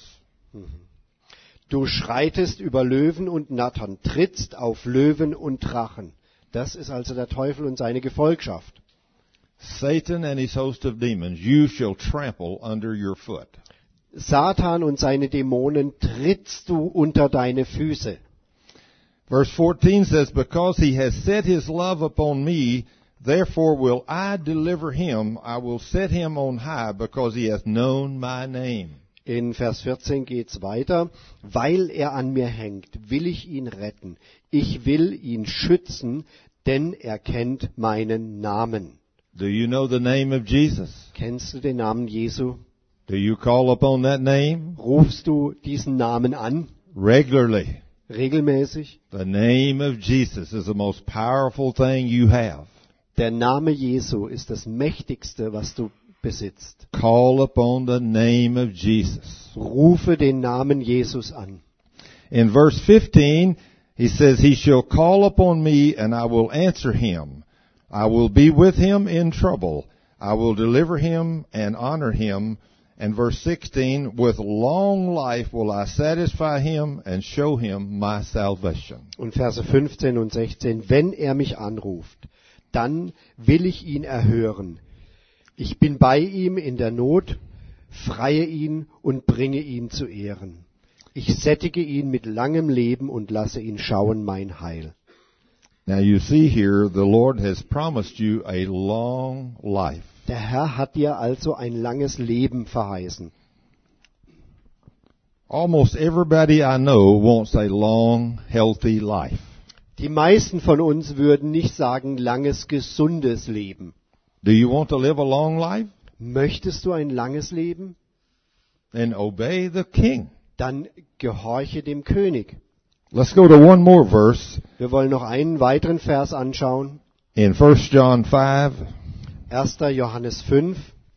Du schreitest über Löwen und Nattern, trittst auf Löwen und Drachen. Das ist also der Teufel und seine Gefolgschaft. Satan and his host of demons, you shall trample under your foot. Satan und seine Dämonen trittst du unter deine Füße. Verse fourteen says, because he has set his love upon me, therefore will I deliver him. I will set him on high, because he hath known my name. In Vers vierzehn geht's weiter. Weil er an mir hängt, will ich ihn retten. Ich will ihn schützen, denn er kennt meinen Namen. Do you know the name of Jesus? Kennst du den Namen Jesu? Do you call upon that name? Rufst du diesen Namen an? Regularly. Regelmäßig? The name of Jesus is the most powerful thing you have. Der Name Jesu ist das Mächtigste, was du besitzt. Call upon the name of Jesus. Rufe den Namen Jesus an. In verse fifteen, he says, he shall call upon me and I will answer him. I will be with him in trouble. I will deliver him and honor him. And verse sixteen, with long life will I satisfy him and show him my salvation. Und Verse fünfzehn und sechzehn, wenn er mich anruft, dann will ich ihn erhören. Ich bin bei ihm in der Not, freie ihn und bringe ihn zu Ehren. Ich sättige ihn mit langem Leben und lasse ihn schauen mein Heil. Now you see here, the Lord has promised you a long life. Der Herr hat dir also ein langes Leben verheißen. Almost everybody I know wants a long, healthy life. Die meisten von uns würden nicht sagen, langes, gesundes Leben. Do you want to live a long life? Möchtest du ein langes Leben? Then obey the King. Dann gehorche dem König. Let's go to one more verse Wir wollen noch einen weiteren Vers anschauen. in First John five. erster Johannes fünf.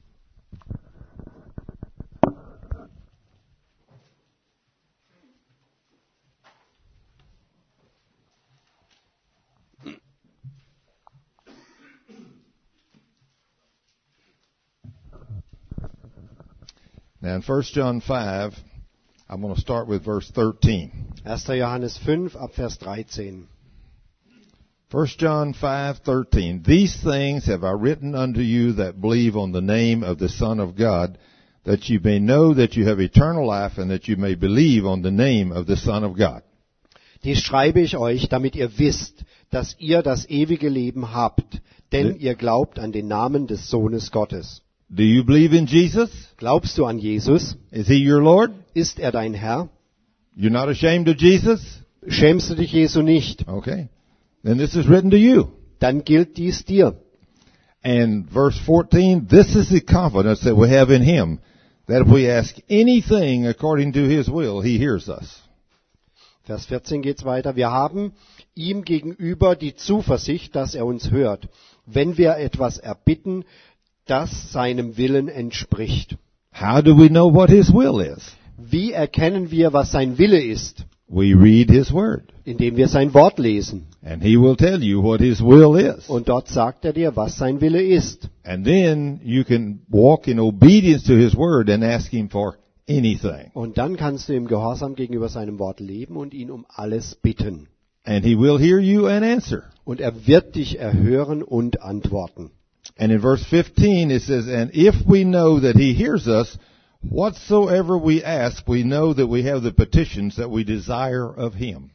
Now in First John five, I'm going to start with verse thirteen. erster Johannes fünf, ab Vers dreizehn. First John five thirteen. These things have I written unto you that believe on the name of the Son of God, that you may know that you have eternal life, and that you may believe on the name of the Son of God. Dies schreibe ich euch, damit ihr wisst, dass ihr das ewige Leben habt, denn ihr glaubt an den Namen des Sohnes Gottes. Do you believe in Jesus? Glaubst du an Jesus? Is he your Lord? Ist er dein Herr? You're not ashamed of Jesus? Schämst du dich Jesu nicht? Okay. Then this is written to you. Dann gilt dies dir. And verse fourteen, this is the confidence that we have in him, that if we ask anything according to his will, he hears us. Vers vierzehn geht's weiter. Wir haben ihm gegenüber die Zuversicht, dass er uns hört, wenn wir etwas erbitten, das seinem Willen entspricht. How do we know what his will is? Wie erkennen wir, was sein Wille ist? We read his word. Indem wir sein Wort lesen. And he will tell you what his will is. Und dort sagt er dir, was sein Wille ist. And then you can walk in obedience to his word and ask him for anything. Und dann kannst du im Gehorsam gegenüber seinem Wort leben und ihn um alles bitten. And he will hear you and answer. Und er wird dich erhören und antworten. And in verse fifteen it says, and if we know that he hears us, whatsoever we ask, we know that we have the petitions that we desire of him.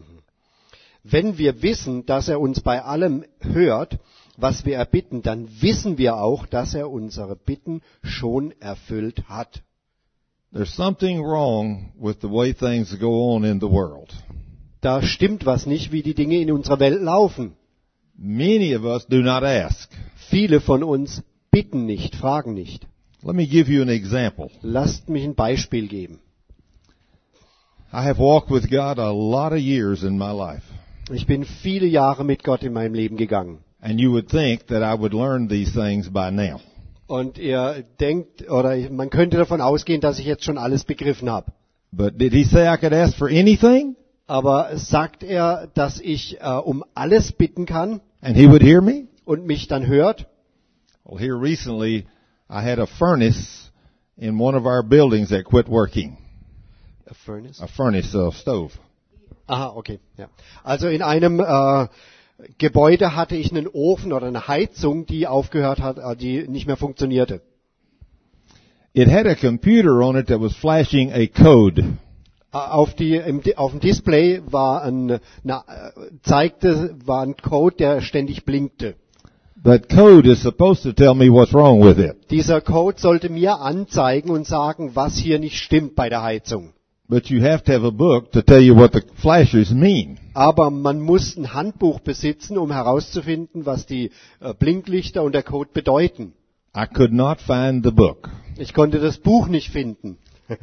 Wenn wir wissen, dass er uns bei allem hört, was wir erbitten, dann wissen wir auch, dass er unsere Bitten schon erfüllt hat. There's something wrong with the way things go on in the world. Da stimmt was nicht, wie die Dinge in unserer Welt laufen. Many of us do not ask. Viele von uns bitten nicht, fragen nicht. Let me give you an example. Lasst mich ein Beispiel geben. I have walked with God a lot of years in my life. Ich bin viele Jahre mit Gott in meinem Leben gegangen. And you would think that I would learn these things by now. Und ihr denkt, oder man könnte davon ausgehen, dass ich jetzt schon alles begriffen habe. But did he say I could ask for anything? Aber sagt er, dass ich äh, um alles bitten kann And he would hear me? und mich dann hört? Well, here recently, I had a furnace in one of our buildings that quit working. A furnace? A furnace, a stove. Aha, okay. Ja. Also in einem äh, Gebäude hatte ich einen Ofen oder eine Heizung, die aufgehört hat, äh, die nicht mehr funktionierte. It had a computer on it that was flashing a code. Äh, auf, die, im, auf dem Display war ein, na, äh, zeigte, war ein Code, der ständig blinkte. That code is supposed to tell me what's wrong with it. Dieser Code sollte mir anzeigen und sagen, was hier nicht stimmt bei der Heizung. But you have to have a book to tell you what the flashes mean. Aber man muss ein Handbuch besitzen, um herauszufinden, was die äh, Blinklichter und der Code bedeuten. I could not find the book. Ich konnte das Buch nicht finden.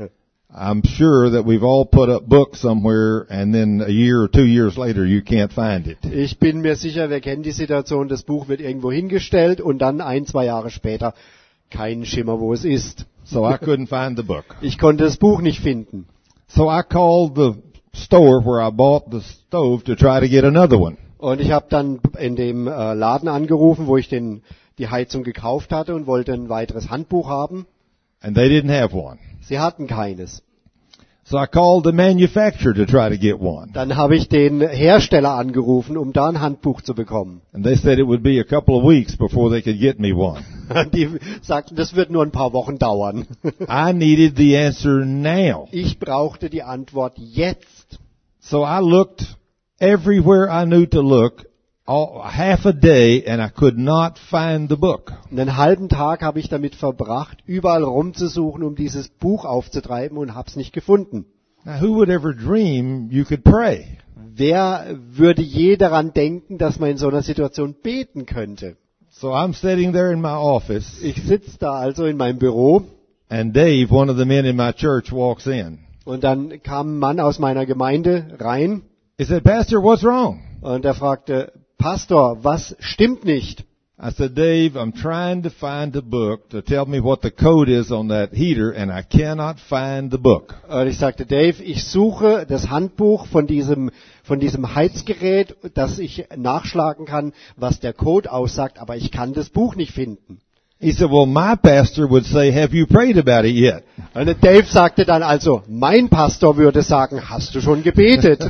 I'm sure that we've all put up books somewhere and then a year or two years later you can't find it. Ich bin mir sicher, wir kennen die Situation, das Buch wird irgendwo hingestellt und dann ein, zwei Jahre später kein Schimmer, wo es ist. So I couldn't find the book. Ich konnte das Buch nicht finden. So I called the store where I bought the stove to try to get another one. Und ich habe dann in dem äh, Laden angerufen, wo ich den, die Heizung gekauft hatte und wollte ein weiteres Handbuch haben. And they didn't have one. Sie hatten keines. So I called the manufacturer to try to get one. Dann habe ich den Hersteller angerufen, um da ein Handbuch zu bekommen. And they said it would be a couple of weeks before they could get me one. Die sagten, das wird nur ein paar Wochen dauern. I needed the answer now. Ich brauchte die Antwort jetzt. So I looked everywhere I knew to look, all, half a day, and I could not find the book. Einen halben Tag habe ich damit verbracht, überall rumzusuchen, um dieses Buch aufzutreiben und hab's nicht gefunden. Now who would ever dream you could pray? Wer würde je daran denken, dass man in so einer Situation beten könnte? So I'm sitting there in my office, Ich sitze da also in meinem Büro and Dave, one of the men in my church, walks in. und dann kam ein Mann aus meiner Gemeinde rein He said, Pastor, what's wrong? und er fragte, Pastor, was stimmt nicht? I said, Dave, I'm trying to find a book to tell me what the code is on that heater, and I cannot find the book. Und ich sagte, Dave, ich suche das Handbuch von diesem, von diesem Heizgerät, dass ich nachschlagen kann, was der Code aussagt, aber ich kann das Buch nicht finden. He said, well, my pastor would say, have you prayed about it yet? Und Dave sagte dann also, mein Pastor würde sagen, hast du schon gebetet?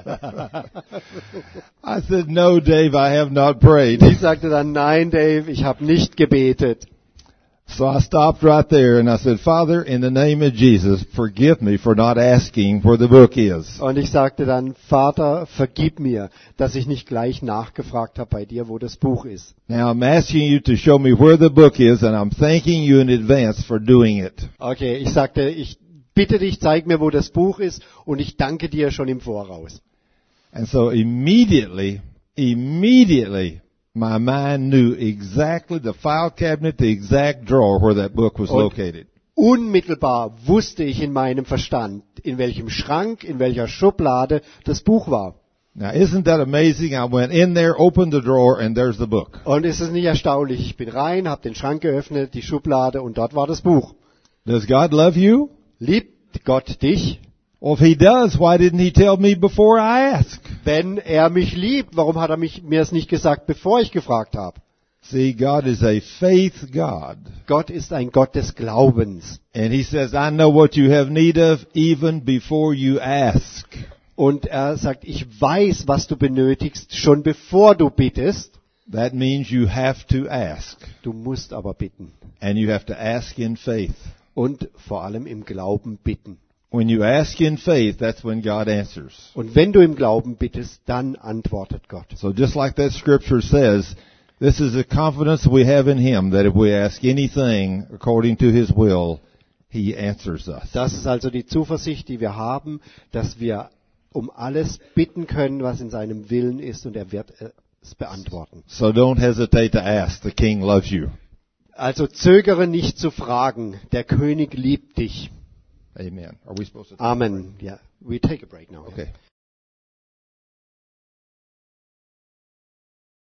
I said, no, Dave, I have not prayed. Ich sagte dann, nein, Dave, ich habe nicht gebetet. So I stopped right there and I said, Father, in the name of Jesus, forgive me for not asking where the book is. Und ich sagte dann, Vater, vergib mir, dass ich nicht gleich nachgefragt habe bei dir, wo das Buch ist. Now I'm asking you to show me where the book is, and I'm thanking you in advance for doing it. Okay, ich sagte, ich bitte dich, zeig mir, wo das Buch ist, und ich danke dir schon im Voraus. And so immediately, immediately, my mind knew exactly the file cabinet, the exact drawer where that book was Und located. unmittelbar wusste ich in meinem Verstand, in welchem Schrank, in welcher Schublade das Buch war. Now isn't that amazing? I went in there, opened the drawer, and there's the book. Und ist es nicht erstaunlich? Ich bin rein, habe den Schrank geöffnet, die Schublade, und dort war das Buch. Does God love you? Liebt Gott dich? Well, if he does, why didn't he tell me before I asked? Wenn er mich liebt, warum hat er mich, mir es nicht gesagt, bevor ich gefragt habe? See, God is a faith God. Gott ist ein Gott des Glaubens. And he says, I know what you have need of even before you ask. Und er sagt, ich weiß, was du benötigst, schon bevor du bittest. That means you have to ask. Du musst aber bitten. And you have to ask in faith. Und vor allem im Glauben bitten. When you ask in faith, that's when God answers. Und wenn du im Glauben bittest, dann antwortet Gott. So just like that scripture says, this is the confidence we have in him, that if we ask anything according to his will, he answers us. Das ist also die Zuversicht, die wir haben, dass wir um alles bitten können, was in seinem Willen ist, und er wird es beantworten. So don't hesitate to ask. The king loves you. Also zögere nicht zu fragen. Der König liebt dich. Amen. Are we supposed to? Amen. Yeah, we take a break now. Okay.